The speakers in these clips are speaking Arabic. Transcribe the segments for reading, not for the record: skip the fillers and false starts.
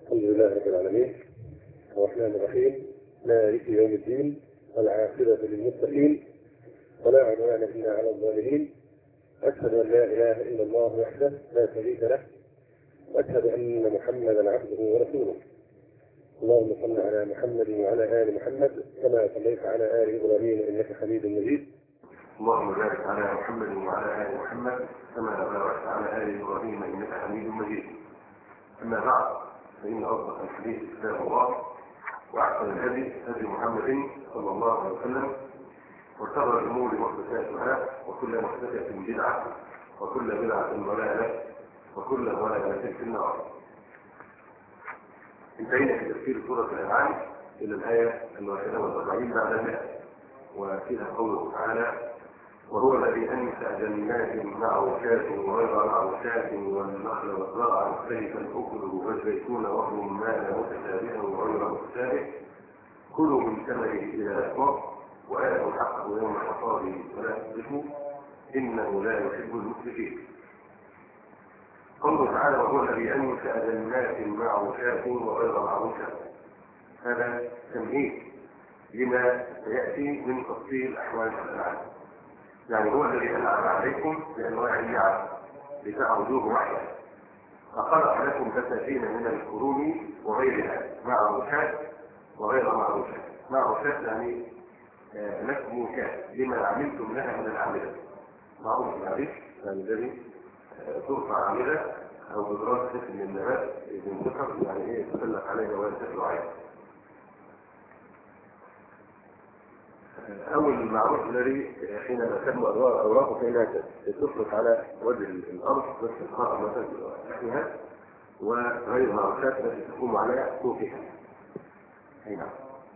الحمد لله رب العالمين الرحمن الرحيم مالك يوم الدين والعاقبة للمتقين ولا عدوان إلا على الظالمين. أشهد أن لا إله إلا الله وحده لا شريك له وأشهد أن محمدا عبده ورسوله. اللهم صل على محمد وعلى آل محمد كما صليت على آل إبراهيم إنك حميد مجيد. اللهم بارك على محمد وعلى آل محمد كما باركت على آل إبراهيم إنك حميد مجيد. أما بعد، فإن أصدق الحديث كتاب الله وأحسن الهدي هدي محمد صلى الله عليه وسلم، وشر الأمور محدثاتها وكل محدثة بدعة وكل بدعة ضلالة وكل ضلالة في النار. انتهينا في تفسير سورة الأنعام إلى الآية 41 بعد 100، وفيها قوله تعالى: وهو الذي أنشأ جنات معروشات وغير معروشات والنخل والزرع مختلفا أكله والزيتون والرمان متشابها وغير متشابه كلوا من ثمره إذا أثمر وآتوا حقه يوم حصاده ولا تسرفوا إنه لا يحب المسرفين. قوله تعالى: وهو الذي أنشأ جنات معروشات وغير معروشات، هذا تمهيد لما سيأتي من تفصيل أحوال الأنعام. يعني هو الذي أنعم عليكم بأنواع النعم لتعبدوه وحده، فخلق لكم بساتين من القرون وغيرها معروشات وغير معروشات. معروشات يعني مسموكات لما عملتم لها من العاملة. معروف معرفة يعني الذي ترفع عاملة أو بدراسة من النبات إذن ذكر، يعني إيه تطلق عليه جواز الرعاية. أول المعروف الذي حينما تم أوراقه فإنها تطلق على وجه الأرض بس الخاطر مثلا فيها، وغير معروشات التي تقوم على سوقها. أي نعم.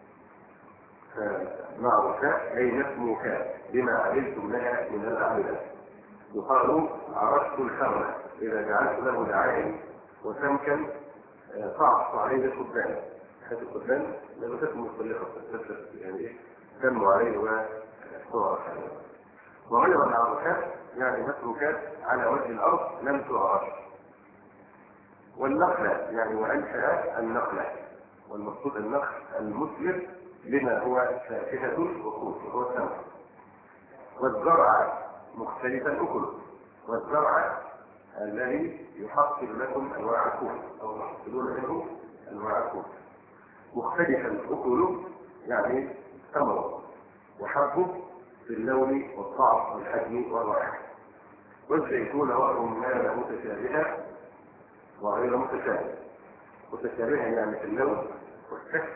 معروشات أي مسموكات بما عملتم لها من الأعمدة. يقال: عرشت الحرة إذا جعلت له دعائم وسمكا صعص عليه القدام. هذا القدام لما تكون مطلقة يعني إيه تنمو عليه وتعرف عليه. وغير معروشات يعني مسلوكات على وجه الأرض لم تعرش. والنخلة يعني وأنشأ النخلة، والمقصود النخل المثمر لما هو فاكهة وقوت وهو الثمر. والزرع مختلفا أكله، والزرع الذي يحصل لكم أنواع الكون أو تحصلون منه أنواع الكون. مختلفا أكله يعني ثمره وحبه في اللون والطعم والحجم والرائحة. والزيتون والرمان متشابهة وغير متشابهة. متشابهة يعني في اللون والشكل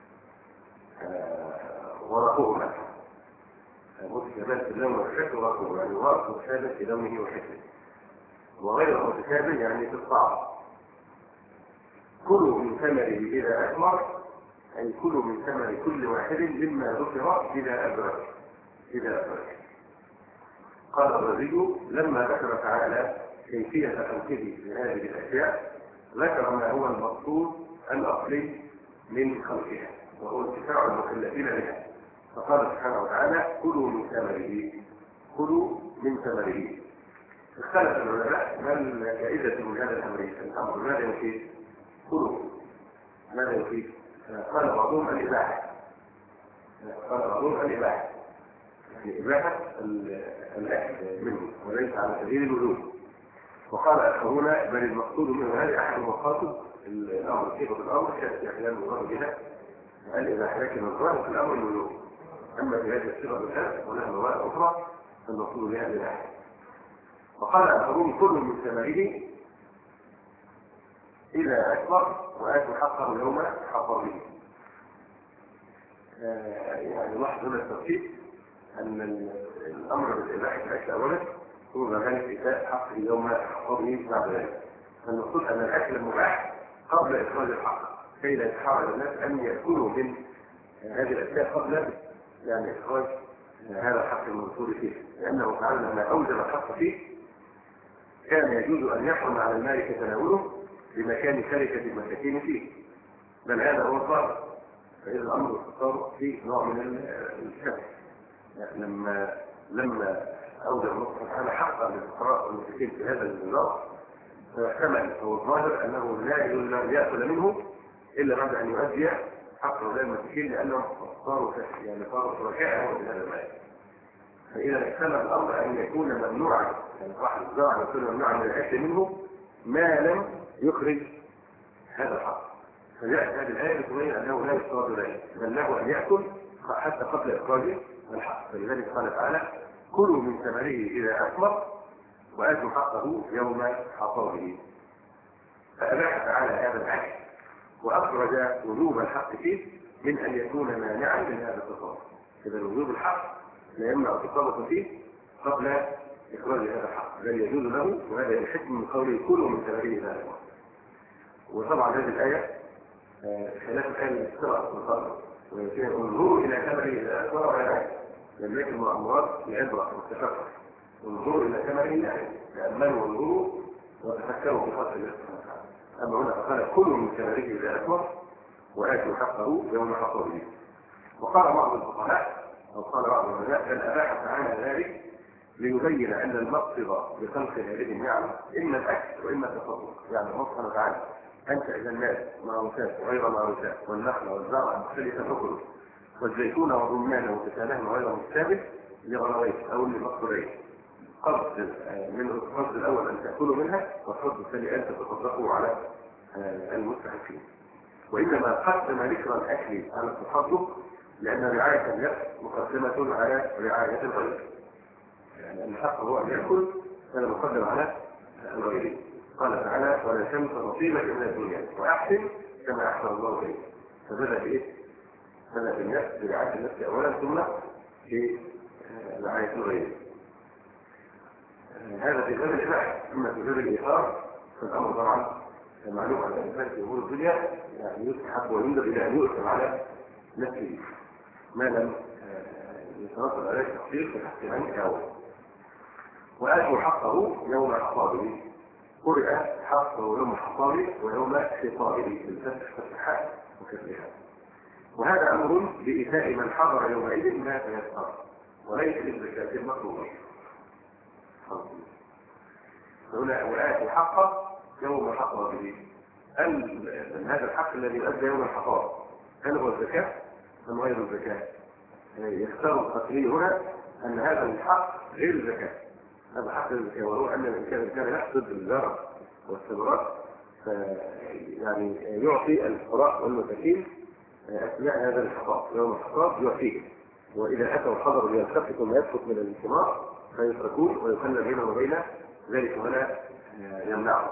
ورقهما. متشابهة في اللون والشكل ورقهما يعني ورق متشابه في لونه وشكله. وغير متشابه يعني في الطعم. كلوا من ثمره إذا أثمر، أي كلوا من ثمر كل واحد مما ذكر إذا أدرك. قال الرازي: لما ذكر تعالى كيفية توحيده في هذه الأشياء ذكر ما هو المقصود الأصلي من خلقها وهو انتفاع المكلفين بها، فقال سبحانه وتعالى: كلوا من ثمره. اختلف العلماء ما الجائزة من هذا الأمر ماذا يفيد؟ كلوا ماذا يفيد؟ قال بعضهم الإباحة. يعني إباحة الأكل منه وليس على سبيل الوجوب. وقال آخرون بل المقصود منه هذه أحد مقاصد الأمر. كيف الأمر كانت أحيانا المراد بها الإباحة، لكن الظاهر في الأمر الوجوب. أما في هذه الصيغة بالذات ولها مواد أخرى فالمقصود بها الإباحة. وقال آخرون: كل من ثمره إذا أكبر وآتوا حقه يوم حصاده. يعني لاحظ هنا الترتيب أن الأمر بالإباحة الأكل أولا ثم ذلك إيتاء حقه يوم حصاده بعد ذلك. فالمقصود أن الأكل المباح قبل إخراج الحق، كي لا يتحرج الناس أن يأكلوا من هذه الأشياء قبل يعني إخراج هذا الحق المنصور فيه، لأنه تعالى لما أوجب الحق فيه كان يجوز أن يحرم على المالك تناوله بمكان شركة المساكين فيه، بل هذا هو الضرر. فإذا الأمر صار فيه نوع من الشك. يعني لما أوجب الله سبحانه حقا للفقراء والمساكين في هذا النظام فيحتمل أو الظاهر أنه لا يأكل منه إلا بعد أن يؤدي حق هؤلاء المساكين لأنهم صاروا شركاء في هذا المال. فإذا احتمل الأمر أن يكون ممنوعا، يعني صاحب الزرع يكون ممنوعا من الأكل منه ما لم يخرج هذا الحق. فجاءت هذه الآية تبين أنه لا يشترط ذلك، بل له أن يأكل حتى قبل إخراج الحق. فلذلك قال تعالى: كلوا من ثمره إذا أثمر وآتوا حقه يوم حصاده. فأباح تعالى هذا الأكل وأخرج وجوب الحق فيه من أن يكون مانعا من هذا التصرف. إذا وجوب الحق لا يمنع التصرف فيه قبل إخراج هذا الحق، بل يجوز له، وهذا الحكم من قوله: كلوا من ثمره إذا أثمر. وطبعا هذه الآية خلاف الآية الاستقراء والقرار، انظروا إلى ثمره إذا أثمر ولا لم يكن مأمورات العبرة والتفكر. انظروا إلى ثمره تأملوا وانظروا وتفكروا في خلق الله سبحانه وتعالى. أما هنا فقال: كلوا من ثمره إذا أثمر وآتوا حقه يوم حصاده. وقال بعض الفقهاء أو قال بعض العلماء: بل أباح تعالى ذلك ليبين أن المقصد بخلق هذه النعم إما الأكل وإما التصرف. يعني الله سبحانه وتعالى أنت إذا الناس معروفات وغير معروفات، والنخل والزرع مختلفة تأكله، والزيتون والرمان وكتانهم غير متشابه لغرضين أو لمقصدين: قصد من القصد الأول أن تأكلوا منها، والقصد الثاني أن تتصدقوا على المستحقين. وإنما قدم ذكر الأكل على التصدق لأن رعاية النفس مقدمة على رعاية الغير. يعني أن الحق هو أن يأكل، هذا مقدم على الغير. قال تعالى: ولا تنس نصيبك من الدنيا وأحسن كما أحسن الله إليك. فبدأ بإيه؟ بدأ بالنفس، برعاية النفس أولا، ثم في رعاية الغير. هذا في باب الإباحة. أما في باب الإيثار فالأمر طبعا معلوم أن الإنسان في أمور الدنيا يعني يستحب ويندب إلى أن يؤثر على نفسه ما لم يترتب عليه التقصير في حق من يعود. وآتوا حقه يوم حصاده. قرئ حقه يوم حصاده ويوم حصاده بالفتح فتحات وكسرها. وهذا أمر بإيتاء من حضر يومئذ ما تيسر وليس للزكاة المطلوبة. هنا وآتوا حقه يوم حصاده. هذا الحق الذي يؤدى يوم الحصاد هل هو الزكاة أم غير الزكاة؟ يختار القتلي هنا أن هذا الحق غير الزكاة. هذا حق الزكاة، وهو أن الإنسان كان يحصد الزرع والثمرات يعني يعطي الفقراء والمساكين أثناء هذا الحصاد. يوم الحصاد يعطيهم، وإذا أتوا الحضر ليلتقطوا ما يسقط من الثمار فيتركون ويخلى بينهم وبين ذلك ولا يمنعهم.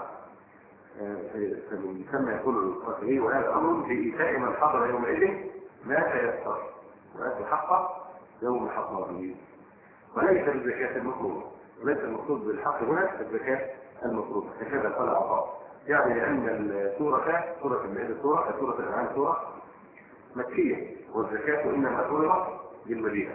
فمن يقول القتلي: وهذا أمر بإيتاء من حضر يومئذ ما تيسر وآتوا حقه يوم حصاده. وليس الزكاة المطلوبة، وليس المقصود بالحق هنا الزكاة المطلوبة. هكذا قال عطاء. يعني لأن سورة المائدة سورة الأنعام سورة مكية، والزكاة إنما فرضت بالمدينة.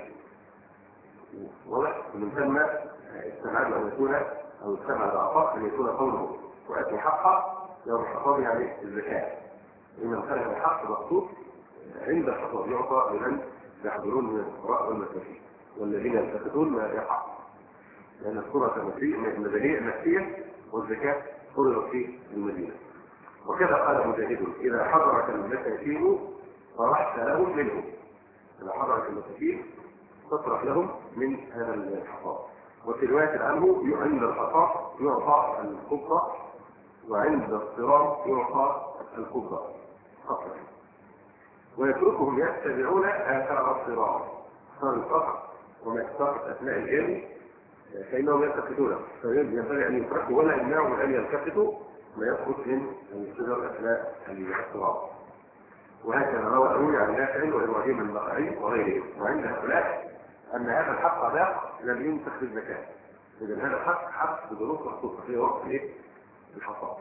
ومن ثم استبعد أن يكون أو استبعد عطاء أن يكون قوله وآتوا حقه يوم حصاده يعني الزكاة. إن خلق الحق مقصود عند الحصاد يعطى لمن يحضرون من الفقراء والمساكين والذين يلتفتون ما يقع، لأن الصورة مدنية مكية والزكاة فرضت في المدينة. وكذا قال مجاهد: إذا حضرك المساكين طرحت لهم منهم. إذا حضرك المساكين تطرح لهم من هذا الحصاد. وفي رواية عنه عند الحصاد يعطى القبضة، وعند الصرام يعطى القبضة فقط. ويتركهم يتبعون آثار الصراع، صار القطع وما يتساقط أثناء الجري فإنهم يلتفتون، فينبغي أن يتركوا ولا يمنعوا أن يلتفتوا ما يسقط من الشجر أثناء الصراع. وهكذا روى عن نافع وإبراهيم النخعي وغيرهم. وعند هؤلاء أن هذا الحق باق لم ينسخ بالزكاة. إذا هذا الحق حق بظروف مخصوصة في وقت الحصاد،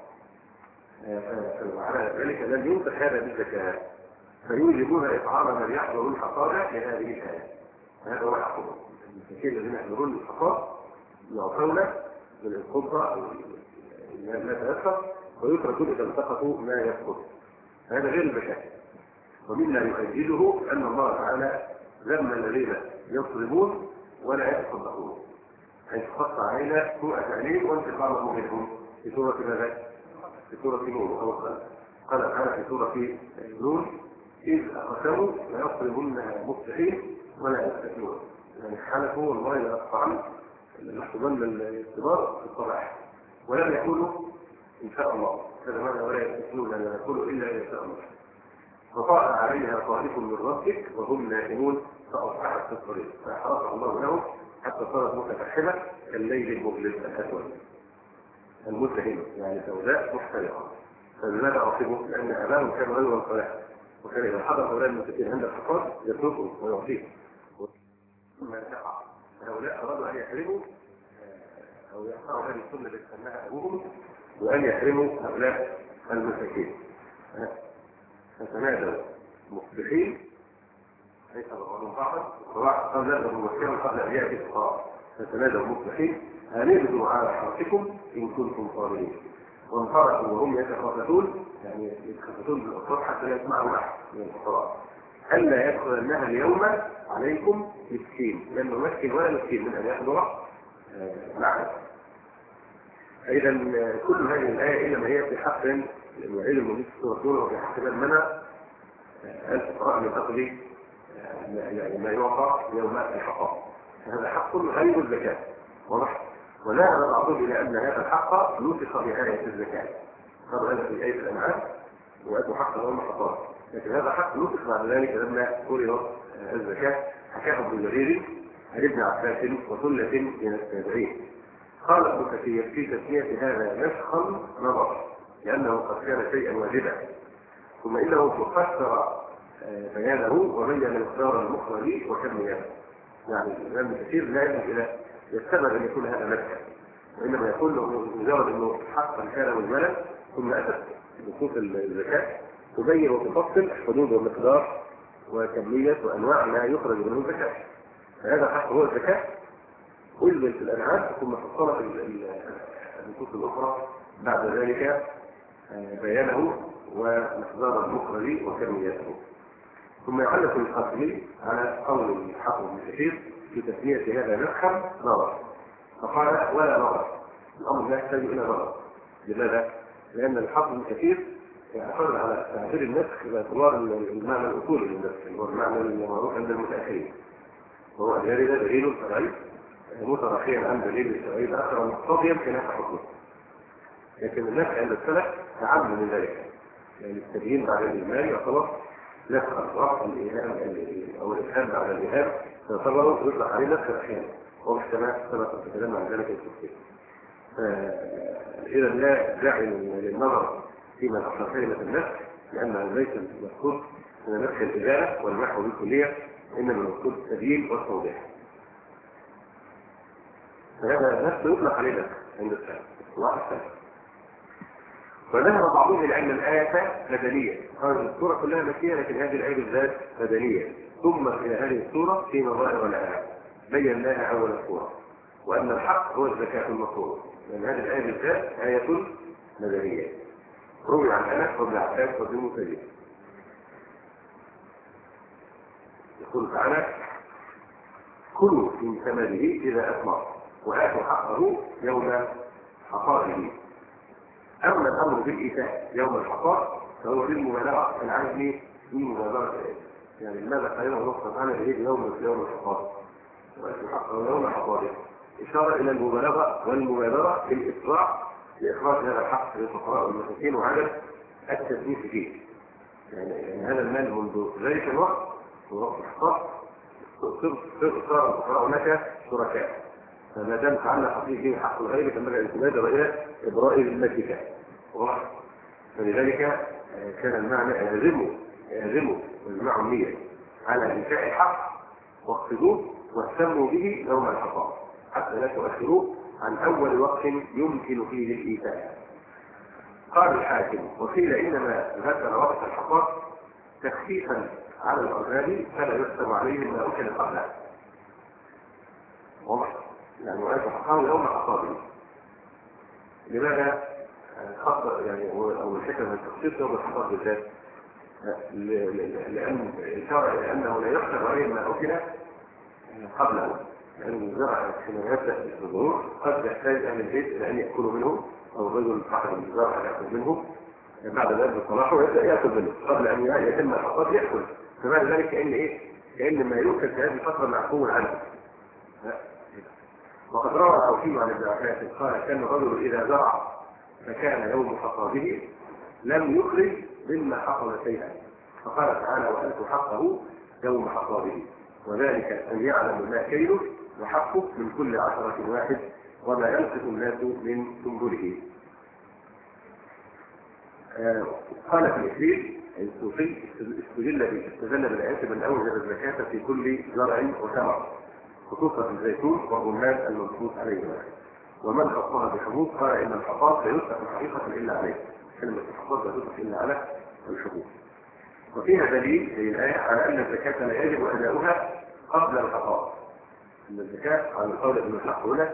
وعلى ذلك لم ينسخ هذا بالزكاة، فيوجبون إطعام من يحضر الحصاد لهذه الآية. هذا هو حقهم. المساكين الذين يحضرون الحصاد يعطون من القبضة أو ما تيسر ويتركون إذا التقطوا ما يسقط. هذا غير الزكاة. ومما يؤيده أن الله تعالى ذم الذين يصرمون ولا يتصدقون، حيث خص علينا سوء تعليم وانتقامه منهم في سورة ماذا؟ في سورة نون أو الخلق. قال تعالى في سورة نون إذ أقسموا ليصرمنها مصبحين ولا يستثنون، يعني حلفوا والله لا يقطعن لاحتضن الاختبار في الصباح ولم يقولوا إن شاء الله، هذا معنى ولا يستثنون لا يقولوا إلا إن شاء الله. فطاء عليها طائف من ربك وهم نائمون فأصبحت في الطريق فأحرقها الله لهم حتى صارت متفحمة كالليل المظلم الأسود المزدهم، يعني سوداء محترقة. فلماذا عصبوا؟ لأن آباءهم كانوا غير صالحا، وكان إذا حضر هؤلاء المساكين عند الحصاد يتركهم ويعطيهم. ثم يقع هؤلاء أرادوا أن يحرموا أو يقطعوا هذه السنة التي سماها أبوهم وأن يحرموا هؤلاء المساكين. فتنادوا مصبحين ليس بعضهم بعضا قبل المسكين قبل أن يأتي الصلاة. فتنادوا مصبحين أن اغدوا على حرثكم إن كنتم صابرين. وانطلقوا وهم يتخافتون، يعني يتخافتون بالأصوات حتى لا يسمعوا أحد من الفقراء. ألا يدخلنها اليوم عليكم مسكين، لأنه مسكين ولا مسكين من أن يحضر معه. إذا كل هذه الآية إنما هي في حق الوعيد الموجود في سورة نون وفي حق من منع الفقراء من أخذ يعني ما يعطى يوم الحقاء. هذا حق غير الزكاة واضح. وذهب بعضهم إلى أن هذا الحق نسخ بآية الزكاة. قالوا هذا في آية الأنعام وأتوا حقا يوم الحقاء، لكن هذا حق نسخ بعد ذلك لما فرضت الزكاة. حكاه ابن جرير عن ابن عباس وثلة من التابعين. قال ابن كثير في تسمية هذا نسخا نظر لأنه قد كان شيئا واجبا، ثم إنه فسر بيانه وبين مقدار المخرج وكميته. يعني الإمام كثير لا يجب إلى يستبعد أن يكون هذا مكة، وإنما يقول له مجرد أنه حقا كان مجملا ثم أتت نصوص الزكاة تبين وتفصل حدود ومقدار وكمية وأنواع ما يخرج منه الزكاة. فهذا حق هو الزكاة أجمل في الأنعام ثم فصلت النصوص الأخرى بعد ذلك بيانه ومقدار المخرج وكميته. ثم يعلق القاسمي على قول الحافظ ابن كثير في تسمية هذا نسخا نظر، فقال ولا نظر، الأمر لا يحتاج إلى نظر. لماذا؟ لأن الحافظ ابن كثير يعترض على تعبير النسخ باعتبار المعنى الأصولي للنسخ، هو المعنى المعروف عند المتأخرين، وهو أن يرد دليل شرعي متراخيا عن دليل الشرعي الآخر مقتضيا خلاف حكمه. لكن النسخ عند السلف أعم من ذلك، يعني التبيين بعد الإيمان يعتبر نسخ الرفع الإيهام أو الإفهام بعد الإيهام، فيعتبر يطلق عليه نسخ أحيانا ومحتمل سبق الكلام عن ذلك التفصيل. إذا لا داعي للنظر فيما أصل كلمة النسخ، لأنه ليس المقصود من نسخ الإزالة والمحو بالكلية، إنما المقصود التبيين والتوضيح. فهذا نفسه يطلق عليه نسخ عند السلف واحد ثاني. وذهب بعضهم إلى أن الآية مدنية، قال السورة كلها مكية لكن هذه الآية بالذات مدنية، ثم إلى هذه السورة في مظاهر الآية بين لها أول السورة وأن الحق هو الزكاة المفروضة، لأن هذه الآية بالذات آية مدنية. روي عن أنس وابن عباس وابن مسيب يقول تعالى كلوا من ثمره إذا أثمر وآتوا حقه يوم حصاده. أما الأمر بالإيتاء يوم الحصاد فهو للمبالغة العزم في مبالغة، يعني ماذا قيله الله سبحانه به يوم الحصاد وآتوا حقه يوم حصاده، إشارة إلى المبالغة والمبالغة في الإسراع لإخراج هذا الحق للفقراء والمساكين وعدم التسويف فيه. يعني هذا المال منذ ذلك الوقت ووقت الحصاد صار الفقراء هناك شركاء، فما دام تعلق فيه حق الغير فينبغي ان تبادر الى ابراء ذمتك. فلذلك كان المعنى يلزموا ويجمعوا النية على انشاء الحق واقصدوه واهتموا به يوم الحصاد حتى لا تؤخروه عن اول وقت يمكن فيه الايتاء. قال الحاكم وقيل انما ذكر وقت الحصاد تخفيفا على الارباب فلا يحسب عليهم ما اكل قبله. واضح؟ يعني وآتوا حقه يوم حصاده. لماذا خاصة يعني أو الفكرة من تخصيص يوم الحصاد بالذات؟ لأن الإشارة إلى أنه لا يحسب عليهم ما أكل قبله، لأن الزرع حين يبدأ بالظهور قد يحتاج أهل البيت إلى أن يأكلوا منه أو الرجل صاحب الزرع يأكل منه بعد ذلك صلاحه يبدأ يأكل منه قبل أن يتم الحصاد يأكل. فبعد ذلك كأن إيه؟ كأن ما يؤكل في هذه الفترة معقول عنه. وقد روى توحيد عن ابن عباس قال كان الرجل إذا زرع فكان يوم حصاده لم يخرج مما حصل شيئا، فقال تعالى وآتوا حقه يوم حصاده، وذلك أن يعلم ما كيله وحقه من كل 10 واحد وما ينقص الناس من سنبله. قال في الإكليل الصوفي استدل بالآيات من أوجب الزكاة في كل زرع وثمر خصوصا الزيتون والرمان المنصوص عليه، ومن خصها بحبوب قال إن الحصاد لا يطلق حقيقة إلا عليه، كلمة الحصاد لا يطلق إلا على الحبوب. وفيها دليل في الآية على أن الزكاة لا يجب أداؤها قبل الحصاد، أن الزكاة على القول ابن الحق هنا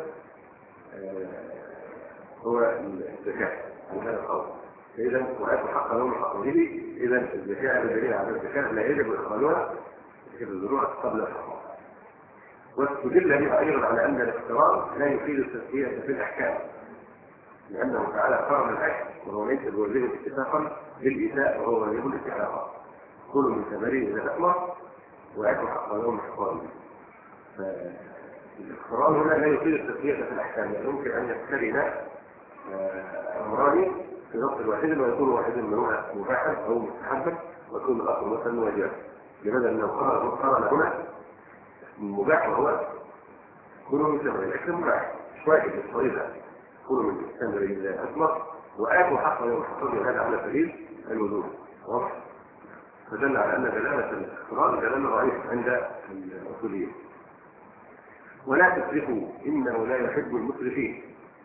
هو الزكاة على هذا القول. فإذا وآتوا حق يوم حصاده، إذا الزكاة بالدليل على الزكاة لا يجب إدخالها في الزروع قبل الحصاد. واستدل بها أيضا على أن الاقتران لا يفيد التسوية في الأحكام، لأنه تعالى قرن الأكل وهو ليس بوجهه اتفاقا بالإيتاء وهو واجب اتفاقا، كل من ثمره إذا أثمر وآتوا حق يوم حصاده. فالاقتران هنا لا يفيد التسوية في الأحكام، يعني يمكن أن يقترن أمران في نص واحد ويكون واحد منهما مباحا أو مستحبا ويكون الآخر مثلا واجبا. لماذا؟ لأنه قرن هنا المباح وهو كل من ثمره الأكل مباح مش واجب بالطريقة، كل من ثمره إذا أثمر وآتوا حق يوم حصاده، هذا على سبيل الوجوب. واضح؟ فدل على أن دلالة الاقتران دلالة ضعيفة عند الأصوليين. ولا تسرفوا إنه لا يحب المسرفين.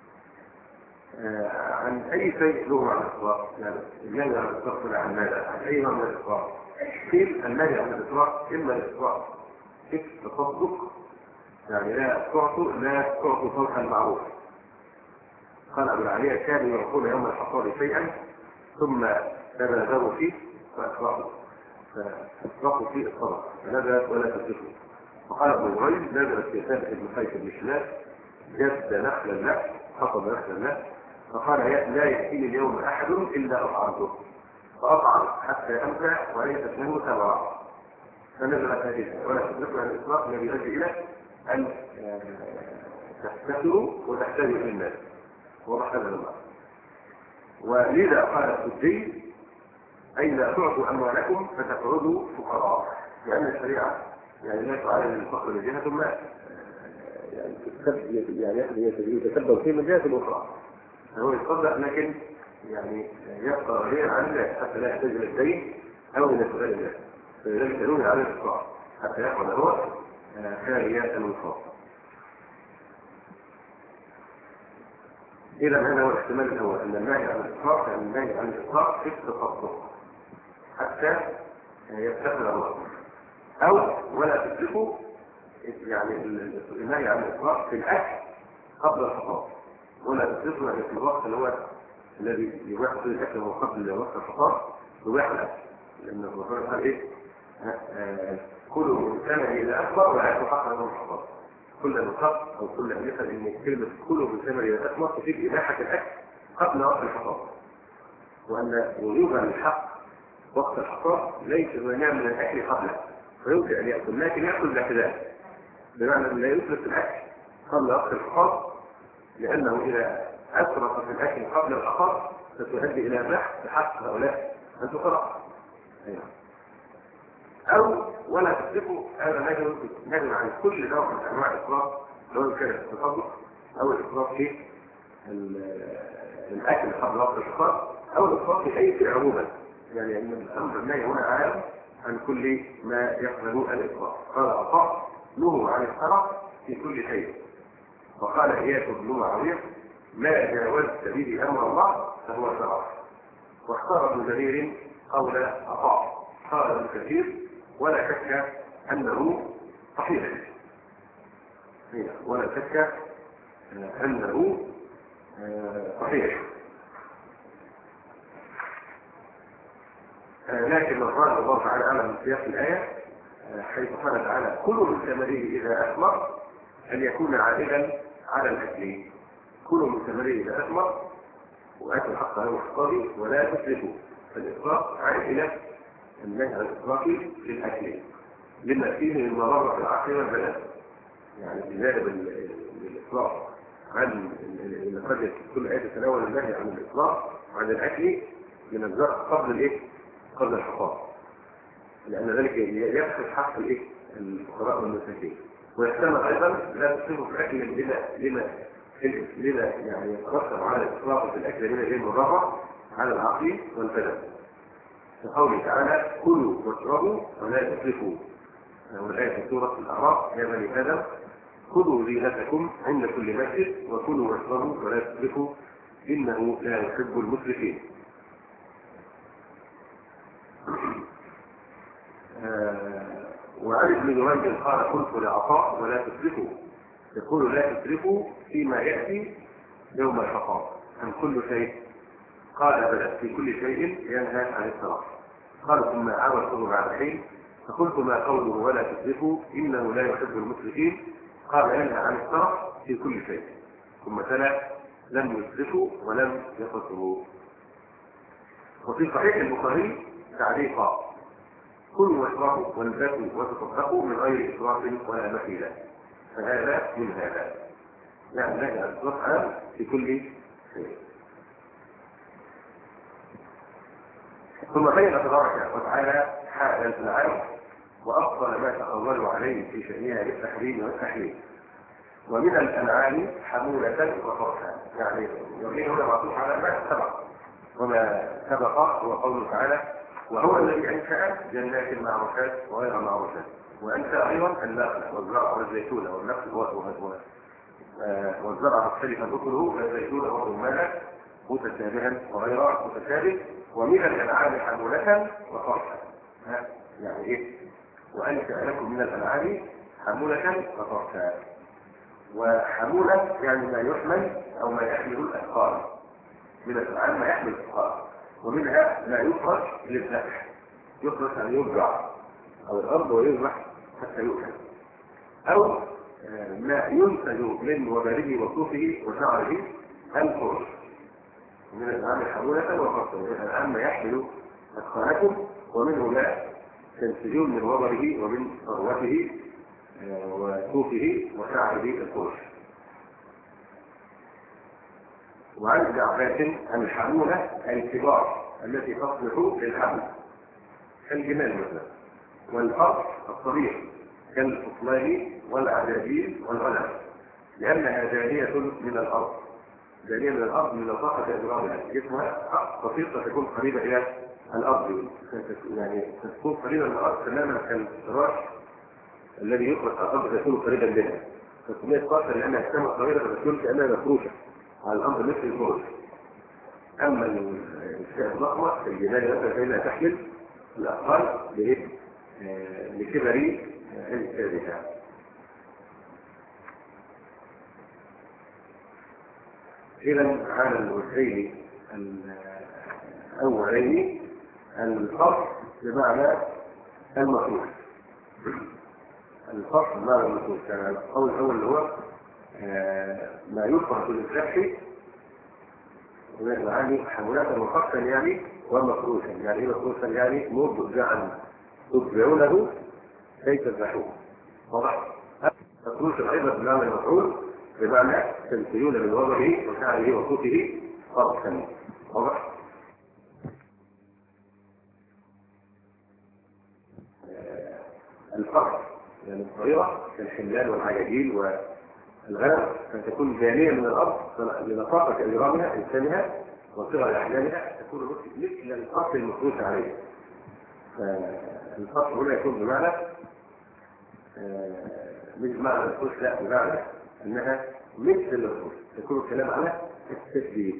عن أي شيء له عن الإطلاق، يعني النهي عن الإطلاق عن ماذا؟ عن أي نوع من الإطلاق؟ كيف النهي عن الإطلاق؟ إما الإطلاق كيف تصدق، يعني لا تعطوا فوق المعروف. قال أبو العالية كانوا يعطون يوم الحصاد شيئا ثم تنازلوا فيه فأسرقوا فيه الصدقة، فنزل ولا تسرفوا. وقال ابن الغيب نزلت في ثابت بن قيس بن شلال جد نخلا له، حصد نخلا له، فقال لا يأتيني اليوم أحد إلا أطعمته، فأطعم حتى أمسى وليست له ثمرة، فنزلت هذه ولا تسرفوا عن الإطلاق الذي يؤدي إلى أن تستثروا وتحتاجوا إلى الناس. وضح هذا الله. ولذا قال السدي أي لا تعطوا أموالكم فتقعدوا فقراء، لأن الشريعة يعني لا تعالج الفقر من جهة ما يعني يتسبب فيه من جهة أخرى، فهو يتصدق لكن يعني يبقى غير عن الناس حتى لا يحتاج إلى الدين أو إلى سؤال الناس، فلذلك يدعون على الإصلاح حتى يأخذ هو خالية الوصول. إذا هذا هو الاحتمال الأول، أن النهي عن الإطلاق يعني النهي عن الإطلاق في التصدق حتى يفتقر الله، أو ولا تسرفوا يعني النهي عن الإطلاق في الأكل قبل الحصاد، ولا تسرفوا يعني في الوقت اللي هو الذي يباح فيه الأكل هو قبل وقت الحصاد يباح الأكل، لأن الرسول قال إيه؟ كلوا من ثمره إذا أكبر وآتوا حقه يوم الحصاد. كل نقاط أو كل أمثال إن كلمة كلوا من ثمره إذا أكبر تفيد إباحة الأكل قبل وقت الحصاد، وأن وجوب الحق وقت الحصاد ليس مانع من الأكل قبله، فيمكن أن يأكل لكن يأكل باعتدال، بمعنى أن لا يسرف الأكل قبل وقت الحصاد، لأنه إذا أسرف في الأكل قبل الحصاد ستؤدي إلى بحث بحق هؤلاء الفقراء. أو ولا تسرفوا، هذا نهي عن كل نوع من أنواع الإسراف، سواء كان التصدق أو الإسراف في الأكل قبل وقت الحصاد أو الإسراف في أي شيء عموما، يعني أن الأمر النهي هنا عام عن كل ما يقبل الإسراف. قال عطاء نهوا عن الإسراف في كل شيء، وقال إياس بن معاوية ما جاوزت به أمر الله فهو إسراف. واختار ابن جرير قول عطاء، قال ابن كثير ولا شك أنه صحيح، ولا شك أنه صحيح، لكن الظاهر الله تعالى أعلم من سياق الآية حيث قال تعالى كل من ثمره إذا أثمر أن يكون عائدا على الأكل، كل من ثمره إذا أثمر وآتوا الحق له حقه ولا تسرفوا. فالإسراف عائد إلى النهي عن الإسراف في الأكل لما فيه من ضرر في العقل والبدن. يعني بجانب الإسراف عن قد كل آية تتناول النهي عن الإسراف عن الأكل من الزرع قبل الإيه؟ قبل الحصاد، لأن ذلك يفقد حق الإيه؟ الفقراء والمساكين. ويحتمل أيضا لا تصيبه في الأكل لما يعني يترتب على الإسراف في الأكل من المضرة على العقل والبدن. كقوله تعالى كلوا واشربوا ولا تسرفوا. والآية في سورة الأعراف يا بني آدم خذوا زينتكم عند كل مسجد وكلوا واشربوا ولا تسرفوا إنه لا يحب المسرفين. وعن ابن جريج قال قلت لعطاء ولا تسرفوا، يقول لا تسرفوا فيما يأتي يوم الحصاد عن كل شيء. قال بلى في كل شيء ينهى عن السرف. قال ثم عاودته بعد حين فقلت ما قوله ولا تسرفوا إنه لا يحب المسرفين؟ قال ينهى عن السرف في كل شيء. ثم تلا لم يسرفوا ولم يقصروا. وفي صحيح البخاري تعليقا كلوا واشربوا والبسوا وتصدقوا من غير إسراف ولا مخيلة. فهذا من هذا، يعني نهي عن الإسراف في كل شيء. ثم بين تبارك وتعالى حال الأنعام وأفضل ما تقولوا عليه في شأنها بالتحريم والتحليل. ومن الأنعام حمولة وفرحا، يعني يمين هنا معطوف على ما سبق، وما سبق هو قوله تعالى وهو الذي أنشأ جنات معروشات وغير معروشات وأنشأ أيضا النخل والزرع والزيتون والنخل والزرع مختلفا أكله والزيتون والرمان متشابها وغير متشابه. ومن الأنعام حمولة وفرحا، يعني إيه؟ وأنشأ لكم من الأنعام حمولة وفرحا. وحمولة يعني ما يحمل أو ما يحمل الأثقال. من الأنعام ما يحمل الأثقال، ومنها ما يخرج للذبح، يخرج أن يرجع أو الأرض ويذبح حتى يؤكل، أو ما ينتج من وبره وصوفه وشعره الفرش. من الأنعام حمولة وفرشا. من الأنعام ما يحمل أثقالكم ومنه ما تنتجون من وبره ومن ثروته وصوفه وشعره الفرش. وعن ابن عباس عن الحمولة الكبار التي تصلح للحمل كالجمال مثلا، والفرس الصغير كالفصلان والعجاجيل والغنم، لأنها دانية من الأرض. دانية من الأرض من طاقة إجرامها، جسمها بسيطة تكون قريبة إلى الأرض، يعني تكون قريبة من الأرض تماما كالفراش الذي يخرج على الأرض تكون قريبا منها. فسميت طاقة لأنها كانت صغيرة فتكون كأنها مفروشة على الأرض مثل الفرش. أما الأشياء الضخمة الجبال مثلا فإنها تحمل الأثقال لكبر أجسادها. إذا على الوجهين الأولين الفصل بمعنى المفروش. الفصل بمعنى المفروش يعني القول الأول اللي هو ما يفرح للذبح، يعني حمولات مفصلا يعني ومفروشا. يعني ايه مفروشا؟ يعني مرجعا تتبعونه كي تذبحوه. واضح؟ مفروشا ايضا بمعنى المفعول بمعنى تمثلون من وضعه وشعره وصوته فرقا. واضح؟ الفرق يعني الصغيرة كالحملان والعجاجيل والغنم فتكون دانية من الأرض لنطاقة إجرامها إنسانها وصغر أحلامها تكون مثل الفصل المفروش عليه. فالفصل هنا يكون بمعنى مش بمعنى الفصل، لا بمعنى أنها مثل الفصل، يكون الكلام على التشبيه.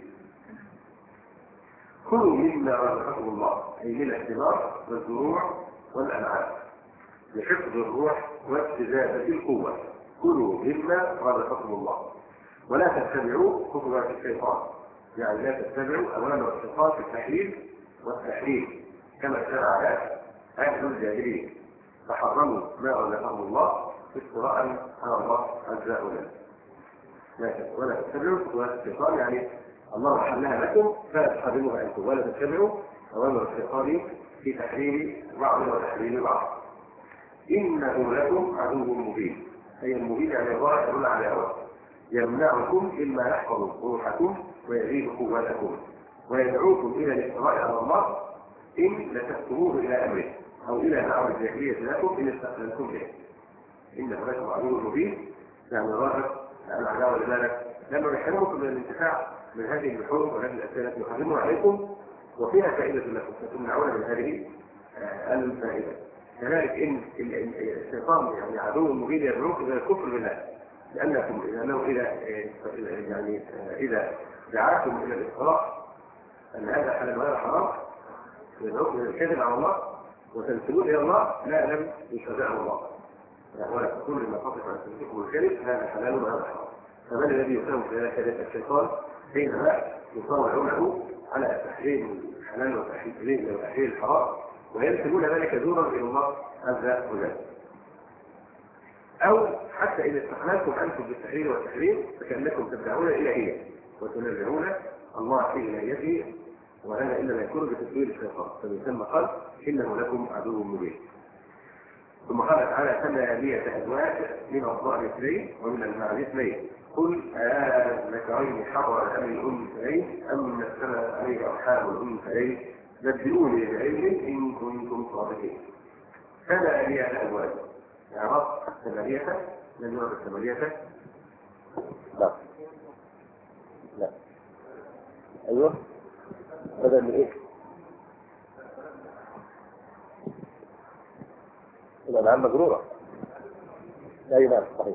كلوا مما رزقكم الله أي من الثمار والزروع والأنعام لحفظ الروح واستزادة القوة. كلوا مما رزقكم الله ولا تتبعوا خطوات الشيطان، يعني لا تتبعوا أوامر الشيطان في التحليل والتحريم كما شرع أهل الجاهلية فحرموا ما رزقهم الله افتراء على الله عز وجل. ولا تتبعوا خطوات الشيطان يعني الله حلها لكم فلا تحرموها أنتم ولا تتبعوا أوامر الشيطان في تحريم بعض وتحريم بعض. إنه لكم عدو مبين، أي المبين يعني الله يدل على هواه، يمنعكم مما يحفظ روحكم ويزيد قوتكم ويدعوكم إلى الاطلاع على الله إن لتكتموه إلى أمره أو إلى دعوة الجاهلية لكم إن استقبلتم به. إنه لكم عدو مبين، يعني ظاهر العداوة لذلك لما يحرمكم من الانتفاع من هذه اللحوم وهذه الأشياء التي يحرمها عليكم وفيها فائدة لكم فتمنعون من هذه الفائدة. كذلك إن الشيطان يعني عدو مبين يدعوكم إلى الكفر بالله، لأنه إذا دعاكم إلى الإصرار أن هذا حلال وهذا حرام يدعوكم إلى الكذب على الله وتنسبون إلى الله لا لم يشرعه الله، ولا تقول لما تصف عن تنسبكم الكذب هذا حلال وهذا حرام. فمن الذي يساوي في ذلك الشيطان حينما يطاوعونه على تحريم الحلال وتحريم الحرام وينسبون ذلك دورا إلى الله عز وجل. أو حتى إذا استحللتم أنتم بالتحريم والتحريم فكأنكم تدعون إلهية وتنزعون الله في إلهيته، وهذا إنما يكون بتسويل الشيطان، فمن ثم قال إنه لكم عدو مبين. ثم قال تعالى ثمانية أزواج من الضأن اثنين ومن المعز اثنين قل ذكرين حضر أم الأنثيين أم نزل عليه أرحام الأنثيين نبئوني بعلم إن كنتم صادقين. ثمانية أزواج إعراب ثمانية من نوع الثمانية؟ لا لا أيوه بدل من إيه؟ الأنعام مجرورة. أي نعم صحيح.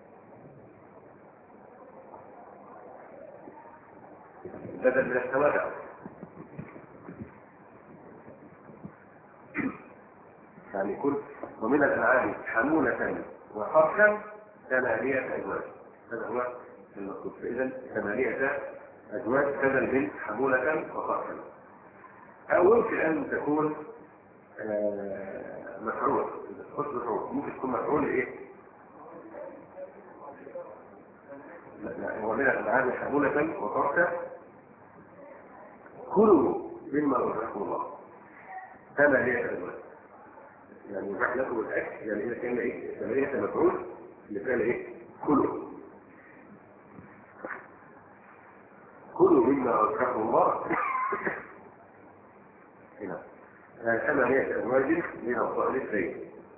بدل من التوابع. يعني كل ومن الأنعام حمولة وحرثا ثمانية أزواج. هذا هو المقصود. فإذا ثمانية أزواج بدل من حمولة وحرثا. أو يمكن أن تكون مفعول، ممكن تكون مفعول إيه؟ لا ومن الأنعام حمولة وحرثا كلوا مما رزقكم الله. ثمانية أزواج. يعني يباح لكم الأكل، يعني إذا كان إيه؟ ثمانية مفعول اللي كان إيه؟ كلوا. كلوا مما رزقكم الله. هنا. ثمانية أزواج من الضأن اثنين.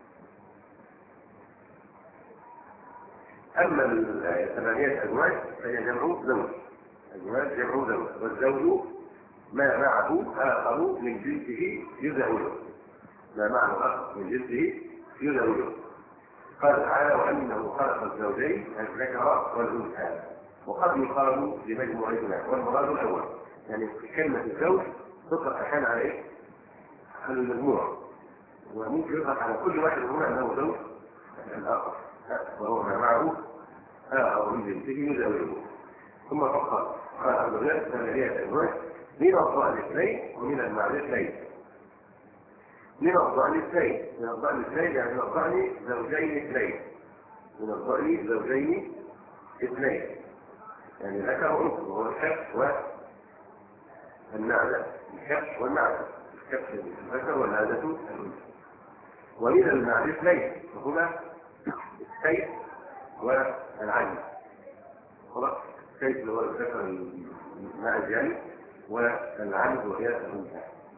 أما الثمانية أزواج فهي جمع زوج. أزواج جمع زوج، والزوج ما معه آخر من جنسه يزوجه. ما معه آخر من جنسه يزوجه. قال تعالى وأنه خلق الزوجين الذكر والأنثى. وقد يقال لمجموعهما والمراد الأول، يعني كلمة الزوج تطلق أحيانا على إيه؟ على المجموعة، وممكن يطلق على كل واحد منهما أنه زوج الآخر وهو ما معه آخر من جنسه يزوجه. ثم فقط قال الزوجات ثمانية أزواج من الضأن اثنين ومن المعز اثنين. من الضأن اثنين، من الضأن اثنين يعني من الضأن زوجين اثنين. من الضأن زوجين اثنين يعني ذكر وأنثى، وهو الكبش والنعجة. الكبش والنعجة، الكبش الذكر والنعجة الأنثى. ومن المعز اثنين وهما السيف والعين. خلاص، السيف اللي هو الذكر المعز يعني، والعين وهي الأنثى.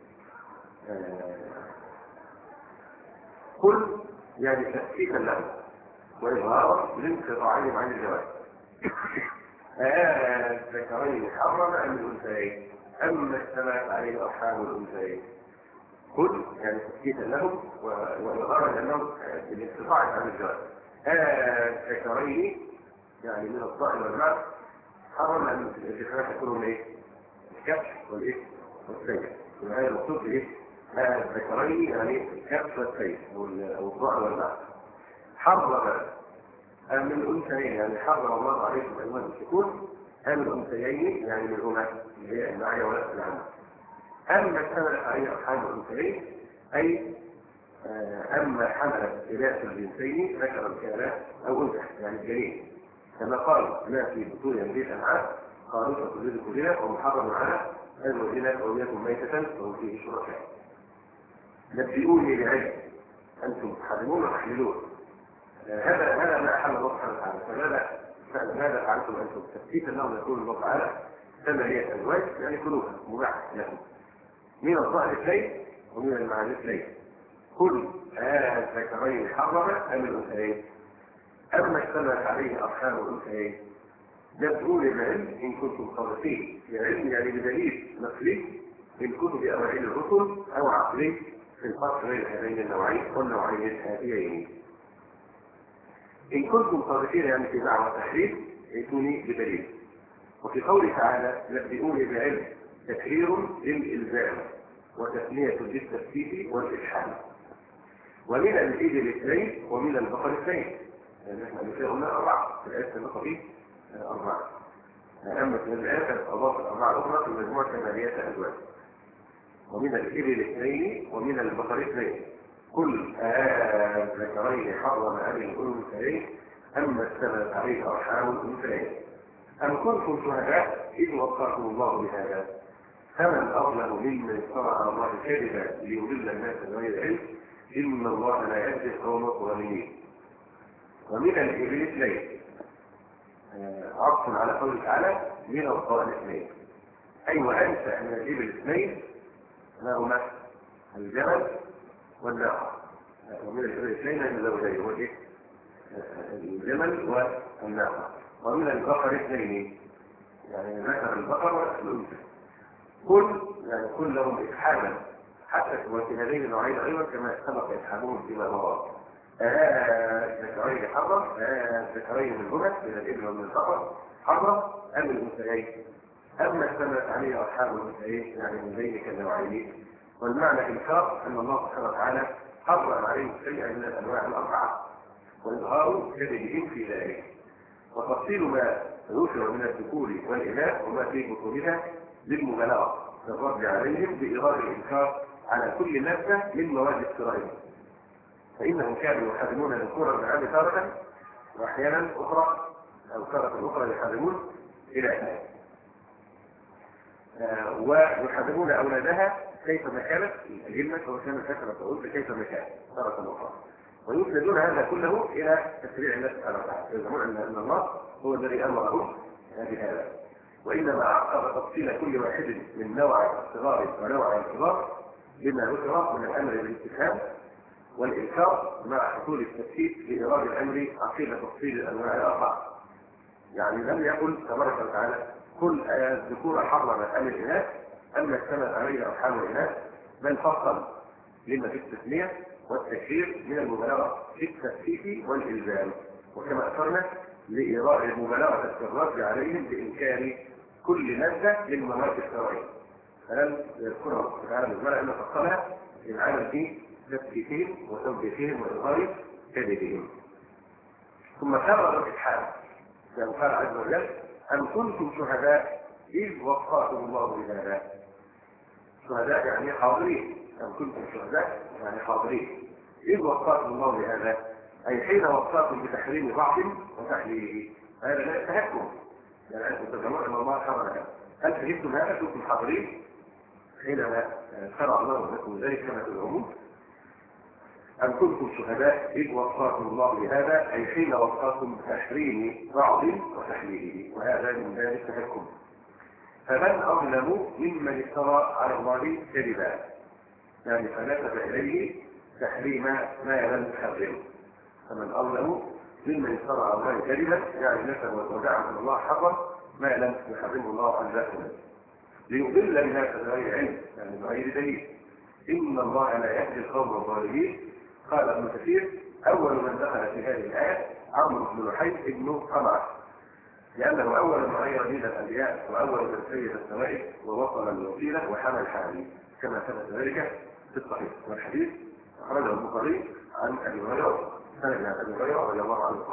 كل يعني تثبيتا له وإظهارا لانقطاعهم عن الجواز. الذكرين حرم أم الأنثيين أما اشتملت عليه أرحام الأنثيين. كل يعني تثبيتا لهم وإظهارا لأنهم بالانقطاع عن الجواز. الذكرين يعني من الضأن والمعز حرم أن الذكرين يكونوا إيه؟ الكبش والإيه؟ والسيف. وهذا المقصود بإيه؟ الذكرين يعني الكبش والسيف أو الضأن والمعز. حرم أم الأنثيين يعني حرم الله عليكم أيها الشكور أم الأنثيين يعني من هما اللي هي المعية ونفس العمل. أما اشتملت عليه أرحام الأنثيين أي أما حملت إناث الجنسين ذكرا كان أو أنثى يعني الجنين، كما قال ما في بطون هذه الأنعام خالصة لذكورها ومحرم على أزواجنا أو يكن ميتة أو فيه شركاء. نبئوني بعلم أنتم تحرمون وتحللون. هذا ما أحل الله سبحانه وتعالى. فماذا فعلتم أنتم؟ تثبيت أنه يقول الله تعالى ثمانية أزواج يعني كلوها مباح لكم من الظهر اثنين ومن المعاد اثنين. قل الذكرين حرم أم الأنثيين؟ أما اشتملت عليه أرحام الأنثيين. نبئوني بعلم إن كنتم صادقين. بعلم يعني بدليل نقلي من كتب أوائل الرسل أو عقلي في الفرق بين هذين النوعين والنوعين الآتيين. إن كنتم صادقين يعني في دعوة التحريم ائتوني بدليل. وفي قوله تعالى نبئوني بعلم تكرير للإلزام وتثنية للتثبيت والإلحام. ومن الإبل اثنين ومن البقر اثنين. يعني نحن قلنا أربعة في الآية البقرة أربعة. أما في الآية أضاف الأربعة الأخرى في مجموعة ثمانية أزواج. ومن الإبل اثنين ومن البقر اثنين. قل الذكرين حرم أم الأنثيين أما اشتملت عليه أرحام الأنثيين. أم كنتم شهداء إذ وصاكم الله بهذا فمن أظلم ممن افترى على الله كذبا ليضل الناس بغير علم إن الله لا يهدي القوم الظالمين. ومن الإبل اثنين عطف على قوله تعالى من الضأن اثنين. أي وأنت أن الإبل اثنين ما هما الجمل والناقة. ومن الإبل اثنين من زوجين هو الجمل والناقة. ومن البقر اثنين يعني ذكر البقر والأنثى. كل يعني كلهم إسحابا حتى في هذين النوعين أيضا كما سبق إسحابهم فيما مضى. الذكرين حرم الذكرين من الجمل من الإبل ومن البقر حرم أم الأنثيين. أما اشتملت عليه أرحام الأنثيين يعني من ذلك النوعين. والمعنى إنكار أن الله سبحانه وتعالى حرم عليه شيئا من الأنواع الأربعة وإظهار كذبهم في ذلك. وتفصيل ما ذكر من الذكور والإناث وما في بطونها للمبالغة في الرد عليهم بإظهار الإنكار على كل مادة من مواد افترائهم. فإنهم كانوا يحرمون ذكورا من عام تارة وأحيانا أخرى أو تارة أخرى يحرمون إلى إناث ويحرمون أولادها كيفما كانت الجنة وكانت كثرة أولاد كيفما كانت تارة أخرى. ويسندون هذا كله إلى تشريع الله سبحانه وتعالى. يزعمون أن الله هو الذي أمرهم بهذا. وإنما عقب تفصيل كل واحد من نوع الصغار ونوع الكبار بما ذكر من الأمر بالاستفهام والإنكار مع حصول التثبيت لإيراد الأمر عقيدة تفصيل الأنواع الأربعة. يعني لم يقل تبارك وتعالى كل الذكور حرم أم الإناث أما اشتملت عليه أرحام الإناث بل فصل لما في التثنية والتكرير من المبالغة في التثبيت والإلزام. وكما أثرنا لإيراد المبالغة في الرد عليهم بإنكار كل مادة من مواد الشرعية. فلم يذكرها تعالى بالمعنى أن فصلها للعمل في تثبيتهم وتوبيخهم وإظهار كذبهم. ثم كرر الإلحاد كما قال عز وجل أم كنتم شهداء إذ وصاكم الله بهذا. شهداء يعني حاضرين. أم كنتم شهداء يعني حاضرين إذ وصاكم الله بهذا أي حين وصاكم بتحريم بعض وتحليله. هذا لا يتهكم يعني أنتم تزعمون أن الله حرم هذا. هل فهمتم هذا؟ كنتم حاضرين حينما شرع الله لكم ذلك كما تزعمون؟ أم كنتم شهداء إذ وصاكم الله بهذا أي حين وصاكم بتحريم بعض وتحليله. وهذا من باب التهكم. فمن أظلم ممن افترى على الله كذبا يعني فنسب إليه تحريم ما لم يحرمه. فمن أظلم ممن افترى على الله كذبا يعني نسب وزعم أن الله حرم ما لم يحرمه الله عن ذاته ليضل الناس بغير علم يعني بغير دليل. إن الله لا يهدي القوم الظالمين. قال ابن كثير أول من دخل في هذه الآية عمرو بن لحي ابن قمعة لأنه أول من غير دين الأنبياء وأول من سيد السوائب ووصل الوسيلة وحمل الحديث كما ثبت ذلك في الصحيح. والحديث أخرجه البخاري عن أبي هريرة سند عن أبي هريرة رضي الله عنه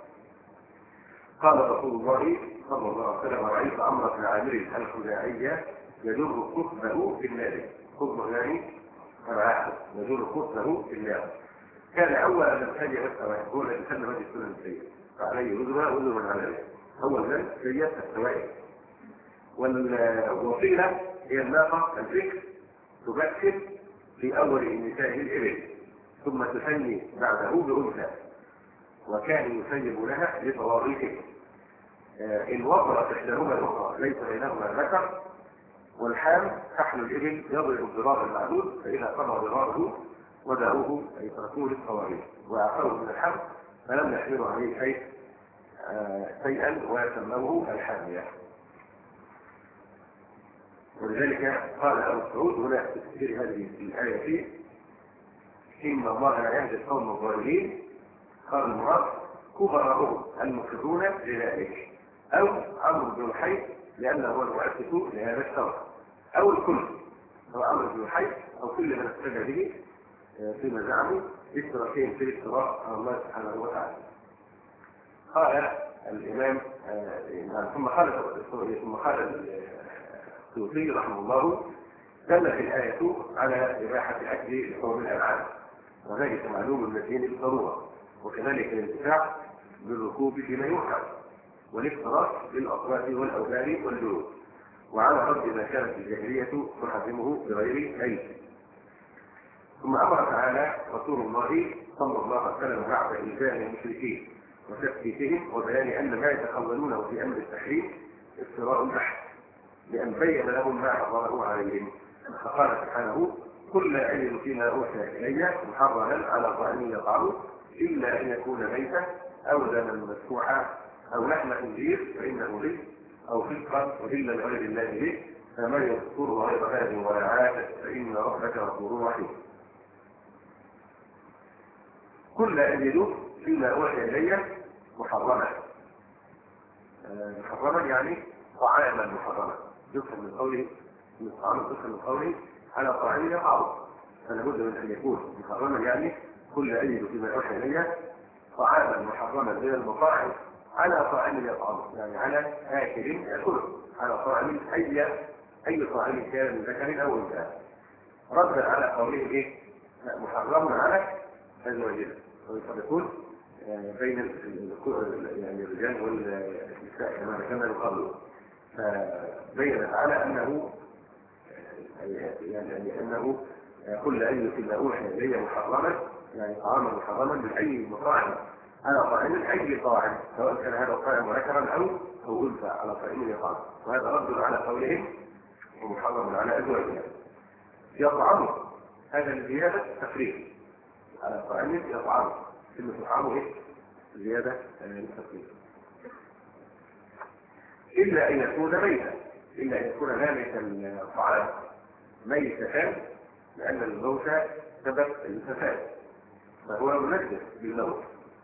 قال رسول الله صلى الله عليه وسلم رأيت عمرو بن عامر الخزاعي يجر قطبه في النار. قطبه يعني العاقل يجر قطبه في النار. كان أول من سيد السوائب هو الذي سلم هذه السنة السيئة فعليه وزرها وزر من عليه. أول من سيد السوائب والوصيلة هي الناقة الذكر تبكر في أول النساء الإبل ثم تثني بعده بأنثى، وكان يسيب لها لتواضيحه. إن وضعت إحداهما الأخرى ليس بينهما ذكر، والحام فحل الإبل يضرب الضرار المعدود، فإذا قضى ضراره ودعوه أي تركوه للصواريخ وأعطوه من الحمل فلم يحملوا عليه شيئا ويسموه الحامية. ولذلك قال أبو مسعود هنا في تفسير هذه الآية فيه: إن الله لا يهدي القوم الظالمين. قال المراد كبراءهم المقرون لذلك، أو عمرو بن الحي لأنه هو المؤسس لهذا الشرع، أو الكل، هو عمرو بن الحي أو كل من اقتدى به فيما زعموا اشتراكين في الافتراء على الله سبحانه وتعالى. قال الإمام ثم قال السيوطي رحمه الله: دلت الآية على إباحة أكل لحوم الأنعام، وذلك معلوم من الدين بالضرورة، وكذلك الانتفاع بالركوب فيما يوحى، والافتراس بالأصوات والأوزان والجلود، وعلى رد ما كانت الجاهلية تحرمه بغير عيب. ثم أمر تعالى رسول الله صلى الله عليه وسلم بعد إنزال المشركين وتثبيتهم وبيان أن ما يتقولونه في أمر التحريم افتراء بحت، لأن بين لهم ما حرمه عليهم. فقال سبحانه: قل لا أجد فيما أوحي إلي محرما على طاعم يطعمه إلا أن يكون ميتا أو دما مسفوحا أو لحم خنزير فإنه رزق أو فسقا وإلا لغير الله به، فمن يذكره غير هذه ولا عاد فإن ربك غفور رحيم. قل لا أجد فيما أوحي إلي محرما. محرما يعني طعاما محرما، يفهم من قوله من الطعام، يفهم من قوله على طعام يطعمه، فلا بد من أن يكون محرما يعني قل لا أجد فيما أوحي إلي طعاما محرما من المطاعم على طعام يطعمه، يعني على آكل يأكله، على طعام أي طعام كان من ذكر أو أنثى، ردا على قوله إيه؟ محرم على أزواجنا، ويكون بين يعني الرجال والنساء كما يقال. فبين تعالى أنه يعني أنه كل أي فيما أوحي إلي محرما، يعني طعاما محرما من أي مطاعم على طعام أي طاعم، سواء كان هذا الطعام ذكرا أو أنثى على طعام يطعم، وهذا رد على قولهم ومحرم على أزواجنا. يطعمه هذا الزيادة تفريق على طعام يطعمه، كلمة يطعمه إيه؟ زيادة تفريق. إلا أن يكون ميتا، إلا أن يكون ذلك الطعام ميتا، لأن الموت سبب الفساد فهو منجس بالموت،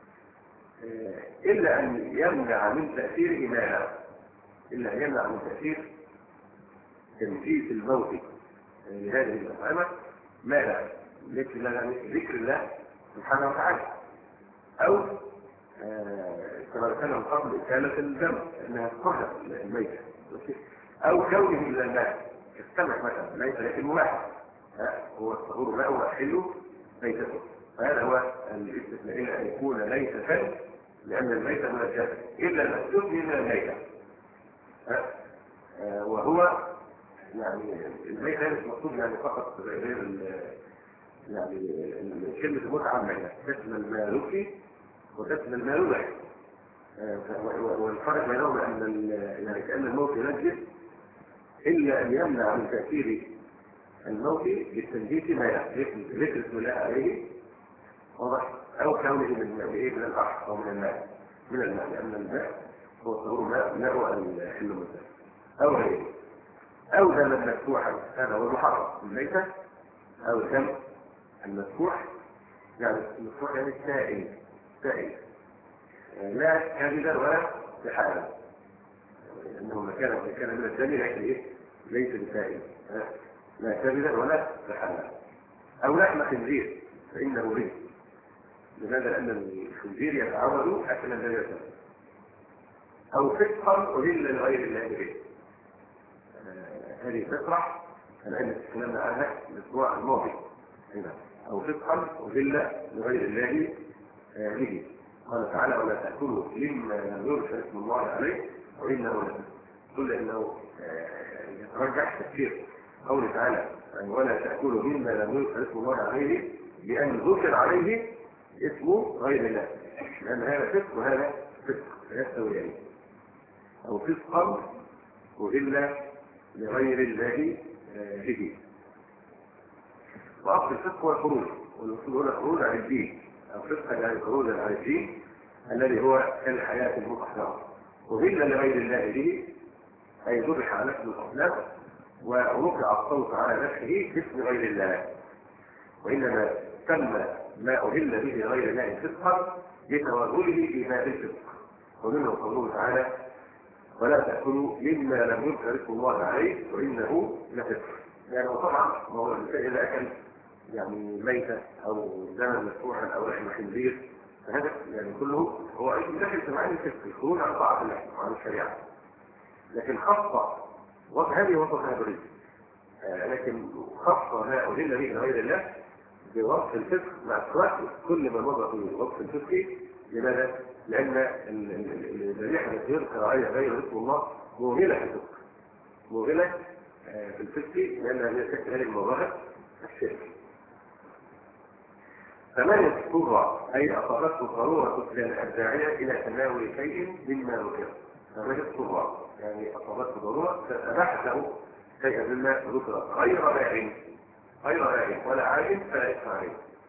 إلا أن يمنع من تأثيره مانع، إلا أن يمنع من تأثير تنفيذ الموت لهذه الأطعمة مانع، ذكر الله سبحانه وتعالى، أو كما ذكرنا من قبل إكالة الدم أنها تكره الميتة، أو كونه من الماء السمك مثلا ليس لكن واحد هو الطهور ماء وحله ميتته، فهذا هو الاستثناء، إلا أن يكون ميتة، لأن الميتة من الجسد إلا المسجود من الميتة، وهو يعني الميتة مش مقصود يعني فقط غير يعني كلمة المتعة الميتة تشمل ما يكفي وتشمل ما يباح، والفرق بينهم أن يعني كأن الموت ينجس إلا أن يمنع من تأثير الموت بالتنجيس ما ذكر اسم الله عليه واضح، أو كونه من الأرض أو من الماء، لأن الماء هو طهور ماء الحل المسلم أو غيره، أو دما مفتوحا، هذا هو المحرم الميتة، أو الدم المفتوح، يعني المفتوح يعني سائل لا كاملا ولا بحالا، لأنه كان من الدم لكن إيه ليس بسائل، لا كاملا ولا بحالا، أو لحم خنزير فإنه رزق، لماذا؟ لأن الخنزير يتعود أكلا لا يأكل، أو فطرا أهل لغير الله به، هذه فطرة الآن تكلمنا عنها الأسبوع الماضي هنا، أو فطرا أهل لغير الله به. قال تعالى: ولا تأكلوا مما لم يذكر اسم الله عليه وإنه لفسق. كل انه يترجح تفسير قوله تعالى يعني ولا تاكلوا مما لم يذكر اسم الله عليه لان ذكر عليه اسمه غير الله، لان هذا فسق وهذا فسق يستويان، او فسقا والا لغير الله به. واصل الفسق هو الخروج، والوصول هنا خروج عن الدين، او فسقا يعني خروجا عن الدين الذي هو الحياه المطهره، وإلا لغير الله به أي ذبح على نفس الأصنام ورفع الصوت على نفسه باسم غير الله، وإنما سمى ما أهل به غير الله فسقا لتوغله في باب الفسق، ومنه قوله تعالى ولا تأكلوا مما لم يذكر اسم الله عليه وإنه لفسق. يعني طبعا ما هو الإنسان إذا أكل يعني ميتة أو دما مسفوحا أو لحم خنزير فهذا يعني كله هو داخل في معاني الفسق، الخروج عن طاعة الله وعن الشريعة. لكن خاصة هذه وصفها بالرزق، لكن خاصة ما أهل به غير الله بوصف الفسق مع الوقت كل ما مضى في وصف الفسق. لماذا؟ لأن الذبيحة التي يذكر عليها غير اسم الله موهلة في الفسق، موهلة في الفسق لأنها هي تكفي هذه الموهبة الشرك. فمن اضطر أي أصابته ضرورة الداعية إلى تناول شيء مما ذكر، فمن اضطر يعني أصابته ضرورة فأباح له شيئا مما ذكر غير باع ولا عاجل فلا إثم عليه.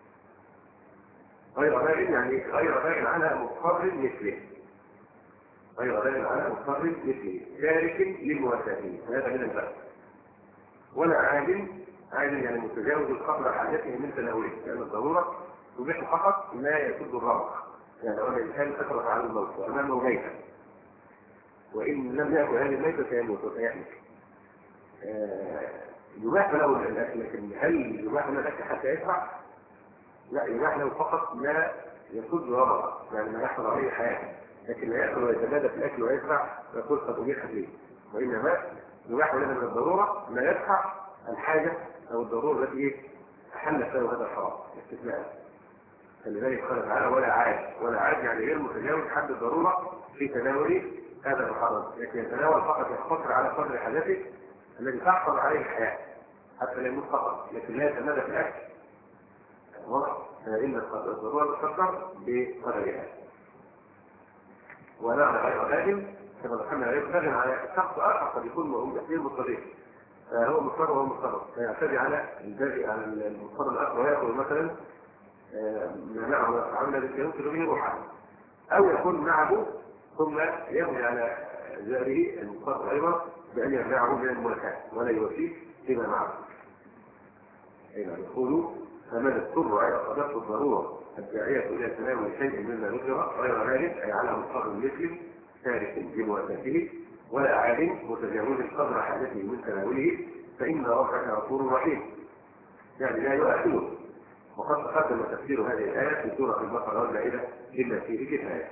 غير باع يعني غير باع على مضطر مثله، غير باع على مضطر مثله تارك للمواساة، هذا من الباب. ولا عاجل يعني متجاوز القدر حاجته من تناوله، لأن الضرورة تبيح فقط ما يسد الرمق، يعني لو الإنسان أشرف على الموت وأمامه ميتة وإن لم يأكل هذه الميتة سيموت وسيهلك، يباح له الأكل، لكن هل يباح له الأكل حتى يدفع؟ لا، يباح له فقط ما يسد رمق، يعني ما يحصل عليه حياة، لكن لا يأكل ويتمادى في الأكل ويدفع فيقول قد أبيحت ليه، وإنما يباح له من الضرورة ما يدفع الحاجة أو الضرورة التي أحلت له هذا الحرام استثناء. فلذلك قال تعالى ولا عاد يعني غير متجاوز حد الضرورة في تناول هذا المحرم، لكن يتناول فقط يقتصر على قدر حاجته الذي تحصل عليه الحياة حتى لا يموت فقط، لكن لا يتمادى في الأكل واضح، إن الضرورة تقدر بقدرها. ونحن غير لازم كما ذكرنا غير لازم على شخص آخر قد يكون غير مضطر، فهو مضطر وهو مضطر فيعتدي على الباقي على المضطر الآخر ويأكل مثلا منعه عمل الذي يمكن به روحه، أو يكون معه ثم يبني على ذلك المضطر أيضا بأن يمنعه من الملكات ولا يوفيه فيما معه. أيضا يقول فمن اضطر أي أصابته الضرورة الداعية إلى تناول شيء مما ذكر غير ذلك أي على مضطر مثله تارك بمواساته ولا عالم متجاوز قدر حاجته من تناوله فإن ربك غفور رحيم، يعني لا يؤثره. وقد تقدم تفسير هذه الآية في سورة البقرة والمائدة إلا في كفاية.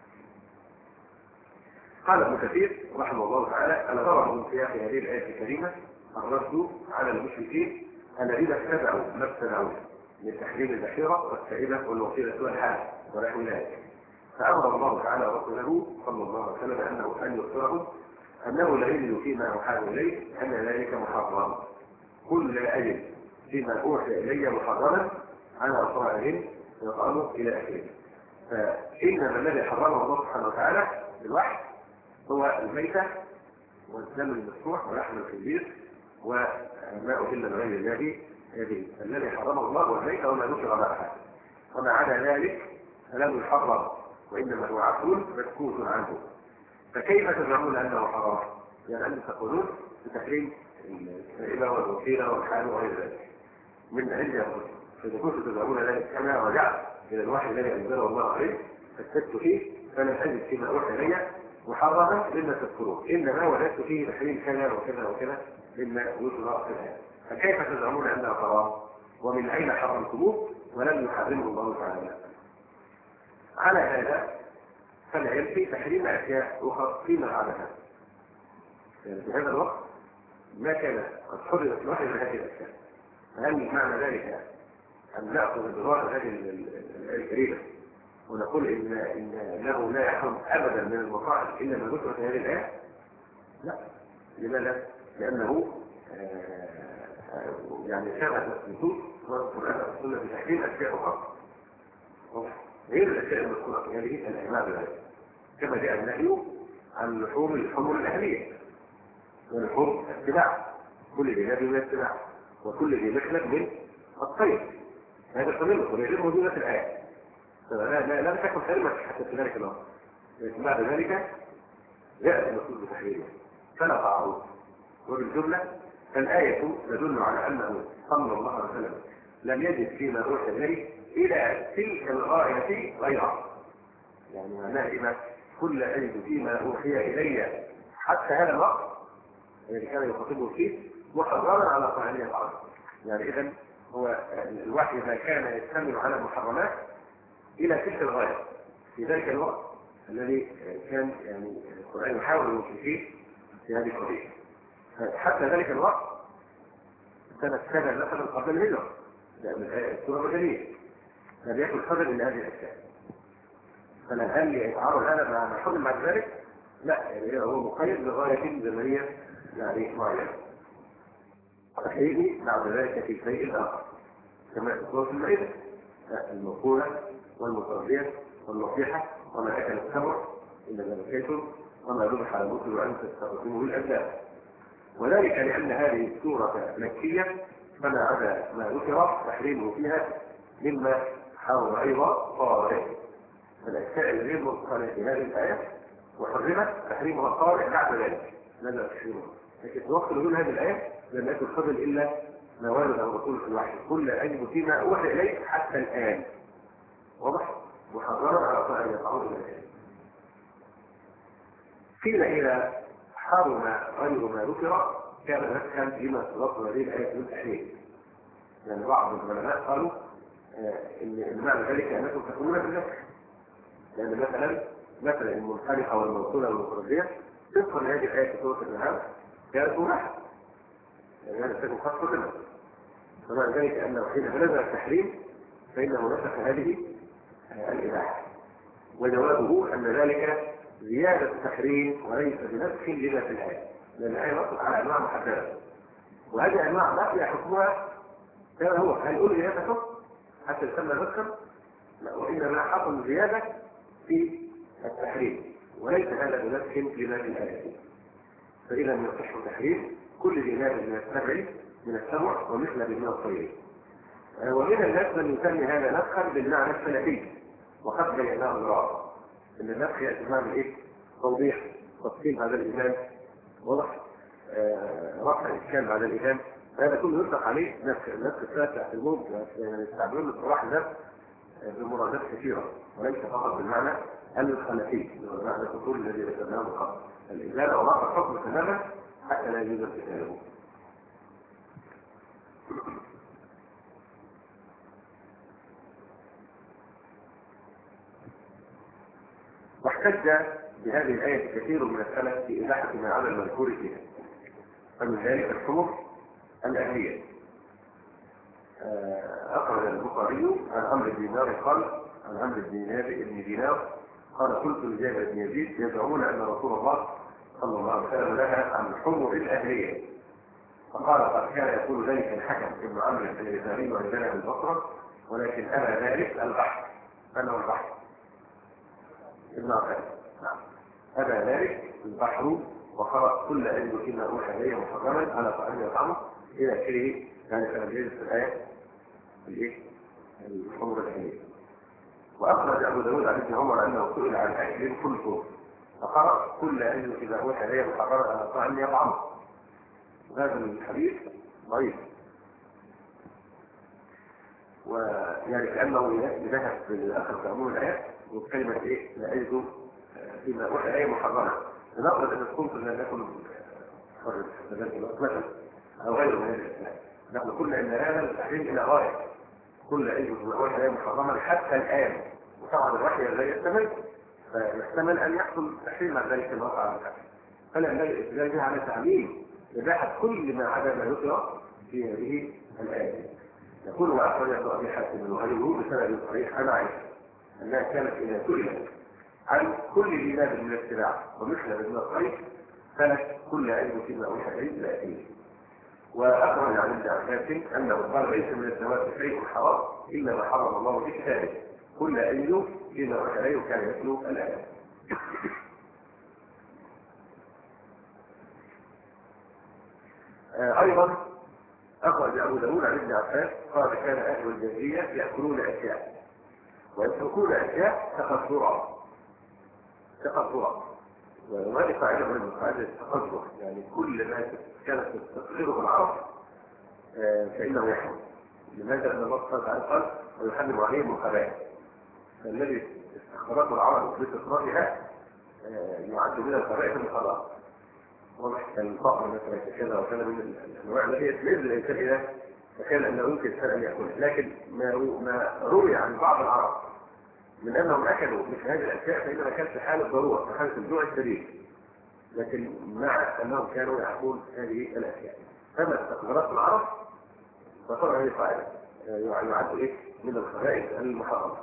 قال ابن كثير رحمه الله تعالى أنا ترى من سياق هذه الآية الكريمة الرد على المشركين الذين اتبعوا ما ابتدعوه من تحريم البحيرة والسائبة والوصيلة والحال ونحو ذلك، فأمر الله تعالى رسوله صلى الله عليه وسلم أن يخبرهم أنه لا يجد فيما أوحى إليه أن ذلك محرم، كل لا أجد فيما أوحي إلي محرما على طائر يطعمه إلى آخره. فإنما الذي حرمه الله سبحانه وتعالى بالوحي هو الميتة والدم المسفوح ولحم الخنزير وما أهل لغير الله به، الذي حرمه الله والميتة وما ذكر معها، وما عدا ذلك فلم يحرم وإنما هو عفو مسكوت عنه. فكيف تزعمون أنه حرام؟ يعني أنتم تقولون بتحريم السائبة والوصيلة والحال وغير ذلك من عند أنفسكم، فإذا كنتم تزعمون ذلك كما رجعت إلى الوحي الذي أنزله الله عليه فاستدت فيه فلم أجد فيما أوحي إلي محرما مما تذكرون، إنما وجدت فيه تحريم كذا وكذا وكذا مما يذكر في الآية. فكيف تزعمون أنه حرام ومن أين حرمتموه ولم يحرمه الله تعالى؟ على هذا فالعلم في تحريم أشياء أخرى فيما بعدها، يعني في هذا الوقت ما كان قد حرمت الوحي من هذه الأشياء، فهل معنى ذلك أن نأخذ بظاهر هذه الآية الكريمة ونقول إنه لا يحرم أبدا من المصائب إلا ما ذكر في هذه الآية؟ لا. لماذا؟ لأنه يعني شرع النصوص والقرآن والسنة بتحريم أشياء أخرى غير الأشياء المذكورة في هذه الأجماع بذلك، كما جاء النهي عن لحوم الحمر الأهلية ولحوم السباع، كل ذي ناب من السباع وكل ذي مخلب من الطير، هذا قانون وغير موجودة في الآية، لا تكن كلمة حتى في ذلك الأمر، لكن بعد ذلك جاءت النصوص بتحريمه فلا تعارض. وبالجملة فالآية تدل على أنه صلى الله عليه وسلم لم يجد فيما أوحي إليه إلى تلك الغاية غيرها، يعني معناه إذا كل أجد فيما أوحي إلي حتى هذا الوقت الذي كان يخاطبه فيه محرما على طاعته الأرض. يعني إذا هو الوحي إذا كان يشتمل على محرمات إلى تلك الغاية في ذلك الوقت الذي كان يعني القرآن يحاول أن يمشي فيه في هذه القضية، حتى ذلك الوقت سنة كذا مثلا قبل الهجرة، لأن السورة مدنية لم يكن قدر إلى هذه الأشياء، فالآن يتعارض هذا مع ما حصل بعد ذلك؟ لا، يعني هو مقيد لغاية زمنية يعني معينة. فحيني بعد ذلك في شيء آخر كما تقول في المائدة الموقولة والمتربية والنصيحة وما أكل السمع إلا ما بكيتم وما ذبح على المسلم وأن تستخدموا بالأبدان، وذلك لأن هذه السورة مكية فما عدا ما ذكر تحريمه فيها مما حاول أيضا طارئ الأشياء الغير مدخلة في هذه الآية وحرمت تحريمها الطارئ بعد ذلك لذا تحريمها، لكن في وقت نزول هذه الآية لم يكن قبل إلا ما ورد عن رسول في الوحي كل أجب فيما أوحي إليه حتى الآن واضح محررا على طاعة يتعرض إلى الآية. قيل إذا حرم غير ما ذكر كان نسخا لما تلقى هذه الآية من التحريم، يعني بعض العلماء قالوا إن معنى ذلك أنكم تكونون في النسخ، لأن مثلا المنحرفة والموصولة والمتردية تدخل هذه الآية في سورة الأنعام كانت واحد، يعني هذا تكون خاصة كده، فمعنى ذلك أنه حين نزل التحريم فإنه نسخ هذه الإباحة، وجوابه أن ذلك زيادة التحريم وليس بنسخ لما في الآية، لأن الآية نصت على أنواع محددة وهذه أنواع ما فيها حكمها كما هو، هل يقول زيادة حكم حتى يسمى نسخا؟ لا، وإنما حصل زيادة في التحريم وليس هذا بنسخ لما في الآية، فإذا يصح تحريم كل ذي ناب من السبع من السبع ومثل من الطير. ومن الناس من يسمي هذا نسخا بالمعنى السلفي وقد بيناه الرابع ان النسخ ياتي بمعنى ايه؟ توضيح تفصيل هذا الإمام واضح رفع الاشكال بعد الإمام، هذا كله يطلق عليه نسخ. النسخ الثالث في الموم يعني يستعملون اصطلاح النسخ بمرادات كثيره وليس فقط بالمعنى الخلفي بمعنى الأصول الذي ذكرناه من قبل، الإزالة ورفع الحكم تماما حتى لا يجوز استئنافه. واحتج بهذه الآية كثير من السلف في إباحة ما على المذكور فيها، فمن ذلك الحمر الأهلية. أخرج البخاري عن عمرو بن دينار قال عن عمرو بن دينار قال قلت لجابر بن يزيد يزعمون أن رسول الله صلى الله عليه وسلم نهى عن الحمر الأهلية، فقال قد كان يقول ذلك الحكم ابن عمرو بن اليزاري وعندنا بالبصرة ولكن أبى ذلك البحر، أنا البحر ابن عباس نعم أبى ذلك البحر وقرأ كل أجل فيما أوحي إليه محرما على طعام يطعمه إلى آخره، يعني كان جيد في الآية الحمر الأهلية. وأخرج أبو داود عن ابن عمر أنه سئل عن أكل كل صور فقرأ كل أجل إذا أوحي إليه محرما على طعام يطعمه، وهذا الحديث ضعيف ويعني كأنه يذهب بالآخر في عموم الآية وكلمة إيه لا أجد فيما أوحي إليه محرما، لنقصد أن تكون لم يكن فرد مثلا أو غيره من الإسلام، نحن قلنا إن هذا التحريم إلى غاية كل أجل فيما أوحي إليه محرما حتى الآن، وطبعا الوحي لا يحتمل فيحتمل أن يحصل تحريم عن ذلك الوضع على الحكم، فلا ينبغي الاستدلال به على تعميم إباحة كل ما عدا ما ذكر في هذه الآية. يقول وأخرج أبي حاتم وغيره بسبب صحيح عن عائشة أنها كانت إذا سئلت عن كل ذي ناب من الاتباع ومثل من الطريق كانت كل علم فيما أوحى إليه إلى آخره. وأخرج عن ابن عباس أنه قال ليس من الزواج شيء حرام إلا ما حرم الله في كتابه، كل علم فيما أوحى إليه كان يتلو الآية. أيضا أخرج أبو داود عن ابن عباس قال كان أهل الجاهلية يأكلون أشياء ويتركون أشياء تقصرا، وهذه قاعدة من قاعدة التقصر، يعني كل ما كانت تستقره العرب فإنه يحرم. لماذا؟ لأن الله سبحانه وتعالى قال ويحرم عليهم الخبائث، فالذي استخبرته العرب باستقرارها يعد من الخبائث الخلاص. واضح كان الفقر مثلا كذا وكذا من الانواع التي يتميز الانسان الى فكان انه يمكن الانسان ان ياكلها، لكن ما روي عن بعض العرب من انهم اكلوا مثل هذه الاشياء فانما كانت في حاله ضروره، في حاله الجوع الشديد، لكن مع انهم كانوا ياكلون هذه الاشياء. فما استقبلت العرب فصار هذه قاعده يعد من الخبائث المحرمه.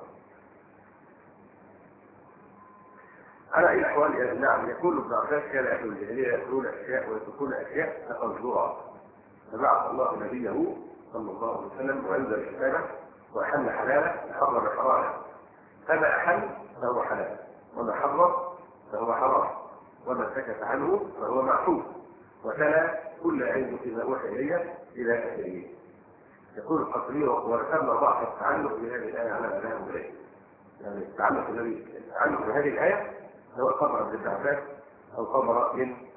على اي الاحوال نعم يقول ابن عباس كان اهل الجاهليه ياكلون اشياء ويتركون اشياء تقصرا، فبعث الله نبيه صلى الله عليه وسلم وانزل كتابه واحل حلاله وحرم حراما، فما احل فهو حلال وما حرم فهو حرام وما سكت عنه فهو معفو، وتلا كل علم فيما اوحي الى اخره. يقول القصري وذكرنا ضعف التعلق بهذه الايه على مذهب اليه، يعني التعلق بهذه الايه سواء خبر من ابن عباس او خبر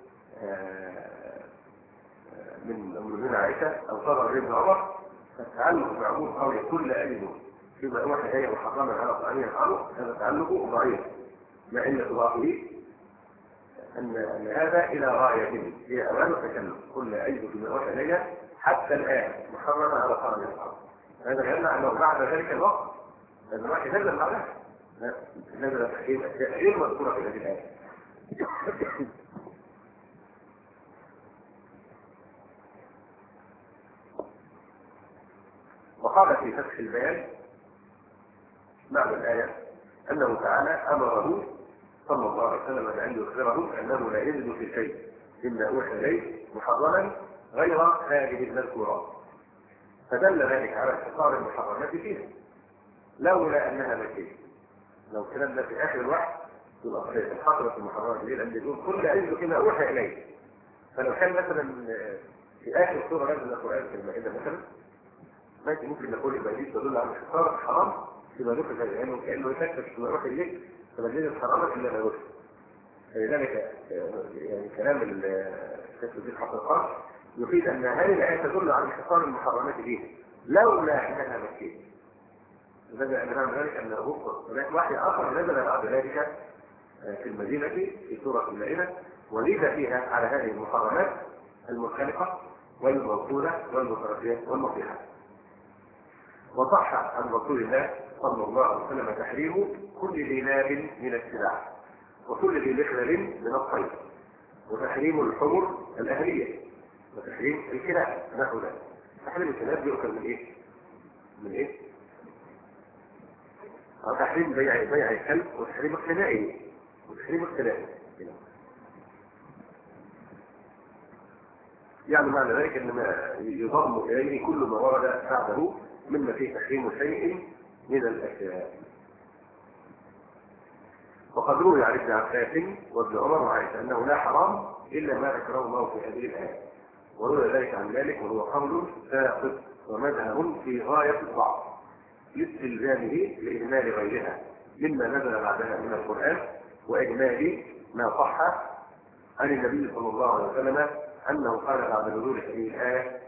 من عائشه او خبر من ابن عمر، فالتعلق بعموم قول كل علم فيما اوحي اليه محرما على طعام يفعله هذا تعلق ضعيف، مع ان ضعفه ان هذا الى غايه هي اوان التكلم، كل علم فيما اوحي اليه حتى الان محرما على طعام يفعله. هذا يمنع انه بعد ذلك الوقت لان الواحد نزل بعدها نزل تحكيم اشياء غير مذكوره في هذه الايه. وقال في فتح البيان معنى الايه انه تعالى امره صلى الله عليه وسلم بان يخبره انه لا يجد في شيء مما اوحي اليه محرما غير هذه المذكورات، فدل ذلك على اختصار المحرمات فيها لولا انها مكيه. لو كلامنا في اخر الوحي تبقى الحضره المحرمات دي لان يقول كل علم فيما اوحي اليه، فلو كان مثلا في اخر سوره نزل القران في المائده مثلا ممكن نقول يبقى دي تدل على اختصار الحرام فيما ذكر في العلم كانه يفكر فيما اوحي اليه فمجال الحرام الا ما ذكر. فلذلك يعني كلام الشيخ الدين حسن القرش يفيد ان هذه الايه تدل على اختصار المحرمات فيها لولا انها مكيه. لذا أمام ذلك أنه هناك وحي آخر نزل بعد ذلك في المدينة في سورة المائدة وليس فيها على هذه المحرمات المختلفة والموصولة والمترفية والمصيحة. وصح عن رسول الله صلى الله عليه وسلم تحريم كل ذي ناب من السلاح وكل ذي مخلل من الطير، وتحريم الحمر الأهلية، وتحريم الكلاب نحو ذلك. تحريم الكلاب يؤكل من إيه؟ من إيه؟ تحريم بيع الكلب وتحريم الكلائم يعني معنى ذلك ان ما يضم اليه كل ما ورد بعده مما فيه تحريم شيء من الاشياء. وقد روي عن ابن عباس وابن عمر وعائشه انه لا حرام الا ما ذكره الله في هذه الايه، وروي ذلك عن مالك وهو قول ساقط ومذهب في غايه الضعف لاستلزامه لإجمال غيرها مما نزل بعدها من القرآن وإجمال ما صح عن النبي صلى الله عليه وسلم أنه قال بعد نزول هذه الآية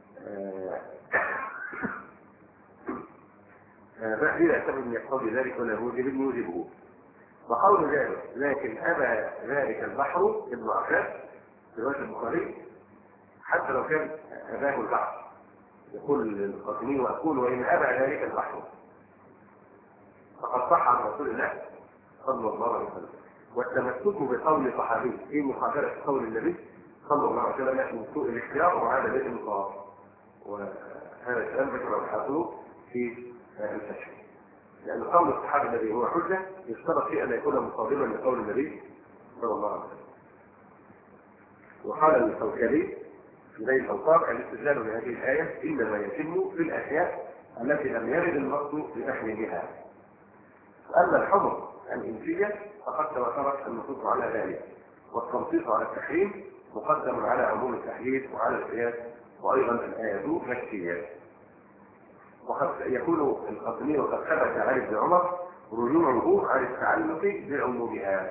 فإذا اعتمد يقتضي ذلك ولا موجب يوجبه. وقول ذلك لكن أبى ذلك البحر ابن عباس في رواية البخاري حتى لو كان أباه البحر يقول القاسمي وأقول وإن أبى ذلك البحر، فقد صح عن رسول الله صلى الله عليه وسلم. والتمسك بقول صحابي في مخالفة قول النبي صلى الله عليه وسلم من سوء الاختيار وعاد بالإنصاف، وهذا الكلام ذكره الحافظ في الفتح، لأن قول الصحابي الذي هو حجة يشترط فيه أن يكون مصادما لقول النبي صلى الله عليه وسلم. وقال الكوكبي في ذي الأوطار الاستدلال بهذه الآية إنما يتم في الأشياء التي لم يرد النص بتحريمها. أما الحظر الإنسية فقد تواترت النصوص على ذلك، والتنصيص على التحريم مقدم على عموم التحريم وعلى القياس، وأيضا الآيات مكية. وقد يكون القاسمي وقد ثبت عن ابن عمر رجوعه عن التعلق بعمومها.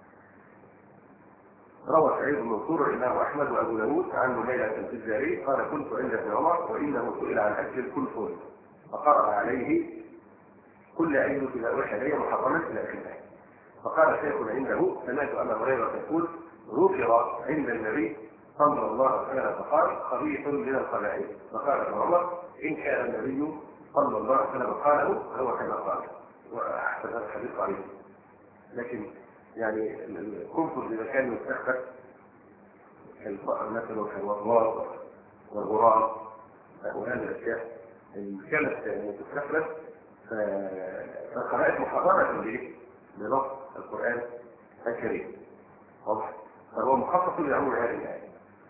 روى سعيد بن منصور الإمام أحمد وأبو داود عن مجيلة الفزاري قال: كنت عند ابن عمر وإنه سئل عن أكل الكلفون فقرأ عليه: كل أيد إذا أوحى إلي محرما إلى آخره. فقال شيخ عنده: سمعت أبا هريرة يقول: ذكر عند النبي صلى الله عليه وسلم فقال: خبيث من الخبائث. فقال ابن عمر: إن كان النبي صلى الله عليه وسلم قاله فهو كما قال. وأحسن هذا الحديث عليه. لكن يعني الكفر إذا كان يستخدم الفأر مثلا كالوضوات والغراب وهذه الأشياء إن كانت تستخدم فالخبائث محرمة بنص القرآن الكريم. واضح؟ فهو مخصص لعموم هذه الآية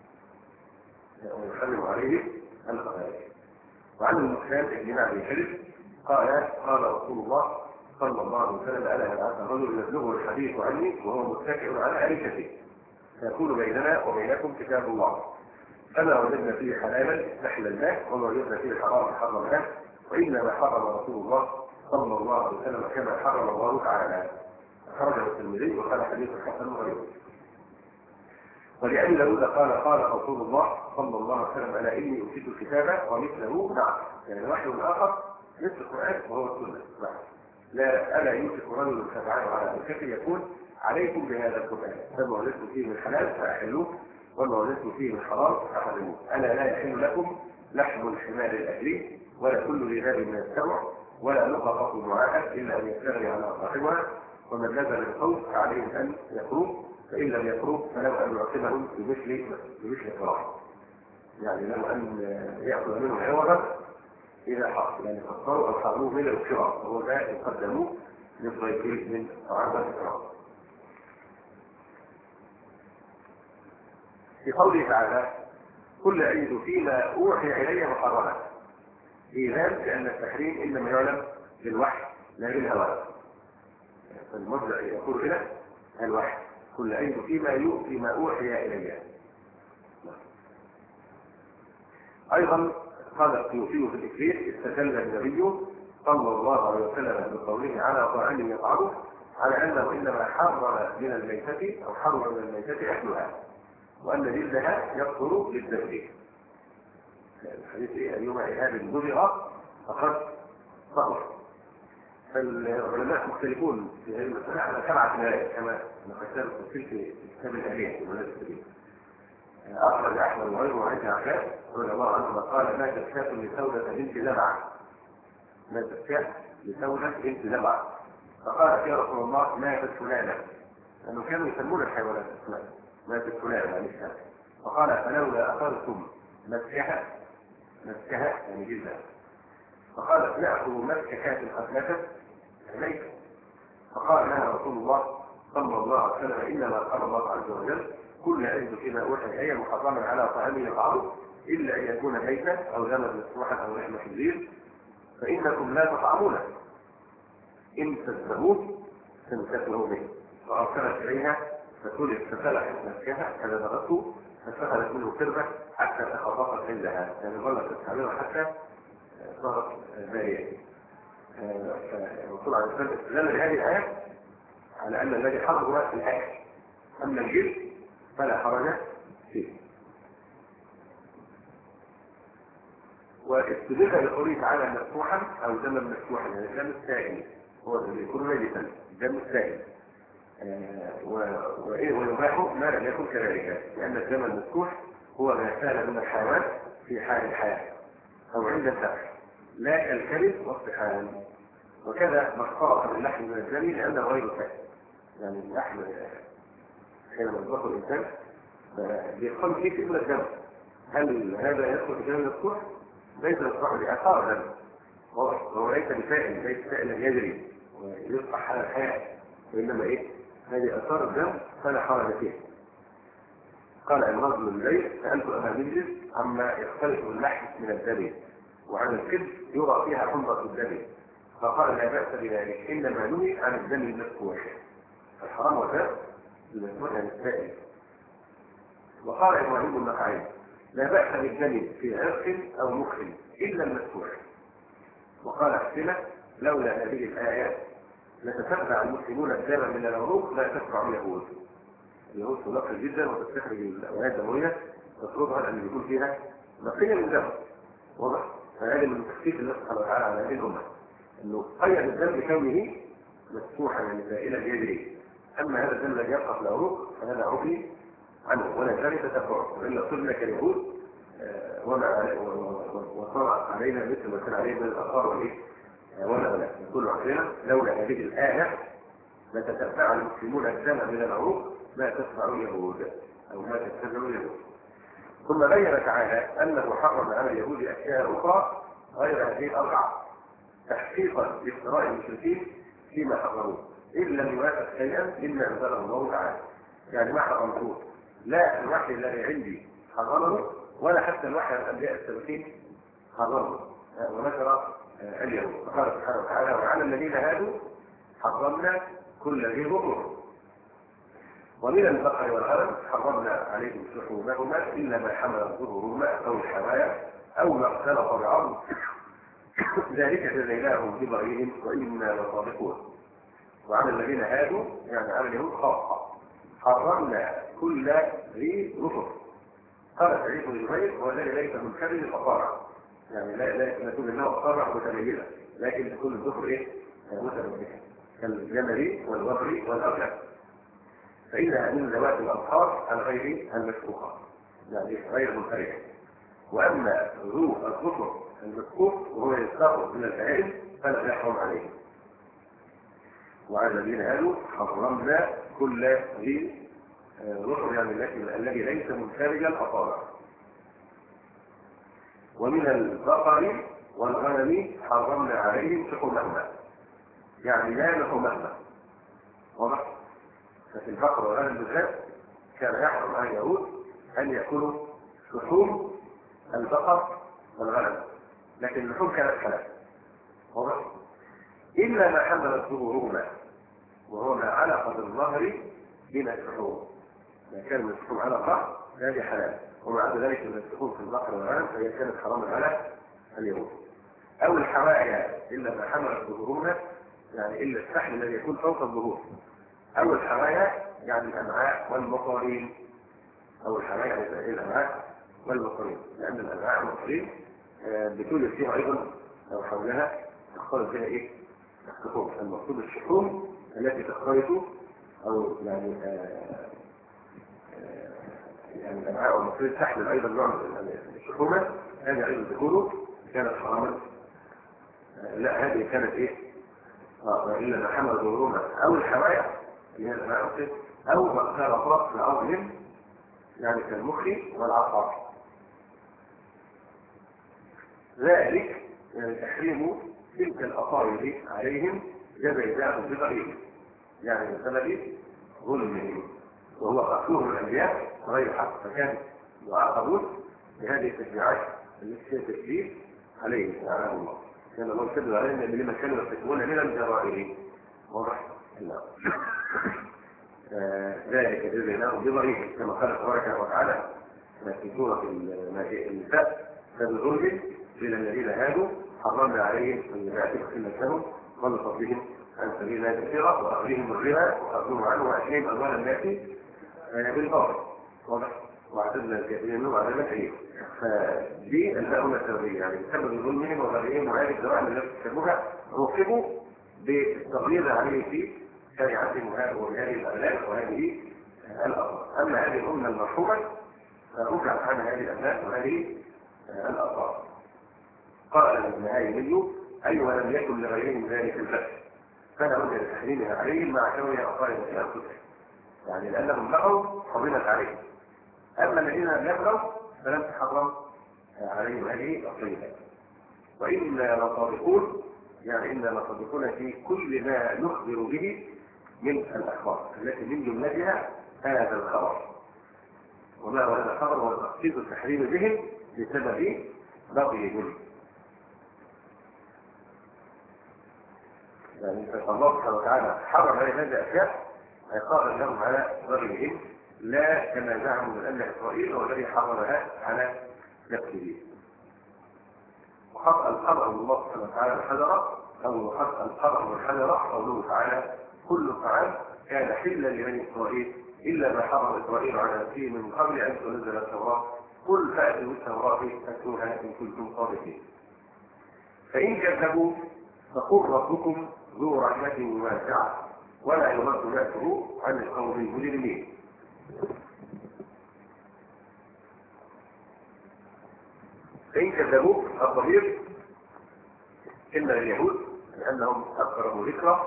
ويحرم عليه الخبائث. وعن المسلم بن معدي كذب قال رسول الله صلى الله عليه وسلم: ألا يبعث الرجل يبلغه الحديث عني وهو متكئ على أريكته فيكون بيننا وبينكم كتاب الله، فما وجدنا فيه حلالا استحللناه وما وجدنا فيه حراما حرمناه، وإنما حرم رسول الله صلى الله عليه وسلم كما حرم الله تعالى. خرجه الترمذي وقال حديث حسن غريب. ولأبي داود قال رسول الله صلى الله عليه وسلم: ألا إني أوتيت الكتاب ومثله معه، يعني وحي آخر مثل القرآن وهو السنة. لا ألا يوشك رجل سبعان على أنفسه يقول: عليكم بهذا القرآن، فما وجدتم فيه من حلال فأحلوه وما وجدتم فيه من حرام فأحرموه. ألا لا يحل لكم لحم الحمار الأهلي ولا كل ذي ذاب من السبع ولا لقطة معاهد إلا أن يستغني على صاحبها، ومن نزل الخوف فعليهم أن يخروج، فإن لم يخروج فلو أن يعطبهم بمثل فراغ، يعني لو أن يأخذ منه عوضا إذا حصل، يعني فصلوا أو حرموه من الكرام، وهو ده يقدموه للضيفين من طعام الكرام. في قوله تعالى: كل أيد فيما أوحي إلي محرما، إيذان لأن التحريم إنما يعلم بالوحي لا بالهوى، فالمرجع يقول إلى الوحي: كل أيد فيما أوحي إلي. أيضا قال السيوطي في الإكليل: استدل النبي صلى الله عليه وسلم بقوله على طاعم يطعمه على أنه إنما حرم من الميتة أو حرم من الميتة أكلها، وأن جلدها يقصر للذبح. الحديث أيما إهاب بلغ فقد صغر. فالعلماء مختلفون في هذه المسألة على 7 آيات كما نقدر في كتاب الآلية في مولاد السبيل. أخرج أحمد وغيره وعيد عكاز رضي الله عنه قال: ماتت شاة لسودة بنت زبعة، ماتت شاة لسودة بنت زبعة، فقالت: يا رسول الله ماتت فلانة، لأنه كانوا يسمون الحيوانات فلانة، ماتت فلانة يعني الشاة. فقال: فلولا أخذتم مسكها يعني جلدها. فقالت: نأخذ مسك شاة قد ماتت إليك. فقال لها رسول الله صلى الله عليه وسلم: إنما قال الله عز وجل: كل أيد فيما أوحي إلي محرما على طعام يطعمه إلا أن يكون ميتا أو دما مسفوحا أو لحم خنزير فإنكم لا تطعمونه، إن تذبحوه تمسكه به. فأرسلت إليها ففلحت مسكها فذبحته فاتخذت منه قربة حتى تخطفت عندها، يعني ظلت تستعملها حتى صارت بارية. الرسول عليه الصلاة والسلام استدل بهذه الآية على أن الذي حرم الأكل، أما الجلد فلا حرج فيه. واستدل بقوله تعالى: مسفوحا أو دما مسفوحا، يعني الدم السائل هو اللي يكون ميتا، الدم السائل، ويباح ما لم يكن كذلك، لأن الدم المسفوح هو ما كان من الحيوان في حال الحياة أو عند الذبح، لا كالكبد والطحال. وكذا ما اختلط باللحم من الدم لأنه غير سائل، يعني اللحم حينما يطبخ الإنسان بيدخل فيه من الدم، هل هذا يدخل في دم المسفوح؟ ليس يصبح بآثار دم، وهو ليس بسائل، ليس سائلا يجري ويصبح على الحياة، وإنما هذه آثار الدم فلا حرج فيه. قال عمران بن الليث: سألت أبا مجلس عما يختلف اللحم من الدم، وعن الكبد يرى فيها حمرة الدم، فقال: لا بأس بذلك، إنما نهي عن الدم المسفوح. الحرام وذاك المسفوح عن السائل. وقال إبراهيم النخعي: لا بأس بالدم في عرق أو مخ إلا المسفوح. وقال حسنة: لولا هذه الآيات لتتبع المسلمون الدم من العروق لا تتبع اليهود. اليهود تنقل جدا وتستخرج الأوعية الدموية تطردها لأن يكون فيها نقية من الدم. واضح؟ فهذا من تخفيف الله سبحانه وتعالى على هذه الأمة، أنه قيد الدم بكونه مسفوحا يعني سائلا بيده. أما هذا الدم الذي يبقى في العروق فهذا عفي عنه ولا زال تتبعه، وإلا صرنا كاليهود وصار علينا مثل ما كان عليه من الآثار ولا يقول علينا: لولا هذه الآية لتتبع المسلمون الدم من العروق ما تتبع اليهود أو ما تتبع اليهود. ثم بين تعالى أنه حرم على اليهود أشياء أخرى غير هذه الأربعة تحقيقا لافتراء المشركين فيما حرموه، إن لم يوافق شيئا مما أنزله الله تعالى. يعني ما حرمته لا الوحي الذي عندي حرمه، ولا حتى الوحي عن الأنبياء السابقين حرمه، ونشر اليهود. فقال سبحانه وتعالى: وعلى الذين هادوا حرمنا كل ذي ظفر، ومن البقر والغنم حرمنا عليهم شحومهما إلا ما حملت ظهورهما أو الحوايا أو ما اختلط بعظم ذلك جزيناهم ببغيهم وإنا لصادقون. وعلى الذين هادوا يعني على اليهود خاصة حرمنا كل ذي ظفر. قال سعيد بن جبير: هو الذي ليس من كبد الأصابع، يعني لا تكون له أصابع متميزة، لكن تكون الظفر متميزة كالجمل والوبر والأبلة، فإنها من ذوات الأبصار الغير المشكوكة يعني غير منفرجة. وأما ذو الظفر المشكوك وهو يستخرج من البهائم فلا يحرم عليه. وعلى الذين هادوا حرمنا كل ذي ظفر يعني الذي ليس منفرج الأصابع. ومن البقر والغنم حرمنا عليهم شحومهما يعني لا لحومهما. واضح؟ ففي البقر والغنم بالذات كان يحرم على اليهود أن يأكلوا لحوم البقر والغنم، لكن اللحوم كانت حلال. واضح؟ إلا ما حملت ظهورهما وهو ما علق بالظهر من اللحوم، ما كان من اللحوم على الظهر هذه حلال، ومع ذلك من اللحوم في البقر والغنم فهي كانت حراما على اليهود. أو الحوايا إلا ما حملت ظهورهما يعني إلا السحل الذي يكون فوق الظهور. أو الحوايا يعني الأمعاء والمصارين، أو الحوايا يعني الأمعاء والمصارين، لأن الأمعاء والمصارين بتولد فيها أيضا أو حولها تختلط بها الشحوم. المقصود الشحوم التي تختلط أو يعني الأمعاء والمصارين تحمل أيضا نوع من الشحومة، هذه أيضا تكون كانت حراما. لا هذه كانت إلا ما حمل ظهورهما أو الحوايا لهذا ما أقصد، أو ما اختلط بعضهم يعني كالمخ والعصب. ذلك يعني تحريم تلك الأطايب عليهم جزيناهم ببغيهم يعني بسبب ظلمهم، وهو قتلهم الأنبياء غير حق، فكان يعاقبون بهذه التشريعات التي فيها تشريع عليهم سبحانه الله. كان الله يكتب عليهم لما كانوا يرتكبون من الجرائم. واضح؟ ذلك جزيناهم ببغيهم كما قال تبارك وتعالى في سورة النساء: فبظلم من الذين هادوا حرمنا عليهم طيبات أحلت لهم وبصدهم عن سبيل الله كثيرا وأخذهم الربا وأخذهم عنه وأكلهم أموال الناس بالباطل. واضح؟ واعتدنا الكافرين منهم عذابا أليما. فدي الباء التربية يعني بسبب ظلمهم وغيرهم وهذه الجرائم التي ارتكبوها عوقبوا بالتغليظ عليه في شريعتهم وهذه الأبناء وهذه الأطفال. أما هذه الأمة المرحومة فرجعت عن هذه الأبناء وهذه الأطفال. قال النهائي: أي ولم يكن لغيرهم ذلك البأس فلا بد من تحريمها عليهم مع كونها أطفال في أنفسهم، يعني لأنهم بغوا حرمت عليهم. أما الذين لم يبغوا فلم تحرم عليهم هذه الطيبات. وإنا لصادقون يعني إنا لصادقون في كل ما نخبر به من الأخبار التي من جملتها هذا الخبر. وما ورد الخبر هو تخصيص التحريم بهم بسبب بغيهم. يعني الله سبحانه وتعالى حرم على هذه الاشياء عقابا لهم على بغيهم، لا كما زعموا من ان اسرائيل هو الذي حرمها على نفسه. وخطأ القرع الله سبحانه وتعالى الحجر، او خطأ القرع والحجر قوله تعالى كل الطعام كان حلا لبني اسرائيل الا ما حرم اسرائيل على نفسه من قبل ان تنزل التوراه قل فاتوا بالتوراه فاتوها ان كنتم صادقين. فان كذبوا فقل ربكم ذو رحمه واسعه ولا يرد بأسه عن القوم المجرمين. فإن كذبوك الضمير إما لليهود لأنهم أقربوا ذكرى،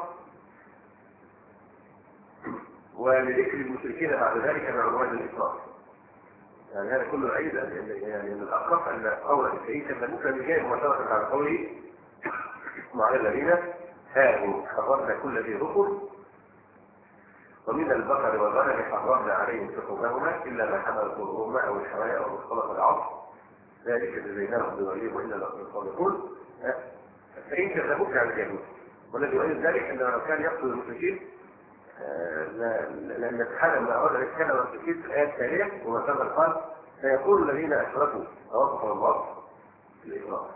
ولذكر المشركين بعد ذلك مع عنوان الإسراء. يعني هذا كله عيد يعني من الأقرب أن قول فإن كذبوك الرجال مباشرة على قوله مع الذين هادوا حرمنا كل ذي ظفر ومن البقر والغنم حرمنا عليهم شحومهما الا ما حملت ظهورهما او الحوايا او مختلط العصر ذلك جزيناهم بغيرهم وانا لصادقون. فان كذبوك على اليهود، والذي يؤيد ذلك ان لو كان يقتل المشركين لان نتحدث ما اراد الكلام عن المشركين في الايه التاليه وما كان قال سيقول الذين اشركوا توفقهم الله في الاسراء.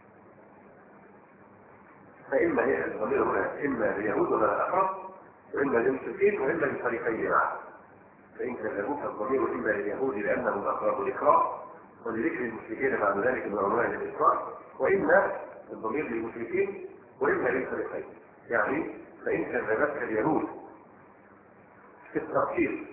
فاما هي الضمير هنا اما اليهود ولا الاقرب وإما للمشركين وإما للفريقين معا. فإن كذبوك الضمير إما لليهود لأنهم أقربوا الإقرار ولذكر المشركين بعد ذلك من عنوان الإقرار، وإما الضمير للمشركين وإما للفريقين. يعني فإن كذبتك اليهود في الترتيب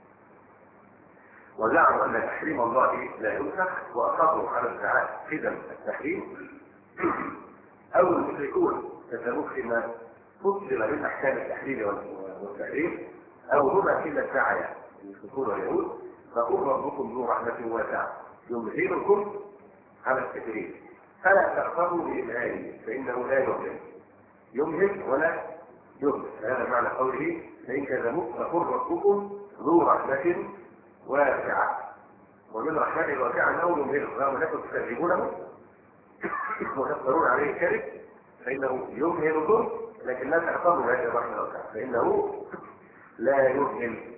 وزعموا أن تحريم الله لا ينسخ وأصروا على ادعاء قدم التحريم، أو المشركون كذبوك فيما فصل من احكام التحليل والتحريم، او هما كلا السعي الكفور واليهود فقل ربكم ذو رحمه واسعه يمهلكم على الكثيرين فلا تغتروا بامهاله فانه لا يمهل ولا يهمل. هذا معنى قوله فان كذبوك فقل ربكم ذو رحمه واسعه، ومن رحمته الواسعه انه يمهله رغم انكم تكذبونه وتفترون عليه الكذب فانه يمهلكم لكن لا تحفظوا بهذه الرحمة والسعة فإنه لا يمهل.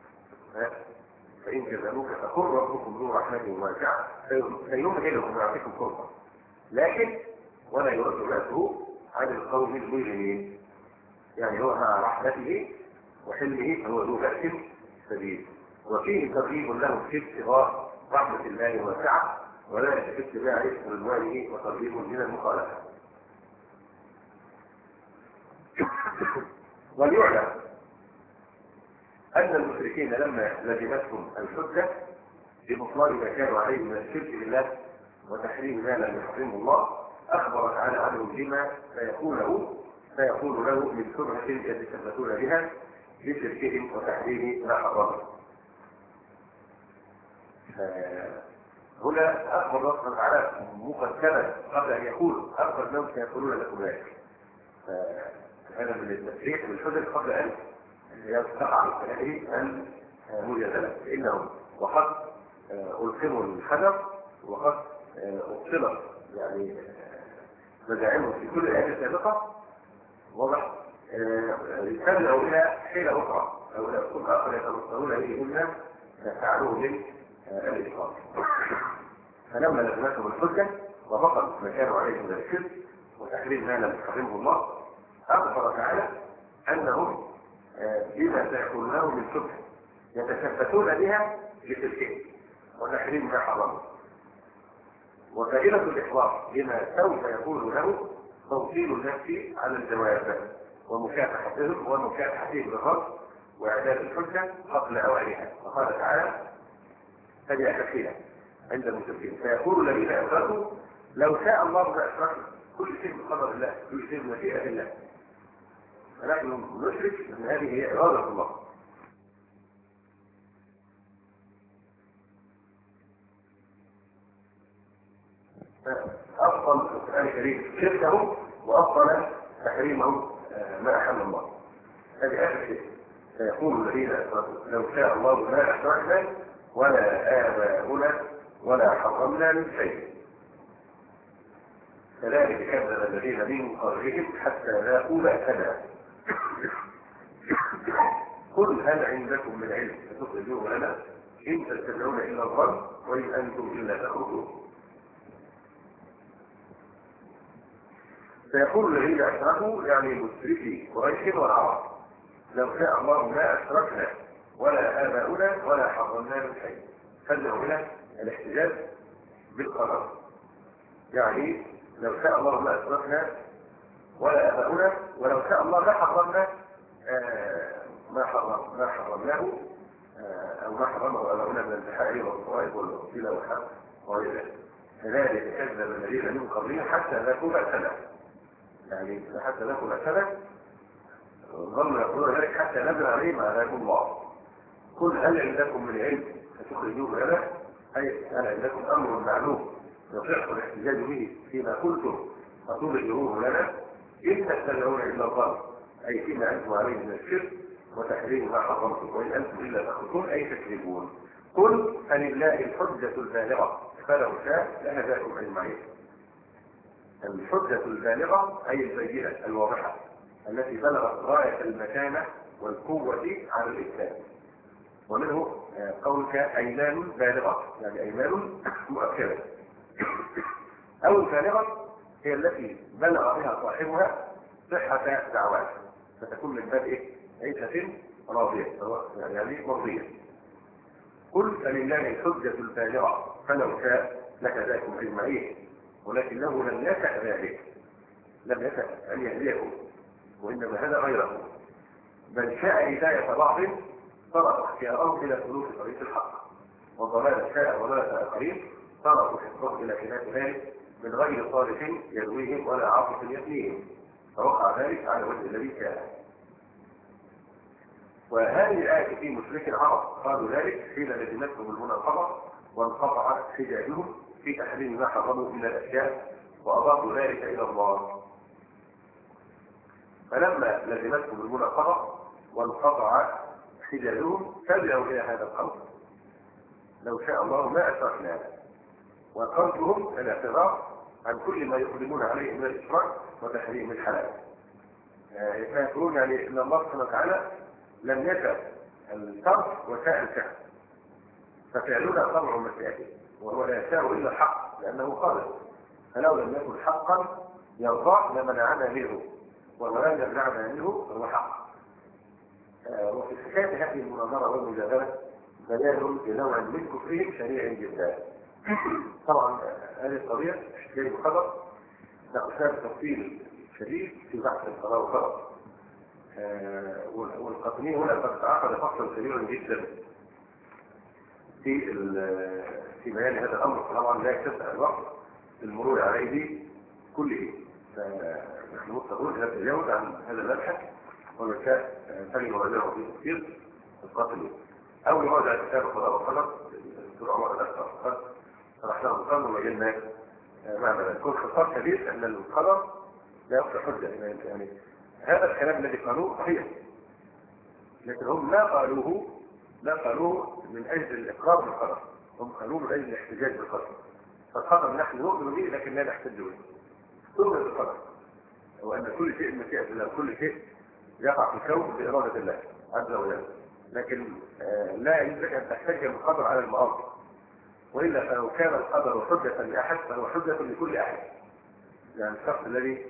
فإن كذبوك فقل ربكم ذو رحمة واسعة فيمهلكم ويعطيكم فرصة لكن ولا يرد بأسه عن القوم المجرمين. يعني هو مع رحمته وحلمه فهو ذو بأس شديد، وفيه ترغيب له في ابتغاء رحمة الله واسعة وذلك في اتباع رضوانه وترغيب من المخالفة. وليعلم أن المشركين لما لزمتهم الحجة ببطلان ما كانوا عليه من الشرك بالله وتحريم ما لم يحرمه الله أخبر تعالى عنهم بما سيكون له من شبهة يتثبتون بها بشركهم وتحريم ما حرمه. هنا أخبر الله سبحانه وتعالى مقدما قبل أن يقول أخبر أنهم سيقولون لكم ذلك. هذا من التفريق بالحجج قبل أن يقع التحريم المجادلة، فإنهم وقد ألقموا الحجر وقد أبطلت يعني مزاعمهم في كل الآيات السابقة واضح يتبعوا إلى حيلة أخرى أو إلى أسلوب آخر يتوصلون إليه الناس فعلوه من الإسلام. فلما لزمتهم الحجة وفقدوا ما كانوا عليه من الشرك وتحريم ما لم يحرمه الله أخبر تعالى أنهم بما سيكونونه من شبهة يتثبتون بها لشركهم وتحريم ما حرمه. وفائدة الإخبار بما سوف يكون له توصيل النفس على الجواب ومكافحتهم بالرد وإعداد الحجة قبل أوانها. وقال تعالى هذه أكثيرا عند المشركين فيقول الذين أشركوا لو شاء الله ما أشركنا، كل شيء بقدر الله كل شيء بمشيئة الله، فنحن نشرك أن هذه هي إرادة الله. أفضل القرآن الكريم شركه وأفضل تحريمه ما أحل الله. هذه آخر شيء. سيقول الذين أشركوا لو شاء الله ما أشركنا ولا آباؤنا ولا حرمنا من شيء. كذلك كذب الذين من قبلهم حتى ذاقوا بأسنا. قل هل عندكم من علم فتخرجوه لنا إن تتبعون إلا الظن وإن أنتم إلا تخرجون. فيقول الذين أشركوا يعني مشركي قريش والعرب لو شاء الله ما أشركنا ولا آباؤنا ولا حرمنا من شيء. فادعوا إلى الاحتجاج بالقدر، يعني لو شاء الله ما أشركنا ولا آباؤنا ولو شاء الله ما حرمنا ما حرمناه أو ما حرمه آباؤنا من البحائر والصوائب والوسيلة والحق وغيره. كذلك كذب الذين من قبلهم حتى ذاقوا بأسنا، يعني حتى ذاقوا بأسنا ظلوا يقولون ذلك حتى نزل عليهم عذاب الله. قل هل عندكم من علم فتخرجوه لنا، أي هل عندكم أمر معلوم يصح الاحتجاج به فيما قلتم فتخرجوه لنا إن تتبعون إلا الظن، أي فيما أنتم عليه من الشرك وتحريم ما حرمتم وإن أنتم إلا تخرجون أي تكذبون. قل فلله الحجة البالغة فلو شاء لهداكم أجمعين. الحجة البالغة أي البينة الواضحة التي بلغت غاية المكانة والقوة على الإسلام. ومنه قولك أيمان بالغة، يعني أيمان مؤكدة. أو البالغة هي التي بلغ بها صاحبها صحة دعوات، فتكون من باب عيشة راضية يعني مرضية. قل فلله الحجة البالغة فلو شاء لهداكم أجمعين ولكنه لم يشأ ذلك، لم يشأ أن يهديكم وإنما هذا غيره، بل شاء هداية بعض صرف اختيارهم إلى سلوك طريق الحق، وضلال شاء ضلالة آخرين صرفوا حفظهم إلى خلاف ذلك من غير صالح يرويهم ولا عاطف يثنيهم، فوقع ذلك على وجه الذي كان. وهذه الآية في مشرك العرب قالوا ذلك حين لزمتهم المناقضة وانقطع حجاجهم في تحريم ما حرموا من الأشياء وأضافوا ذلك إلى الله. فلما لزمتهم المناقضة وانقطع حجاجهم تبعوا إلى هذا الأمر لو شاء الله ما أشركنا، وقصدهم الاعتراف عن كل ما يقدمون عليه من الإشراك وتحريم الحلال. يقولون يعني إن الله سبحانه وتعالى لم يجعل الترك وشاء الفعل، ففعلنا طبع مشيئته وهو لا يشاء إلا الحق لأنه خالق، فلو لم يكن حقا يرضى لمنعنا منه، وما لم يمنعنا منه فهو حق. وفي حكاية هذه المناظرة والمجادلة بيان لنوع من كفرهم شنيع جدا. طبعا هذه القضية جاي بخبر نقشان تفصيل شديد في بحث القضاء والقدر، والقطني هنا قد تعقد فصلا كبيرا جدا في بيان هذا الامر. طبعا لا يتسع الوقت للمرور عليه كله، فنحن مضطرون هذا اليوم عن هذا المبحث ومشاء ثاني مراجعه في تفسير القطني او يراجع كتاب القضاء والقدر دكتور عمر الاكثر شرحناه القرن وبينا معنى ذلك. باختصار شديد ان القدر لا يقصد حجه، يعني هذا الكلام الذي قالوه صحيح، لكن هم لا قالوه من اجل الاقرار بالقدر، هم قالوه من اجل الاحتجاج بالقدر. فالقدر نحن نؤمن به لكن لا نحتج به. ثم بالقدر وان كل شيء مشيئة الله، كل شيء يقع في الكون باراده الله عز وجل، لكن لا يمكن ان تحتج بالقدر على المعاصي، والا فلو كان القدر حجه لاحد فهو حجه لكل احد. يعني الشخص الذي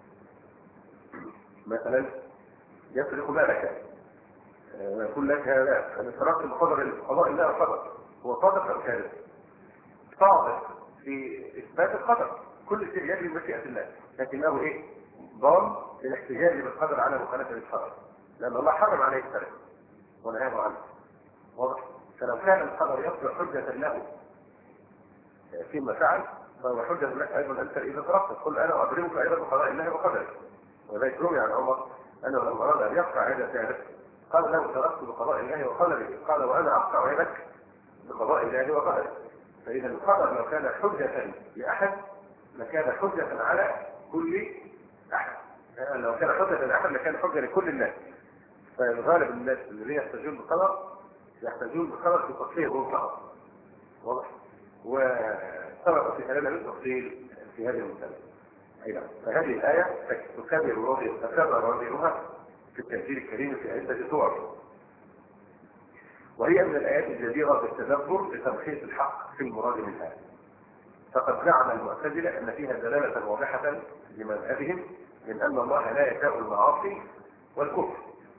مثلا يسرق مالك ويقول لك هذا انا سرقت بقدر قضاء الله القدر، هو صادق ام كاذب؟ صادق في اثبات القدر، كل شيء يجري بمشيئه الله، لكنه ضال للاحتجاج بالقدر على مخالفه القدر، لان الله حرم عليه السرقه ونهاه عنه. واضح؟ فلو كان القدر يصبح حجه له فيما فعل فهو حجه لك ايضا انت اذا تركت. قل انا اضربك ايضا بقضاء الله وقدره. وذلك روي عن عمر انه لما اراد ان يقطع يد ثالث قال له تركت بقضاء الله وقدره، قال وانا اقطع يدك بقضاء الله وقدره. فاذا القدر لو كان حجه لاحد لكان حجه على كل احد، يعني لو كان حجه لاحد لكان حجه لكل الناس. فالغالب الناس الذين يحتجون بالقدر يحتاجون بخبر في تفصيل منطقة واضح، وسبق في كلامنا بالتفصيل في هذه المسألة. أيضا فهذه الآية تكرر رابعها في التنزيل الكريم في عدة سور، وهي من الآيات الجديرة بالتدبر لتمحيص الحق في المراد منها. فقد زعم المعتزلة أن فيها دلالة واضحة لمذهبهم من أن الله لا يشاء المعاصي والكفر.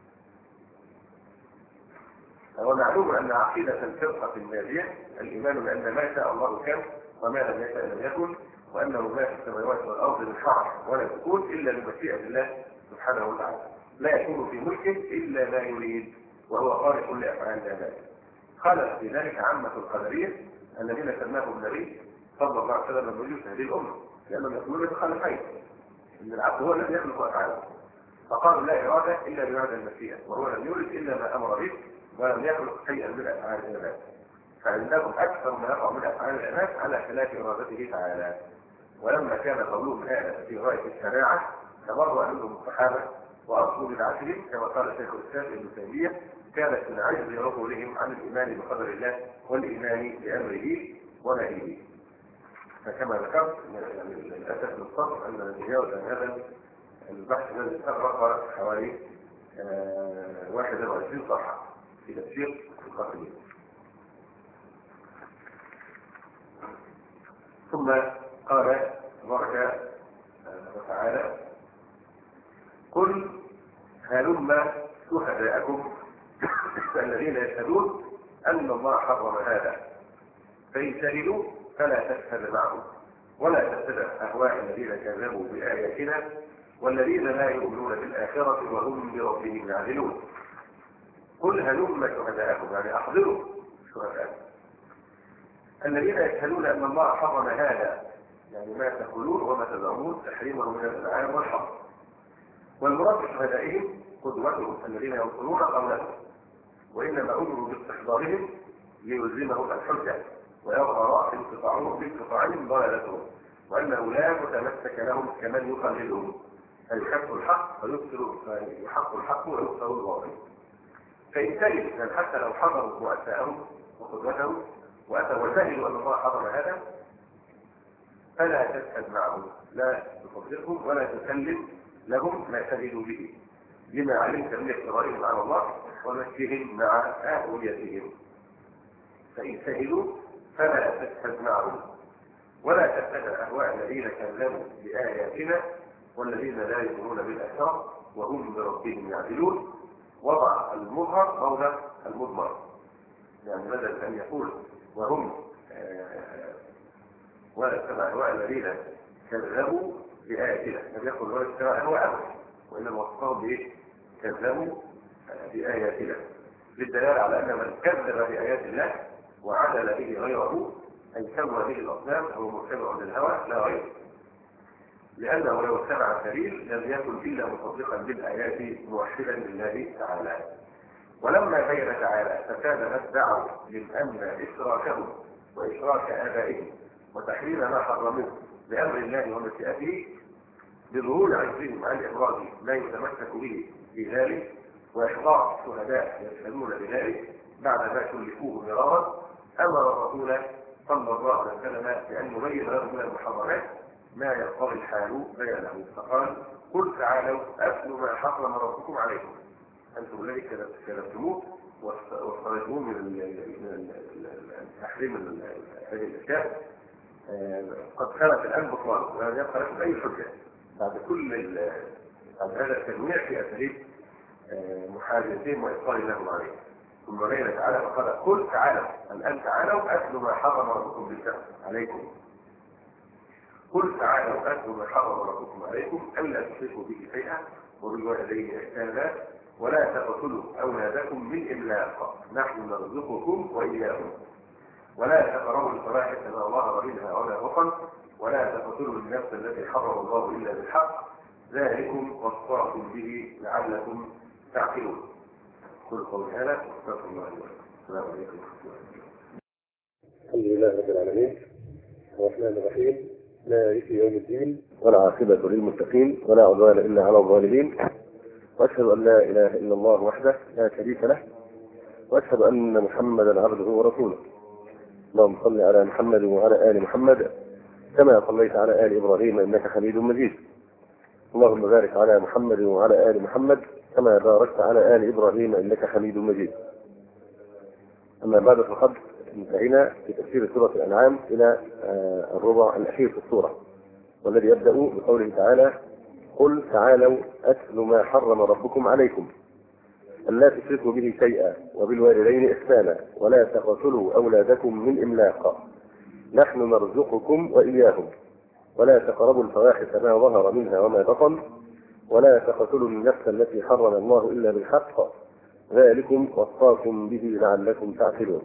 ومعلوم أن عقيدة الفرقة الناجية الإيمان بأن ما شاء الله كان وما لم يشاء لم يكن، وأنه ما في السماوات والأرض من حق ولا تكون إلا بمشيئة الله سبحانه وتعالى، لا يكون في ملكه إلا ما يريد، وهو خالق لأفعال العباد. خالف في ذلك عامة القدرية الذين سماهم النبي صلى الله عليه وسلم مجوس هذه الأمة، لأنهم يقولون بخالقين إن العبد هو الذي يخلق أفعاله، فقالوا لا إرادة إلا بمعنى المشيئة، وهو لم يرد إلا ما أمر به ولم يخلق شيئا من أفعال العباد. فعندهم أكثر ما يقع من أفعال العباد على خلاف إرادته تعالى. ولما كان قولهم هذا في غاية الشريعة تبرأ منهم الصحابة وأصل بدعتهم، كما قال شيخ الإسلام ابن تيمية كانت من عجز عقولهم عن الإيمان بقدر الله والإيمان بأمره ونهيه. فكما ذكرت للأسف الصبر أن نتجاوز عن هذا البحث الذي استغرق حوالي 21 صفحة في تفسير القرآن. ثم قال تبارك وتعالى: قل هلم شهداءكم الذين يشهدون أن الله حرم هذا، فإن شهدوا فلا تشهد معهم ولا تتبع أهواء الذين كذبوا بآياتنا والذين لا يؤمنون بالآخرة وهم بربهم يعدلون. قل هلم شهداءكم يعني أحضروا شهداءكم الذين يشهدون أن الله حرم هذا، يعني ما تقولون وما تزعمون تحريمه من الأنعام والحرم. والمراد بشهدائهم قدوتهم الذين ينقلون قولهم، وإنما أمروا باستحضارهم ليلزمهم الحجة ويظهر بانقطاعهم ضلالتهم، وأنه لا متمسك لهم كمن يقلدهم فيحق الحق فيحق الحق ويبصر الباطل. فإن تجد حتى لو حضروا رؤساءهم وقدوتهم وأتوا وشهدوا أن الله حرم هذا فلا تشهد معهم، لا تصدقهم ولا تسلم لهم ما شهدوا به، لما علمت من اقترارهم على الله ومشيهم مع أهويتهم. فإن شهدوا فلا تشهد معهم ولا تتبع أهواء الذين كذبوا بآياتنا والذين لا يؤمنون بالآخرة وهم بربهم يعدلون. وضع المظهر موضع المضمر، يعني بدل أن يقول وهم ولا تتبع أهواء الذين كذبوا بآياتنا، لم يقل ولا تتبع أهواءهم، وإنما وصفهم بإيه؟ كذبوا بآياتنا، للدلالة على أن من كذب بآيات الله وعدل به غيره أن سوى به الأصنام هو متبع للهوى لا غير، لأنه لو اتبع سبيل لم يكن إلا مصدقا بالآيات موحدا لله تعالى. ولما بين تعالى فساد ما ادعوا من أن إشراكهم وإشراك آبائهم وتحريم ما حرموه بأمر الله ومشيئته بظهور عجزهم عن إخراج ما يتمسك به في ذلك وإحضار الشهداء يشهدون بذلك بعد ما كلفوه مرارا، أمر الرسول صلى الله عليه وسلم بأن يبين لهم من المحرمات ما يقتضي الحال بيانه، فقال: قل تعالوا أتل ما حرم ربكم عليكم. أنتم الذي كذبتموه وافترضتموه من تحريم هذه الأشياء قد خلت الآن بطلان ولم يبقى لكم أي حجة بعد كل هذا التنويع في أساليب محاجتهم وإقرار لهم عليه. ثم بين تعالى فقال: قل تعالوا الآن تعالوا أتل ما حرم ربكم عليكم. قل تعالوا أتل ما حرم ربكم عليكم ألا تشركوا به شيئا وبالوالدين إحسانا ولا تقتلوا أولادكم من إملاق نحن نرزقكم وإياهم ولا تقربوا الفواحش ما ظهر منها ولا بطن ولا تقتلوا النفس التي حرم الله إلا بالحق ذلكم وصاكم به لعلكم تعقلون. قل قولي هذا واستغفر الله لي ولكم. السلام عليكم ورحمة الله وبركاته. الحمد لله رب العالمين الرحمن الرحيم مالك يوم الدين والعاقبة للمتقين ولا عدوان إلا على الظالمين، وأشهد أن لا إله إلا الله وحده لا شريك له وأشهد أن محمدا عبده ورسوله. اللهم صل على محمد وعلى آل محمد كما صليت على آل إبراهيم إنك حميد مجيد. اللهم بارك على محمد وعلى آل محمد كما باركت على آل إبراهيم إنك حميد مجيد. أما بعد فقد انتهينا في تفسير سورة الأنعام إلى الربع الأخير في السورة، والذي يبدأ بقوله تعالى: قل تعالوا أتل ما حرم ربكم عليكم ألا تشركوا به شيئا وبالوالدين إحسانا ولا تقتلوا أولادكم من إملاق نحن نرزقكم وإياهم ولا تقربوا الفواحش ما ظهر منها وما بطن ولا تقتلوا النفس التي حرم الله إلا بالحق ذلكم وصاكم به لعلكم تعقلون.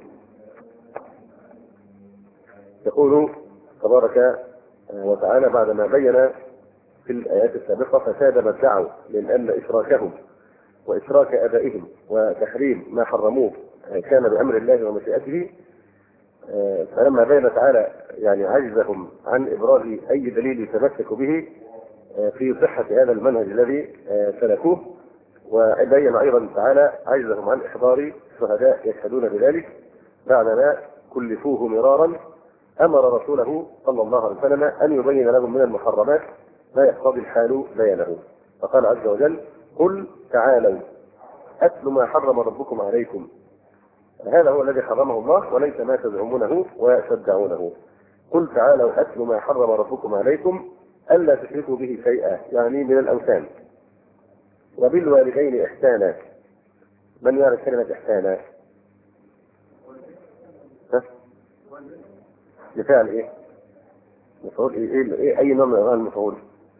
يقول تبارك وتعالى بعدما بين في الآيات السابقة فساد ما ادعوا من أن إشراكهم وإشراك آبائهم وتحريم ما حرموه كان بأمر الله ومشيئته، فلما بين تعالى يعني عجزهم عن إبراز أي دليل يتمسك به في صحة هذا المنهج الذي سلكوه، وبين أيضا تعالى عجزهم عن إحضار شهداء يشهدون بذلك بعدما كلفوه مرارا، أمر رسوله صلى الله عليه وسلم أن يبين لهم من المحرمات ما يقتضي الحال بيانه، فقال عز وجل: قل تعالوا أتل ما حرم ربكم عليكم. هذا هو الذي حرمه الله وليس ما تزعمونه وتدعونه. قل تعالوا أتل ما حرم ربكم عليكم ألا تشركوا به شيئا، يعني من الأوثان، وبالوالدين إحسانا. من يعرف كلمة إحسانا؟ لفعل إيه؟ مفعول إيه؟ أي نوع من أنواع المفعول؟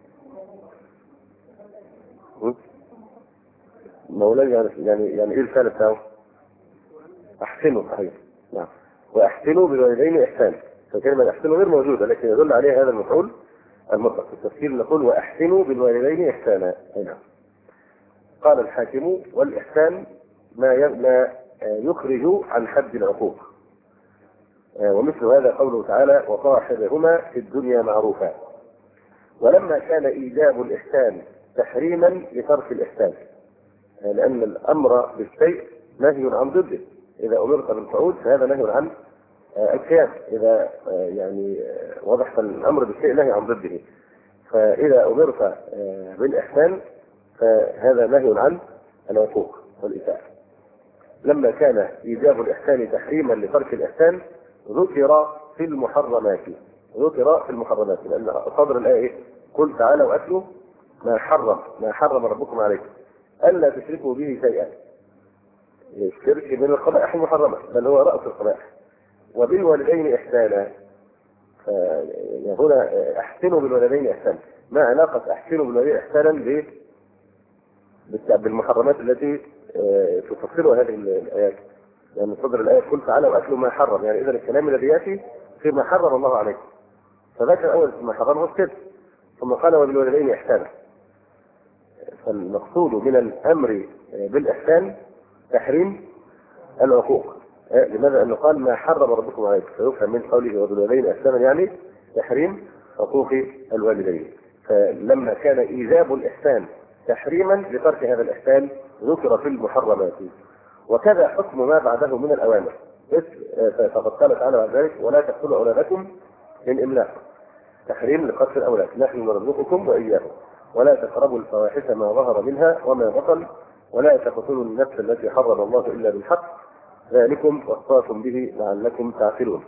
مولاي يعني إيه الفعل بتاعه؟ أحسنوا. صحيح، نعم. وأحسنوا بالوالدين إحسانا، فكلمة أحسنوا غير موجودة لكن يدل عليها هذا المفعول المطلق. في التفسير نقول: وأحسنوا بالوالدين إحسانا. نعم. قال الحاكم: والإحسان ما يخرج عن حد العقوق. ومثل هذا قوله تعالى: وصاحبهما في الدنيا معروفا. ولما كان إيجاب الإحسان تحريما لترك الإحسان، لأن الأمر بالشيء نهي عن ضده، إذا أمرت بالفعول فهذا نهي عن القيام، إذا يعني وضح الأمر بالشيء نهي عن ضده، فإذا أمرت بالإحسان فهذا نهي عن العقوق والإساءة. لما كان إيجاب الإحسان تحريما لترك الإحسان ذكر في المحرمات، لأن صدر الآية: قل تعالوا أتلوا ما حرم ربكم عليكم ألا تشركوا به شيئا. الشرك من القبائح المحرمة، بل هو رأس القبائح. وبالوالدين إحسانا، هنا أحسنوا بالوالدين إحسانا. ما علاقة أحسنوا بالوالدين إحسانا بالمحرمات التي تفصلها هذه الآيات؟ يعني صدر الآية: قل تعالوا وأتلوا ما حرم، يعني إذا الكلام الذي يأتي فيما حرم الله عليكم، فذكر أول ما حرمه الشرك، ثم قال: وبالوالدين إحسانا. فالمقصود من الأمر بالإحسان تحريم العقوق. لماذا؟ أنه قال: ما حرم ربكم عليكم، فيفهم من قوله وبالوالدين إحسانا يعني تحريم عقوق الوالدين. فلما كان إيجاب الإحسان تحريما لترك هذا الإحسان ذكر في المحرمات. وكذا حكم ما بعده من الأوامر، فقد قال تعالى بعد ذلك: ولا تقتلوا أولادكم من إملاق، تحريم لقتل الأولاد، نحن نرزقكم وإياهم ولا تقربوا الفواحش ما ظهر منها وما بطن ولا تقتلوا النفس التي حرم الله إلا بالحق ذلكم وصاكم به لعلكم تعقلون.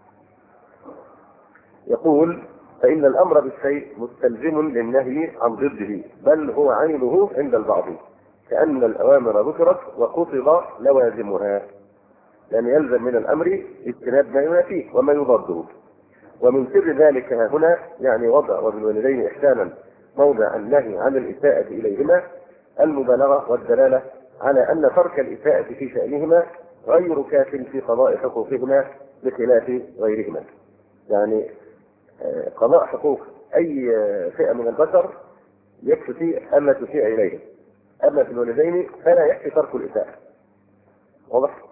يقول: فإن الأمر بالشيء مستلزم للنهي عن ضده، بل هو عينه عند البعض، كأن الأوامر ذكرت وقصد لوازمها، لأن يلزم من الأمر اجتناب ما ينافيه وما يضاده. ومن سر ذلك هنا يعني وضع وبالوالدين إحسانا موضع النهي عن الإساءة إليهما المبالغة والدلالة على أن ترك الإساءة في شأنهما غير كاف في قضاء حقوقهما بخلاف غيرهما. يعني قضاء حقوق أي فئة من البشر يكفي ألا تسيء إليهم، أما في الوالدين فلا يكفي ترك الإساءة. واضح؟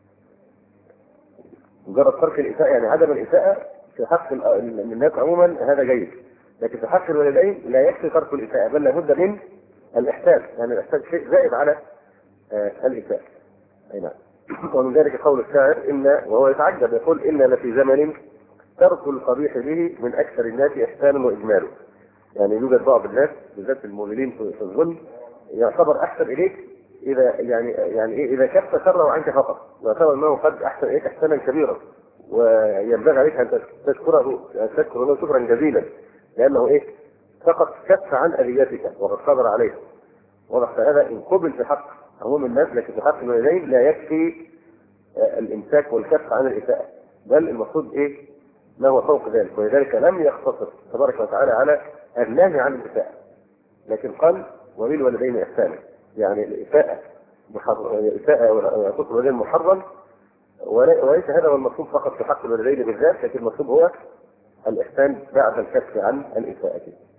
مجرد ترك الإساءة يعني عدم الإساءة في حق الناس عموما هذا جيد، لكن في حق الوالدين لا يكفي ترك الإساءة، بل لابد من الإحسان، يعني الإحسان شيء زائد على الإساءة. أي نعم. ومن ذلك قول الشاعر وهو يتعجب يقول: إن لفي زمن ترك القبيح به من أكثر الناس إحسانا وإجمالا. يعني يوجد بعض الناس بالذات المؤمنين في الظلم يعتبر أحسن إليك إذا إذا كف شره عنك فقط، ويعتبر أنه قد أحسن إليك إحسانا كبيرا، وينبغي عليك أن تشكره شكرا جزيلا، لأنه فقط كف عن أذيتك وقد قدر عليها. وضح هذا إن قبل في حق عموم الناس، لكن في حق الوالدين لا يكفي الإمساك والكف عن الإساءة، بل المقصود ما هو فوق ذلك. ولذلك لم يقتصر تبارك وتعالى على النهي عن الإساءة، لكن قال: وبالوالدين إحسانا. يعني الإساءة وعقوق الوالدين محرم، وليس هذا هو المطلوب فقط في حق الوالدين بالذات، لكن المطلوب هو الإحسان بعد الكف عن الإساءة.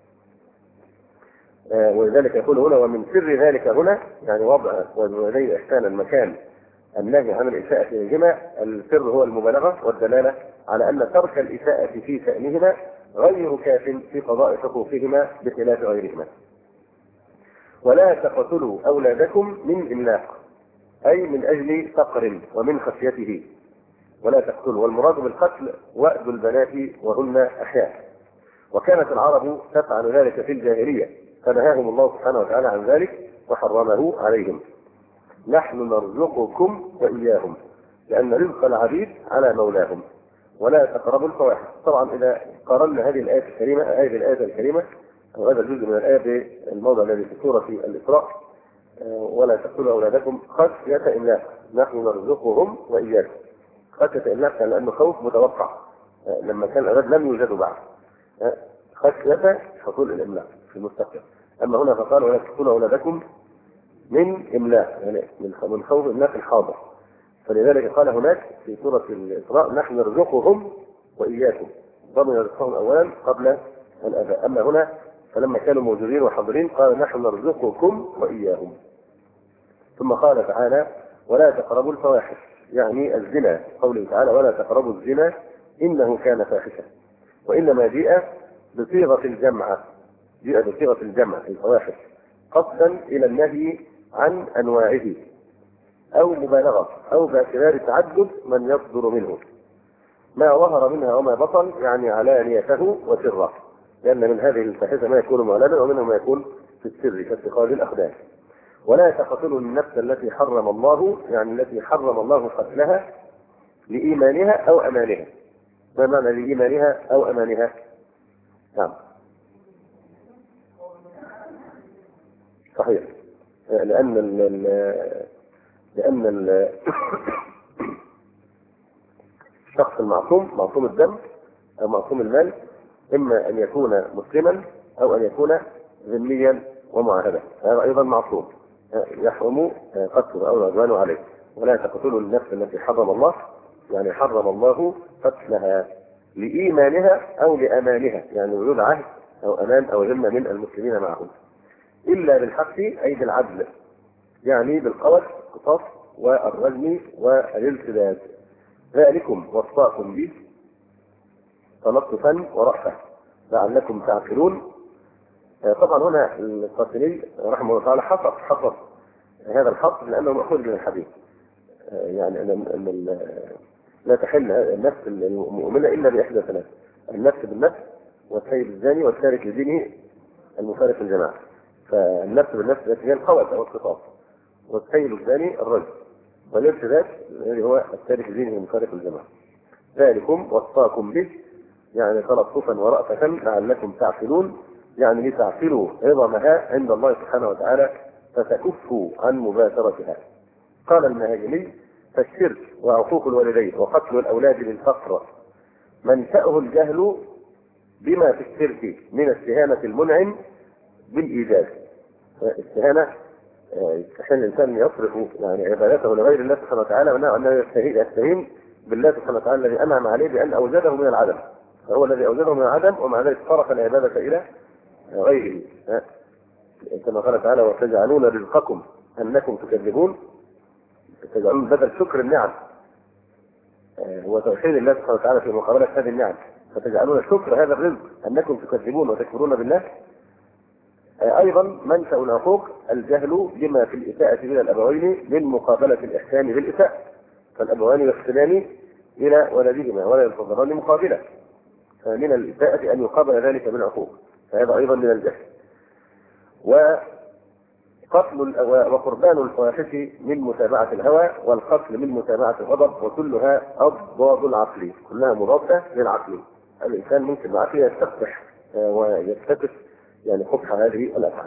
ولذلك يقول هنا: ومن سر ذلك هنا، يعني وضع والوالدين إحسانا مكان النهي عن الإساءة إليهما، السر هو المبالغة والدلالة على أن ترك الإساءة في شأنهما غير كاف في قضاء حقوقهما بخلاف غيرهما. ولا تقتلوا أولادكم من إملاق، أي من أجل فقر ومن خشيته. ولا تقتلوا، والمراد بالقتل وأد البنات وهن أحياء. وكانت العرب تفعل ذلك في الجاهلية، فنهاهم الله سبحانه وتعالى عن ذلك وحرمه عليهم. نحن نرزقكم وإياهم، لأن رزق العبيد على مولاهم. ولا تقربوا الفواحش. طبعا إذا قارنا هذه الآية الكريمة أو هذا الجزء من الآية بالموضع الذي في سورة الإسراء: ولا تقتلوا أولادكم خشية إملاق، نحن نرزقهم وإياكم. خشية إملاق لأنه خوف متوقع لما كان الأولاد لم يوجدوا بعد، خشية حصول الإملاق في المستقبل. أما هنا فقال: ولا تقتلوا أولادكم من إملاق، يعني من خوف إملاق الحاضر. فلذلك قال هناك في سورة الإسراء: نحن نرزقهم وإياكم، ضمن رزقهم أولا قبل الأذى. أما هنا فلما كانوا موجودين وحاضرين قال: نحن نرزقكم وإياهم. ثم قال تعالى: ولا تقربوا الفواحش، يعني الزنا. قوله تعالى: ولا تقربوا الزنا إنه كان فاحشة. وإنما جاء بصيغة الجمع الفواحش قصدا إلى النهي عن أنواعه، أو مبالغة، أو باعتبار تعدد من يصدر منه، ما ظهر منها وما بطن، يعني علانيته وسره، لأن من هذه الفاحشة ما يكون معلنا ومنه ما يكون في السر كاتخاذ الأخدان. ولا تقتلوا النفس التي حرم الله، يعني التي حرم الله قتلها لإيمانها أو أمانها. ما معنى لإيمانها أو أمانها؟ نعم صحيح، لأن الشخص معصوم الدم أو معصوم المال إما أن يكون مسلما أو أن يكون ذميا ومعاهدا، هذا أيضا معصوم يحرم قتله أو العدوان عليه. ولا تقتلوا النفس التي حرم الله، يعني حرم الله قتلها لإيمانها أو لأمانها، يعني وجود عهد أو أمان أو ذمة من المسلمين معهم، إلا بالحق أي بالعدل، يعني بالقصاص والرجم والارتداد. ذلكم وصاكم به تلطفا ورأفة لعلكم تعقلون. طبعا هنا القاسمي رحمه الله تعالى حفظ هذا الحفظ لأنه مأخوذ من الحديث، يعني أن لا تحل النفس المؤمنة إلا بإحدى ثلاث: النفس بالنفس، والسيد الزاني، والتارك لدينه المفارق الجماعة. فالنفس بالنفس التي هي القوة والقصاص، والسيد الزاني الرجل، والارتداد الذي هو التارك لدينه المفارق الجماعة. ذلكم وصاكم به، يعني تلطفا ورأفة لعلكم تعقلون، يعني لتعقلوا عظمها عند الله سبحانه وتعالى فتكفوا عن مباشرتها. قال المهاجمي: فالشرك وعقوق الوالدين وقتل الأولاد للفقر منشأه الجهل بما في الشرك من استهانة المنعم بالإيجاد. الاستهانة عشان الإنسان يصرف يعني عبادته لغير الله سبحانه وتعالى، وأنه يستهين بالله سبحانه وتعالى الذي أنعم عليه بأن أوجده من العدم، فهو الذي أوجده من العدم، ومع ذلك صرف العبادة إلى غيره. كما قال تعالى: وتجعلون رزقكم أنكم تكذبون، تجعلون بدل شكر النعم وتوحيد الله سبحانه وتعالى في مقابلة هذه النعم، فتجعلون شكر هذا الرزق أنكم تكذبون وتكفرون بالله. أيضا منشأ العقوق الجهل بما في الإساءة من الأبوين من مقابلة الإحسان بالإساءة، فالأبوان يحسنان إلى ولدهما ولا ينتظران مقابلة، فمن الإساءة أن يقابل ذلك بالعقوق، فهذا أيضا من الجهل. وقربان الفواحش من متابعة الهوى، والقتل من متابعة الغضب، وكلها أضداد العقل، كلها مضادة للعقل. الإنسان ممكن بعقله يستقبح ويستكف يعني قبح هذه الأفعال.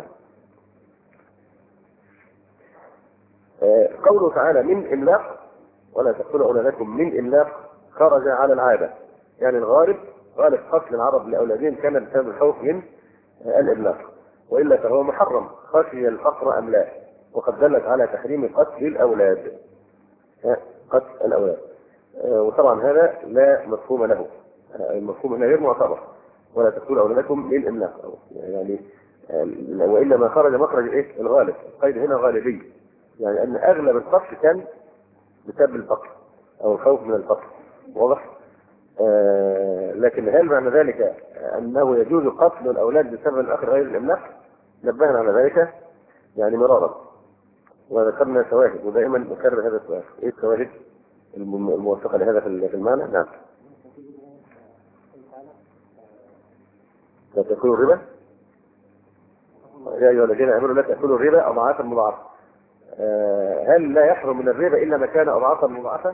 قوله تعالى من إملاق ولا تقتلوا أولادكم من إملاق خرج على العادة، يعني غالب قتل العرب لأولادهم كان بسبب الخوف من الإملاق، وإلا فهو محرم خشي الفقر أم لا، وقد دلت على تحريم قتل الأولاد. وطبعا هذا لا مفهوم له، المفهوم هنا غير معتبر، ولا تقتلوا أولادكم من إملاق يعني وإلا ما خرج مخرج الغالب. القيد هنا غالبي، يعني أن أغلب القتل كان بسبب الفقر أو الخوف من الفقر، واضح؟ لكن هل معنى ذلك أنه يجوز قتل الأولاد بسبب الآخر غير الإملاق؟ نبهنا على ذلك يعني مرارا وذكرنا شواهد، ودائما نكرر هذا السؤال، ايه الشواهد الموثقة لهذا في المعنى؟ نعم. لا تأكلوا الربا، يا أيها الذين آمنوا لا تأكلوا الربا أضعافا مضاعفة. هل لا يحرم من الربا إلا ما كان أضعافا مضاعفة؟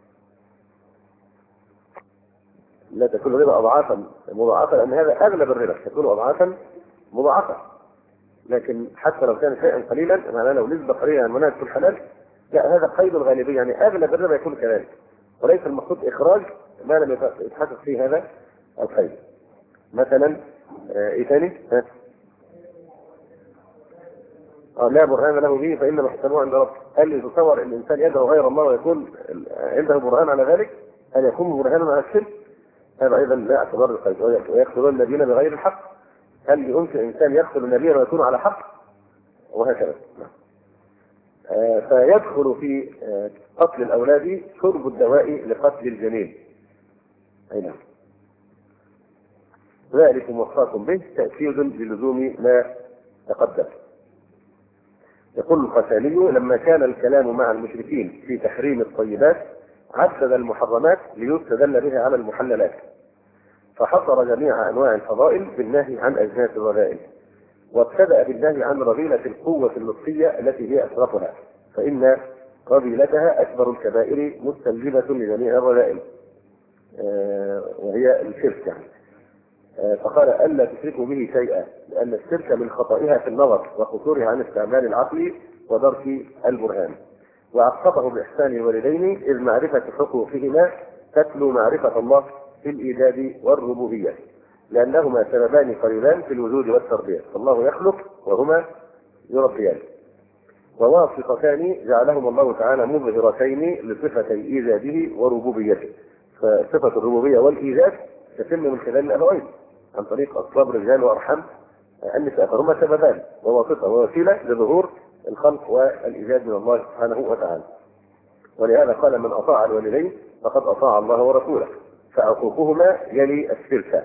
لا تأكلوا الربا أضعافا مضاعفة، لأن هذا أغلب الربا تكون أضعافا مضاعفة، لكن حتى لو كان شيئا قليلا، معناه لو نسبة قليلة من مناهج الحلال، لا، هذا قيد الغالبية، يعني أغلب الربا يكون كذلك، وليس المقصود إخراج ما لم يتحقق فيه هذا القيد. مثلا إيه ثاني؟ لا برهان له به فإنما حسابه عند ربه. هل يتصور أن الإنسان يدعو غير الله ويكون عنده برهان على ذلك؟ هل يكون برهانا على الشرك؟ هذا أيضا لا اعتبار القيد. ويقتلون النبيين بغير الحق، هل يمكن الإنسان يقتل النبي ويكون على حق؟ وهكذا. فيدخل في قتل الأولاد شرب الدواء لقتل الجنين. أين ذلك وصاكم به تأكيد للزوم ما تقدم. يقول القسالي لما كان الكلام مع المشركين في تحريم الطيبات عدد المحرمات ليستدل بها على المحللات، فحصر جميع أنواع الفضائل بالنهي عن أجناس الرذائل، وابتدأ بالنهي عن رذيلة القوة النصية التي هي أشرفها، فإن رذيلتها أكبر الكبائر مستلزمة لجميع الرذائل، وهي الشرك يعني. فقال ألا تشركوا به شيئا، لأن الشرك من خطئها في النظر وقصورها عن استعمال العقل ودرك البرهان. وعقبه بإحسان الوالدين إذ معرفة حقوقهما تتلو معرفة الله في الإيجاد والربوبية، لأنهما سببان قريبان في الوجود والتربية، فالله يخلق وهما يربيان، وواسطتان جعلهما الله تعالى مظهرتين لصفتي إيجاده وربوبيته. فصفة الربوبية والإيجاد تتم من خلال الأبوين عن طريق أصلاب رجال وأرحام النساء، فهما سببان وواسطة ووسيلة لظهور الخلق والإيجاد من الله سبحانه وتعالى. ولهذا قال من أطاع الوالدين فقد أطاع الله ورسوله، فعقوقهما يلي الشرك.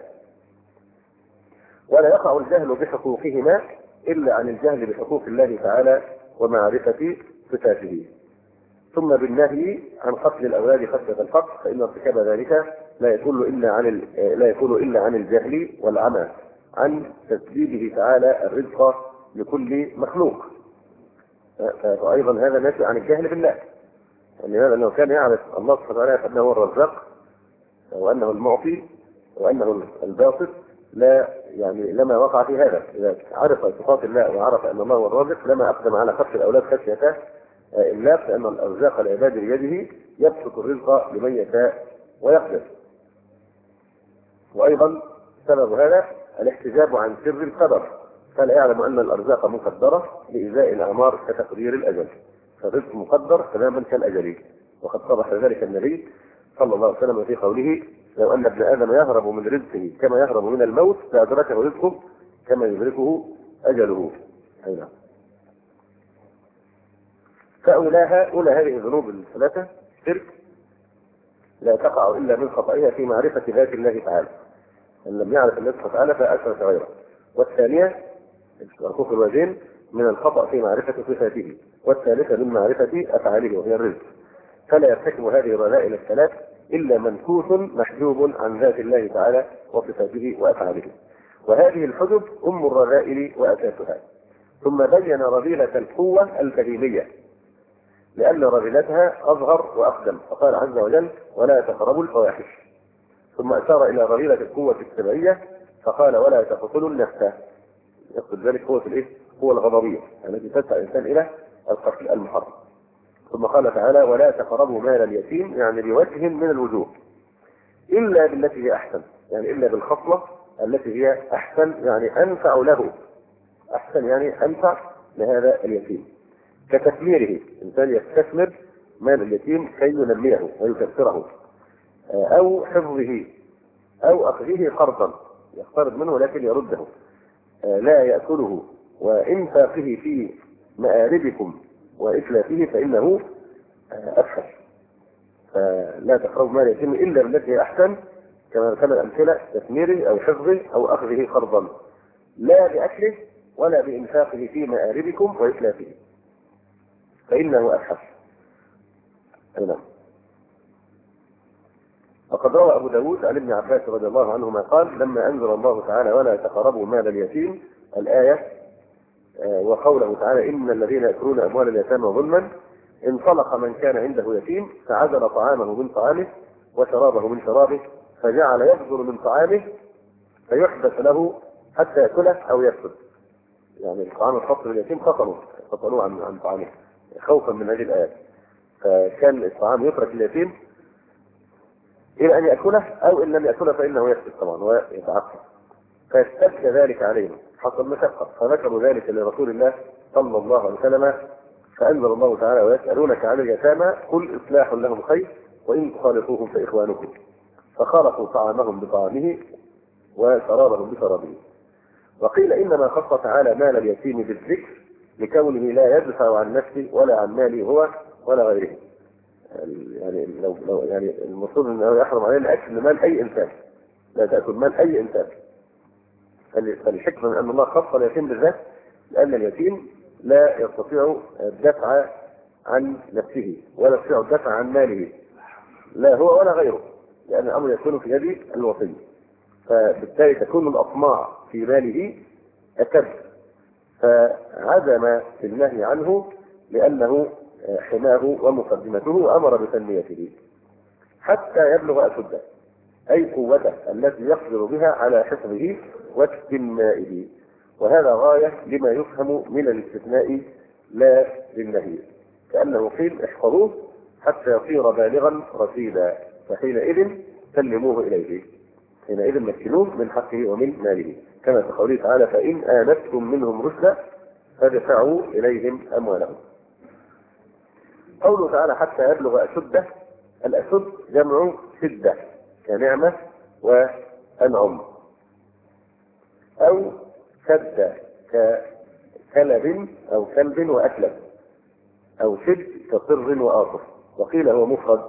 ولا يقع الجهل بحقوقهما إلا عن الجهل بحقوق الله تعالى ومعرفة صفاته. ثم بالنهي عن قتل الأولاد خشية الفقر، فإن ارتكاب ذلك لا يكون إلا عن الجهل والعمى عن تسبيبه تعالى الرزق لكل مخلوق. فأيضا هذا ناشئ عن الجهل بالله، لماذا؟ لأنه كان يعرف الله سبحانه وتعالى أنه هو الرزاق وأنه المعطي وأنه الباسط، لا يعني لما وقع في هذا. إذا عرف صفات الله وعرف أن الله هو الرازق لما أقدم على قتل الأولاد خشية إملاق، لأن الأرزاق العباد بيده يبسط الرزق لمن يشاء ويقدر. وأيضا سبب هذا الاحتجاب عن سر القدر، فلا يعلم أن الأرزاق مقدرة لإزاء الأعمار كتقدير الأجل، فالرزق مقدر تماما كالأجل. وقد صرح ذلك النبي صلى الله عليه وسلم في قوله لو أن ابن آدم يهرب من رزقه كما يهرب من الموت لأدركه رزقه كما يدركه أجله. أيضا أولى هذه الذنوب الثلاثة شرك لا تقع إلا من خطئها في معرفة ذات الله تعالى، إن لم يعرف الله تعالى فأشرك غيره. والثانية حقوق الوالدين من الخطأ في معرفة صفاته، والثالثة من معرفة أفعاله وهي الرزق. فلا يرتكب هذه الرذائل الثلاث إلا منكوس محجوب عن ذات الله تعالى وصفاته وأفعاله، وهذه الحجب أم الرذائل وأساسها. ثم بين رذيلة القوة البهيمية لأن رذيلتها أظهر وأقدم، فقال عز وجل ولا تقربوا الفواحش. ثم أشار إلى رذيلة القوة السبعية فقال ولا تقتلوا النفس، يقصد ذلك قوة الإيه؟ قوة الغضبية التي تدفع الإنسان إلى القتل المحرم. ثم قال تعالى ولا تقربوا مال اليتيم، يعني بوجه من الوجوه، إلا بالتي هي أحسن، يعني إلا بالخصلة التي هي أحسن، يعني أنفع له، أحسن يعني أنفع لهذا اليتيم، كتثميره، إنسان يستثمر مال اليتيم كي ينميه ويكثره، أو حفظه، أو أخذه قرضا يقترض منه لكن يرده، لا يأكله، وإنفاقه في مآربكم وإتلافه فإنه أفحش. فلا تقربوا مال اليتيم إلا بالتي هي أحسن، كما كان الأمثلة تثميره أو حفظه أو أخذه قرضا، لا بأكله ولا بإنفاقه في مآربكم وإتلافه فإنه أفحش. نعم. وقد روى أبو داود عن ابن عباس رضي الله عنهما قال لما أنزل الله تعالى ولا تقربوا مال اليتيم الآية، وقوله تعالى إن الذين يأكلون أموال اليتامى ظلما، انطلق من كان عنده يتيم فعزل طعامه من طعامه وشرابه من شرابه، فجعل يبذل من طعامه فيحبس له حتى يأكله أو يفسد. يعني الطعام الخاص باليتيم قطلوه عن طعامه خوفا من هذه الآيات، فكان الطعام يترك اليتيم إلى أن يأكله، أو إن لم يأكله فإنه يفسد طبعا ويتعقد، فاشتد ذلك عليهم، حصل مشقة، فذكروا ذلك لرسول الله صلى الله عليه وسلم، فأنزل الله تعالى ويسألونك عن اليتامى قل إصلاح لهم خير وإن تخالطوهم فإخوانكم، فخالطوا طعامهم بطعامه وشرابهم بشرابه. وقيل إنما خص تعالى مال اليتيم بالذكر لكونه لا يدفع عن نفسه ولا عن ماله هو ولا غيره، يعني لو يعني المفروض انه يحرم علينا اكل مال اي انسان، لا تاكل مال اي انسان، فالحكمه من ان الله خص اليتيم بالذات لان اليتيم لا يستطيع الدفع عن نفسه ولا يستطيع الدفع عن ماله، لا هو ولا غيره، لان الامر يكون في يد الوصي، فبالتالي تكون الاطماع في ماله اكد، فعدم النهي عنه لانه حماه ومقدمته وأمر بتنميته حتى يبلغ أشده، أي قوته التي يقدر بها على حفظه واستنمائه، وهذا غاية لما يفهم من الاستثناء لا للنهي، كأنه قيل احفظوه حتى يصير بالغا رشيدا، فحينئذ سلموه إليه، حينئذ مكنوه من حقه ومن ماله، كما في قوله تعالى فإن آنستم منهم رشدا فادفعوا إليهم أموالهم. قوله تعالى حتى يبلغ أشده، الأشد جمع شدة كنعمة وأنعم، أو شد ككلب أو كلب وأكلب، أو شد كصر وآصف، وقيل هو مفرد،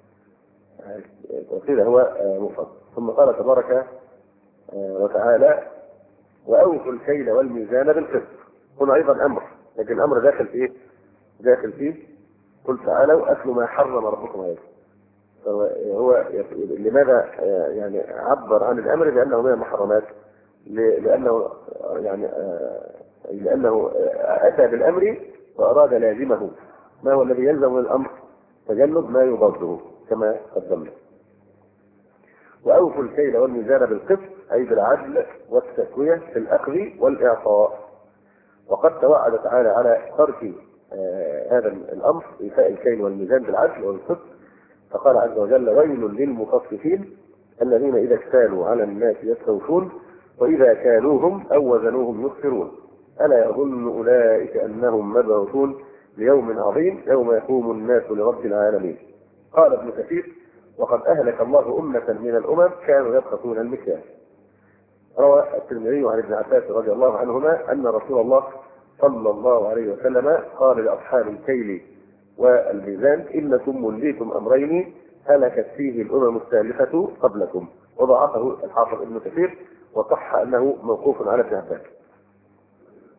ثم قال تبارك وتعالى وأوفوا الكيل والميزان بالقسط. هنا أيضا أمر، لكن الأمر داخل في إيه؟ داخل فيه قل تعالوا أكلوا ما حرم ربكم عليكم. هو لماذا يعني عبر عن الأمر بأنه من المحرمات؟ لأنه يعني لأنه أتى بالأمر وأراد لازمه، ما هو الذي يلزم من الأمر؟ تجنب ما يضاده كما قدمنا. وأوفوا الكيل والميزان بالقسط أي بالعدل والتسوية في الأخذ والإعطاء. وقد توعد تعالى على ترك هذا الأمر إيفاء الكيل والميزان بالعدل والقسط، فقال عز وجل ويل للمطففين الذين إذا اكتالوا على الناس يستوفون وإذا كالوهم أو وزنوهم يخسرون ألا يظن أولئك أنهم مبعوثون ليوم عظيم يوم يقوم الناس لرب العالمين. قال ابن كثير وقد أهلك الله أمة من الأمم كانوا يبخسون المكيال. روى الترمذي عن ابن عباس رضي الله عنهما أن رسول الله صلى الله عليه وسلم قال لأصحاب الكيل والميزان إنكم وليتم أمرين هلكت فيه الأمم السالفة قبلكم. وضعفه الحافظ ابن كثير وصح أنه موقوف على ابن عباس.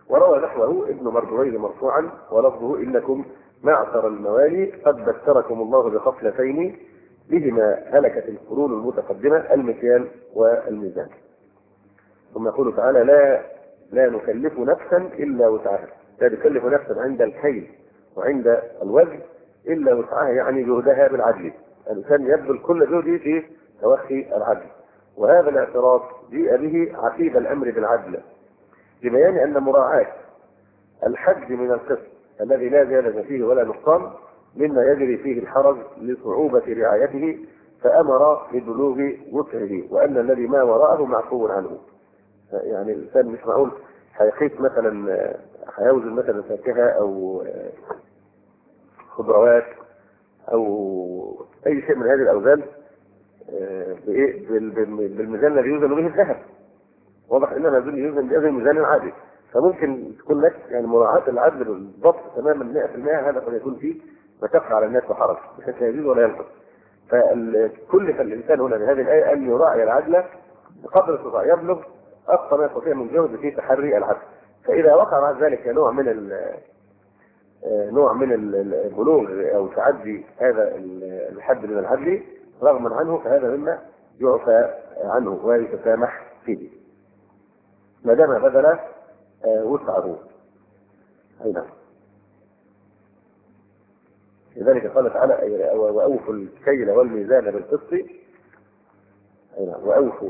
وروى نحوه ابن مردويه مرفوعا ولفظه إنكم معشر الموالي قد بشركم الله بخصلتين بهما هلكت القرون المتقدمة المكيال والميزان. ثم يقول تعالى لا نكلف نفسا إلا وسعها، لا نكلف نفسا عند الكيل وعند الوزن إلا وسعها، يعني جهدها بالعدل. الإنسان يبذل كل جهده في توخي العدل، وهذا الاعتراف جيء به عقيب الأمر بالعدل لبيان أن مراعاة الحد من القسط الذي لا زيادة فيه ولا نقصان مما يجري فيه الحرج لصعوبة رعايته، فأمر ببلوغ وسعه، وأن الذي ما وراءه معفو عنه. يعني الإنسان مش معقول هيقيس مثلا، هيوزن مثلا فاكهة أو خضروات أو أي شيء من هذه الأوزان بالميزان الذي يوزن به الذهب. واضح اننا يوزن بهذا الميزان العادي، فممكن تكون لك يعني مراعاة العدل بالضبط تماما 100%، هذا قد يكون فيه مشقة على الناس وحرج بحيث لا يزيد ولا ينقص. فكلف الانسان هنا بهذه الآية ان يراعي العدل بقدر استطاع، يبلغ اقصى ما يستطيع من جهد في تحري العدل. فاذا وقع بعد ذلك نوع من البلوغ او تعدي هذا الحد من العدل رغما عنه، فهذا مما يعفى عنه ويتسامح فيه ما دام بذل وسعه. اي نعم. لذلك قال تعالى واوفوا الكيل والميزان بالقسط. اي نعم.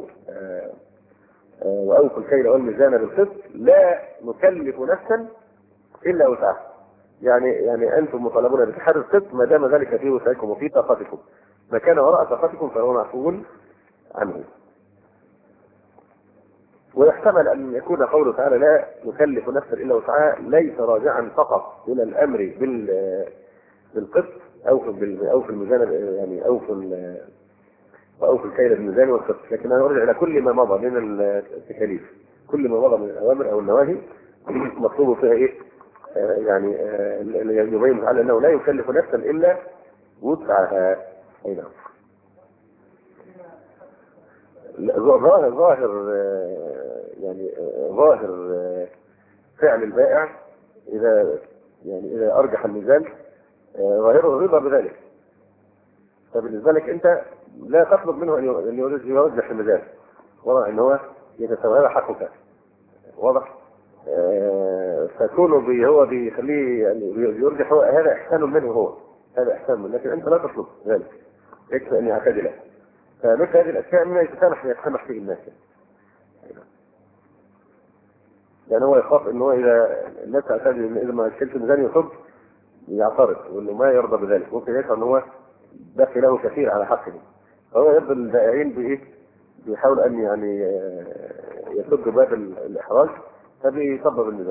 واوفوا الكيل والميزان بالقسط لا نكلف نفسا الا وسعها، يعني انتم مطالبون بتحري القسط ما دام ذلك في وسعكم وفي طاقتكم، ما كان وراء طاقتكم فهو معفو عنه. ويحتمل أن يكون قوله تعالى لا نكلف نفسا إلا وسعها ليس راجعا فقط إلى الأمر بالقسط أو في الميزان، يعني أو في الكيل بالميزان والقسط، لكن أنا أرجع إلى كل ما مضى من التكاليف، كل ما مضى من الأوامر أو النواهي مطلوب فيها إيه؟ يعني يبين تعالى أنه لا يكلف نفسا إلا وسعها. أي نعم. ظاهر فعل البائع إذا أرجح الميزان ظاهره الرضا بذلك، فبالنسبة لك أنت لا تطلب منه أن يرجح الميزان، واضح أن هو يتساوى، هذا حقك واضح. فكونه هو بيخليه يعني يرجح، هو هذا إحسان منه، هذا إحسان منه، لكن أنت لا تطلب ذلك، يكفي أن يعتدله. فمثل هذه الأشياء مما يتسامح فيه الناس، لأن هو يخاف إن هو إذا الناس اعتدل إذا ما شلت الميزان يصب يعترض وإنه ما يرضى بذلك، ممكن يشعر إن هو داخل له كثير على حقه، فهو يبدو البائعين بإيه؟ بيحاول أن يعني يسد باب الإحراج فبيصبب الميزان.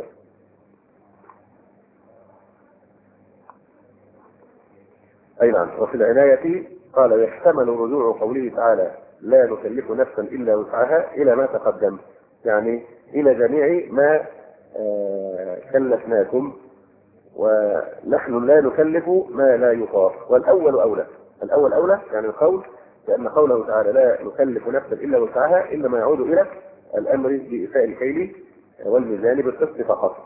أي نعم. وفي العناية قال يحتمل رجوع قوله تعالى لا نكلف نفسا إلا وسعها إلى ما تقدم، يعني إلى جميع ما كلفناكم، ونحن لا نكلف ما لا يطاق. والأول أولى يعني القول، لأن قوله تعالى لا نكلف نفسا إلا وسعها إنما يعود إلى الأمر بإيفاء الكيل والميزان بالقسط فقط.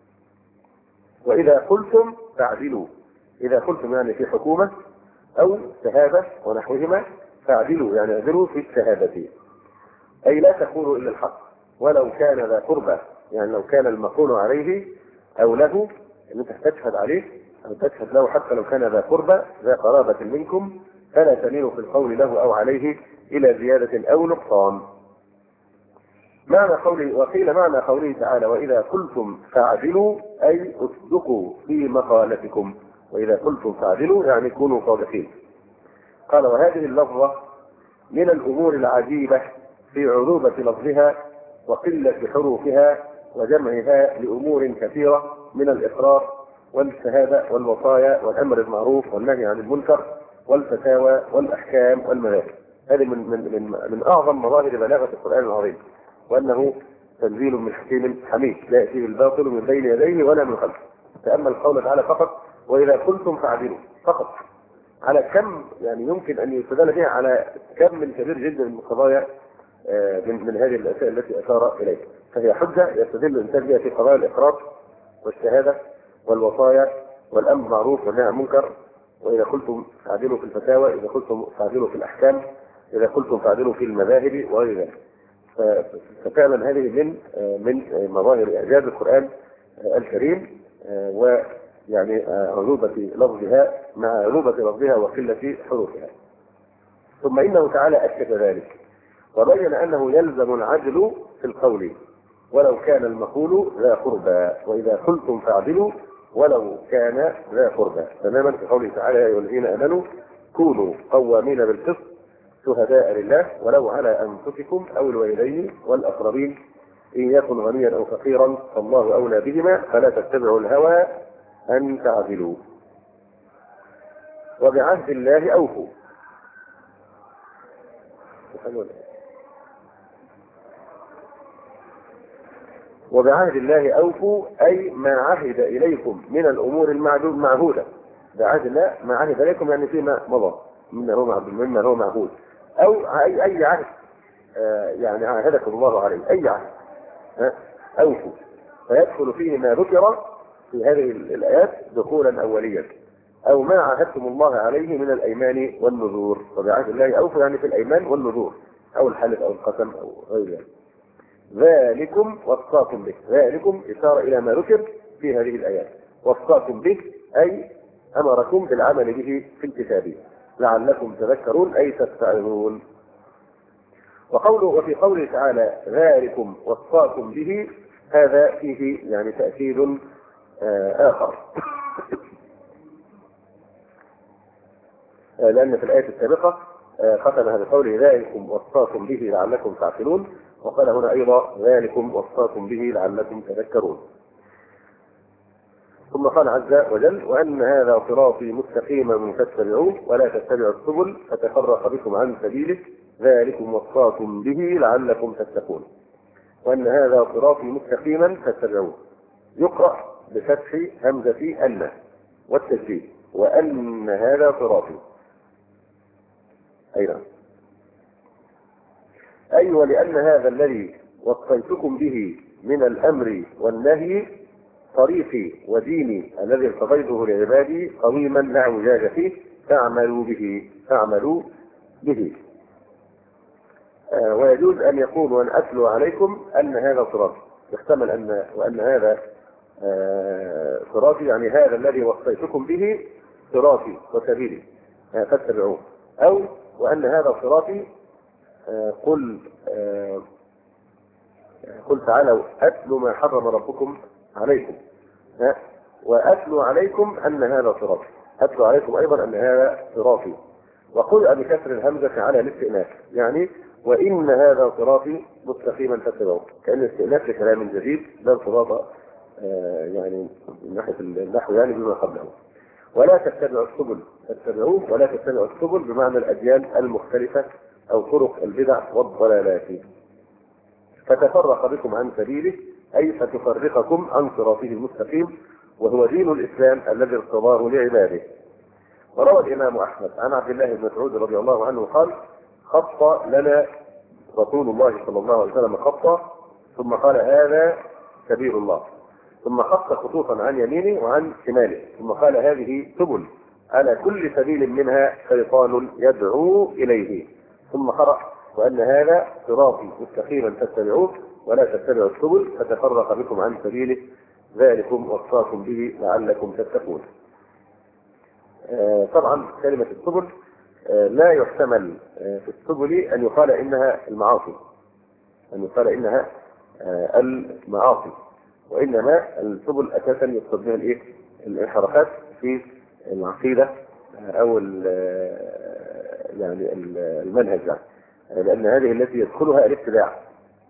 وإذا قلتم فاعدلوا، إذا قلتم يعني في حكومة أو شهادة ونحوهما فاعدلوا، يعني اعدلوا في الشهادة، أي لا تقولوا إلا الحق ولو كان ذا قربى، يعني لو كان المقول عليه أو له أن تشهد عليه أو تشهد له حتى لو كان ذا قربى ذا قرابة منكم، فلا تميلوا في القول له أو عليه إلى زيادة أو نقصان. معنى قوله، وقيل معنى قوله تعالى وإذا قلتم فاعدلوا أي اصدقوا في مقالتكم، وإذا قلتم فاعدلوا يعني كونوا صادقين. قال وهذه اللفظة من الأمور العجيبة في عذوبة لفظها وقلة حروفها وجمعها لأمور كثيرة من الإقرار والشهادة والوصايا والأمر بالمعروف والنهي عن المنكر والفتاوى والأحكام والمذاهب. هذه من أعظم مظاهر بلاغة القرآن العظيم، وأنه تنزيل من حكيم حميد لا يأتيه الباطل من بين يديه ولا من خلفه. تأمل قوله تعالى فقط وإذا قلتم فاعدلوا فقط، على كم يعني يمكن أن يستدل بها على كم من كبير جدا من القضايا من هذه الأشياء التي أشار إليها. فهي حجة يستدل الإنسان بها في قضايا الإقرار والشهادة والوصايا والأمر بالمعروف والنهي عن المنكر، وإذا قلتم فاعدلوا في الفتاوى، إذا قلتم فاعدلوا في الأحكام، إذا قلتم فاعدلوا في المذاهب وغير ذلك. ففعلا هذه من مظاهر إعجاز القرآن الكريم، ويعني عذوبة لفظها مع عذوبة لفظها وقلة حروفها. ثم إنه تعالى أكد ذلك وبين أنه يلزم العدل في القول ولو كان المقول ذا قربى، وإذا قلتم فاعدلوا ولو كان ذا قربى، تماما في قوله تعالى: يا أيها الذين آمنوا كونوا قوامين بالقسط شهداء لله ولو على أنفسكم أو الوالدين والأقربين إن يكن غنيا أو فقيرا فالله أولى بهما فلا تتبعوا الهوى أن تعدلوا وبعهد الله أوفوا. وبعهد الله أوفوا أي ما عهد إليكم من الأمور المعهودة. بعهد الله ما عهد إليكم يعني فيما مضى مما هو معهود، أو أي عهد يعني عاهدكم الله عليه، أي عهد أوفوا، فيدخل فيه ما ذكر في هذه الآيات دخولا أوليا، أو ما عاهدتم الله عليه من الأيمان والنذور. وبعهد الله أوفوا يعني في الأيمان والنذور أو الحلف أو القسم أو غير ذلك. ذلكم وصاكم به، ذلكم إشارة إلى ما ذكر في هذه الآيات، وصاكم به أي أمركم بالعمل به في الكتاب لعلكم تذكرون أي تتعظون. وفي قوله تعالى ذلكم وصاكم به هذا فيه يعني تأكيد آخر، لأن في الآية السابقة ختمها بقوله ذلكم وصاكم به لعلكم تعقلون، وقال هنا أيضا ذلكم وصاكم به لعلكم تذكرون. ثم قال عز وجل: وأن هذا صراطي مستقيما فاتبعوه ولا تتبعوا السبل فتفرق بكم عن سبيله ذلكم وصاكم به لعلكم تتقون. وأن هذا صراطي مستقيما فاتبعوه، يقرأ بفتح همزة أن والتشديد، وأن هذا صراطي، أي نعم، أي ولأن هذا الذي وصيتكم به من الأمر والنهي طريقي وديني الذي ارتضيته لعبادي قويما لا اعوجاج فيه فاعملوا به. ويجوز أن يقول وأن أتلو عليكم أن هذا صراطي، يحتمل وأن هذا صراطي يعني هذا الذي وصيتكم به صراطي وسبيلي فاتبعوه، أو وأن هذا صراطي قل تعالوا أتلوا ما حرم ربكم عليكم، وأتلوا عليكم أن هذا صراطي، أتلوا عليكم أيضا أن هذا صراطي. وقل بكسر الهمزة على الاستئناف يعني وإن هذا صراطي مستقيما فاتبعوه، كأن الاستئناف لكلام جديد لا ارتباط يعني من ناحية النحو يعني بما قبله. ولا تتبعوا السبل فاتبعوه، ولا تتبعوا السبل بمعنى الأديان المختلفة أو طرق البدع والضلالات فتفرق بكم عن سبيله أي فتفرقكم عن صراطه المستقيم وهو دين الإسلام الذي ارتضاه لعباده. وروى الإمام أحمد عن عبد الله بن مسعود رضي الله عنه قال: خط لنا رسول الله صلى الله عليه وسلم خطا ثم قال هذا سبيل الله، ثم خط خطوطا عن يمينه وعن شماله، ثم قال هذه سبل على كل سبيل منها شيطان يدعو إليه، ثم قرأ وأن هذا صراطي مستقيما فاتبعوه ولا تتبعوا السبل فتفرق بكم عن سبيله ذلكم وصاكم به لعلكم تتقون. طبعا كلمة السبل لا يحتمل في السبل أن يقال إنها المعاصي، وإنما السبل أساسا يقصد بها الانحرافات في العقيدة أو يعني المنهج يعني. لأن هذه التي يدخلها الابتداع.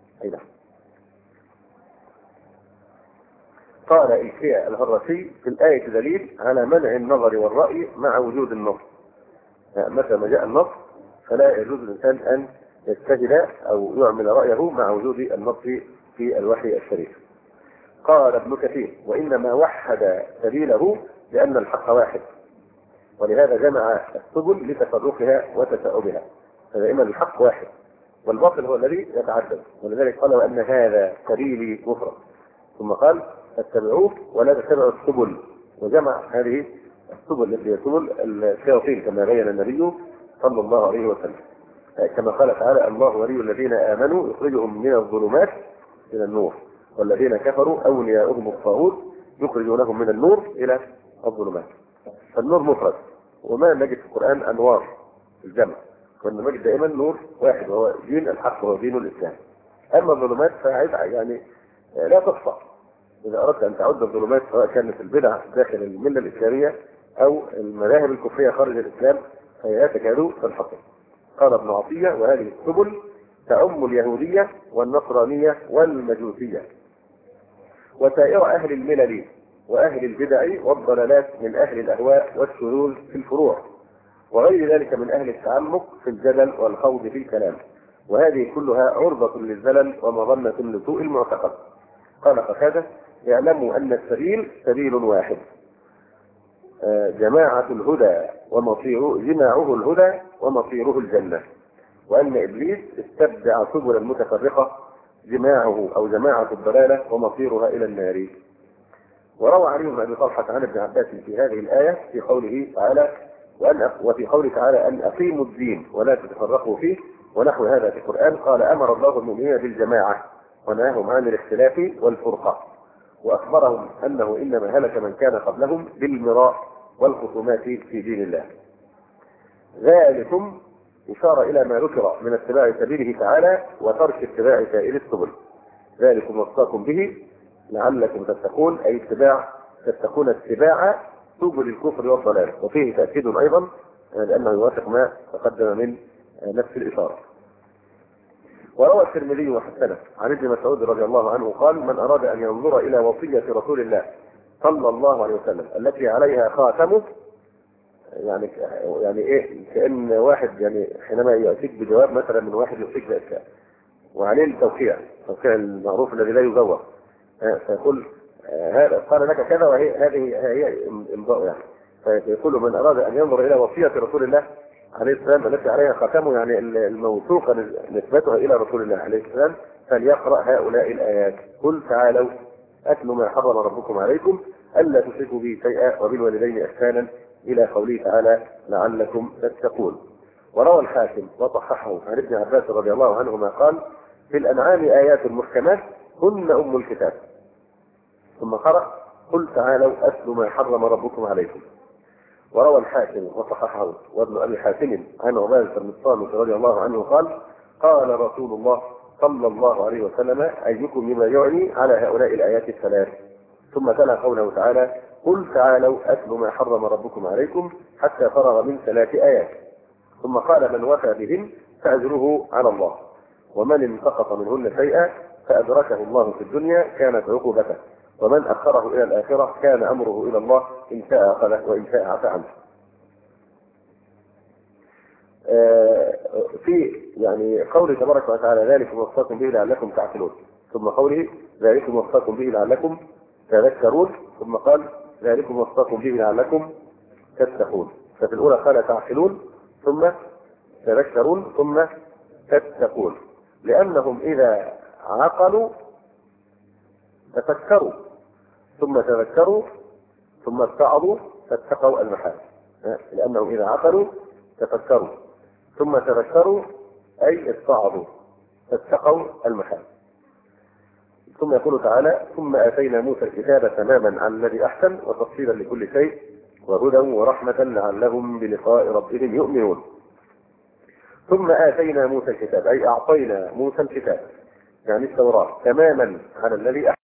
قال إلكيا الهرسي في الآية دليل على منع النظر والرأي مع وجود النص. متى ما جاء النص فلا يجوز الإنسان أن يجتهد أو يعمل رأيه مع وجود النص في الوحي الشريف. قال ابن كثير: وإنما وحد سبيله لأن الحق واحد، ولهذا جمع السبل لتفرقها وتشعبها، فدائما الحق واحد والباطل هو الذي يتعدد. ولذلك قال وأن هذا سبيلي مفرد، ثم قال اتبعوه ولا تتبعوا السبل، وجمع هذه السبل التي هي سبل الشياطين كما بين النبي صلى الله عليه وسلم. كما قال تعالى الله ولي الذين آمنوا يخرجهم من الظلمات إلى النور، والذين كفروا أولياؤهم الطاغوت يخرجونهم من النور إلى الظلمات. فالنور مفرد، وما نجد في القرآن أنوار الجمع، كنا نجد دائما نور واحد وهو دين الحق وهو دين الإسلام. أما الظلمات يعني لا تحصى. إذا أردت أن تعد الظلمات سواء كانت البدع داخل الملة الإسلامية أو المذاهب الكفرية خارج الإسلام فهي تكاد تنحصر. قال ابن عطية وهذه السبل تعم اليهودية والنصرانية والمجوسية وسائر أهل الملل وأهل البدع والضلالات من أهل الأهواء والشذوذ في الفروع وغير ذلك من أهل التعمق في الجدل والخوض في الكلام، وهذه كلها عرضة للزلل ومظنة لسوء المعتقد. قال قتادة اعلموا أن السبيل سبيل واحد جماعة الهدى جماعه الهدى ومصيره الجنة، وأن إبليس استبدع سبل المتفرقة جماعه أو جماعة الضلالة ومصيرها إلى النار. وروى علي بن أبي طلحة عن ابن عباس في هذه الآية في قوله تعالى وفي قوله تعالى أن أقيموا الدين ولا تتفرقوا فيه ونحو هذا في القرآن. قال أمر الله المؤمنين بالجماعة ونهاهم عن الاختلاف والفرقة، وأخبرهم أنه إنما هلك من كان قبلهم بالمراء والخصومات في دين الله. ذلكم إشارة إلى ما ذكر من اتباع سبيله تعالى وترك اتباع سائر السبل. ذلكم وصاكم به لعلكم تتقون، أي تتقون اتباع سبل الكفر والضلال. وفيه تأكيد أيضا لأنه يوافق ما تقدم من نفس الإشارة. وروى الترمذي وحسنه عن ابن مسعود رضي الله عنه قال من أراد أن ينظر إلى وصية رسول الله صلى الله عليه وسلم التي عليها خاتمه، يعني ايه، كأن واحد يعني حينما يأتيك بجواب مثلا من واحد يأتيك بأشياء وعليه التوقيع المعروف الذي لا يزور، فيقول هذا قال لك كذا وهي هي امضاء، يعني فيقول من أراد أن ينظر إلى وصية رسول الله عليه السلام التي عليها خاتمه، يعني الموثوقة نسبتها إلى رسول الله عليه السلام، فليقرأ هؤلاء الآيات. قل تعالوا أتل ما حرم ربكم عليكم ألا تشركوا به شيئا وبالوالدين إحسانا إلى قوله تعالى لعلكم تتقون. وروى الحاكم وصححه عن ابن عباس رضي الله عنهما قال في الأنعام آيات محكمات هن أم الكتاب، ثم قرأ قل تعالوا أتل ما حرم ربكم عليكم. وروى الحاكم وصححه وابن أبي حاتم عن عبادة بن الصامت رضي الله عنه قال قال رسول الله صلى الله عليه وسلم أيكم بما يعني على هؤلاء الآيات الثلاث، ثم تلا قوله تعالى قل تعالوا أتل ما حرم ربكم عليكم حتى فرغ من 3 آيات، ثم قال من وفى بهن فأجره على الله، ومن انتقص منهن شيئا فأدركه الله في الدنيا كانت عقوبته، ومن أخره إلى الآخرة كان أمره إلى الله إن شاء أخذه وإن شاء عفى عنه. في يعني قوله تبارك وتعالى ذلك وصاكم به لعلكم تعقلون، ثم قوله ذلك وصاكم به لعلكم تذكرون، ثم قال ذلك وصاكم به لعلكم تتقون. ففي الأولى قال تعقلون ثم تذكرون ثم تتقون، لأنهم إذا عقلوا تفكروا ثم تذكروا ثم اتعظوا فاتقوا المحال، لأنهم إذا عقلوا تفكروا ثم تذكروا أي اتعظوا فاتقوا المحال. ثم يقول تعالى ثم آتينا موسى الكتاب تماما على الذي أحسن وتفصيلا لكل شيء وهدى ورحمة لعلهم بلقاء ربهم يؤمنون. ثم آتينا موسى الكتاب أي أعطينا موسى الكتاب يعني التوراة تماما على الذي أحسن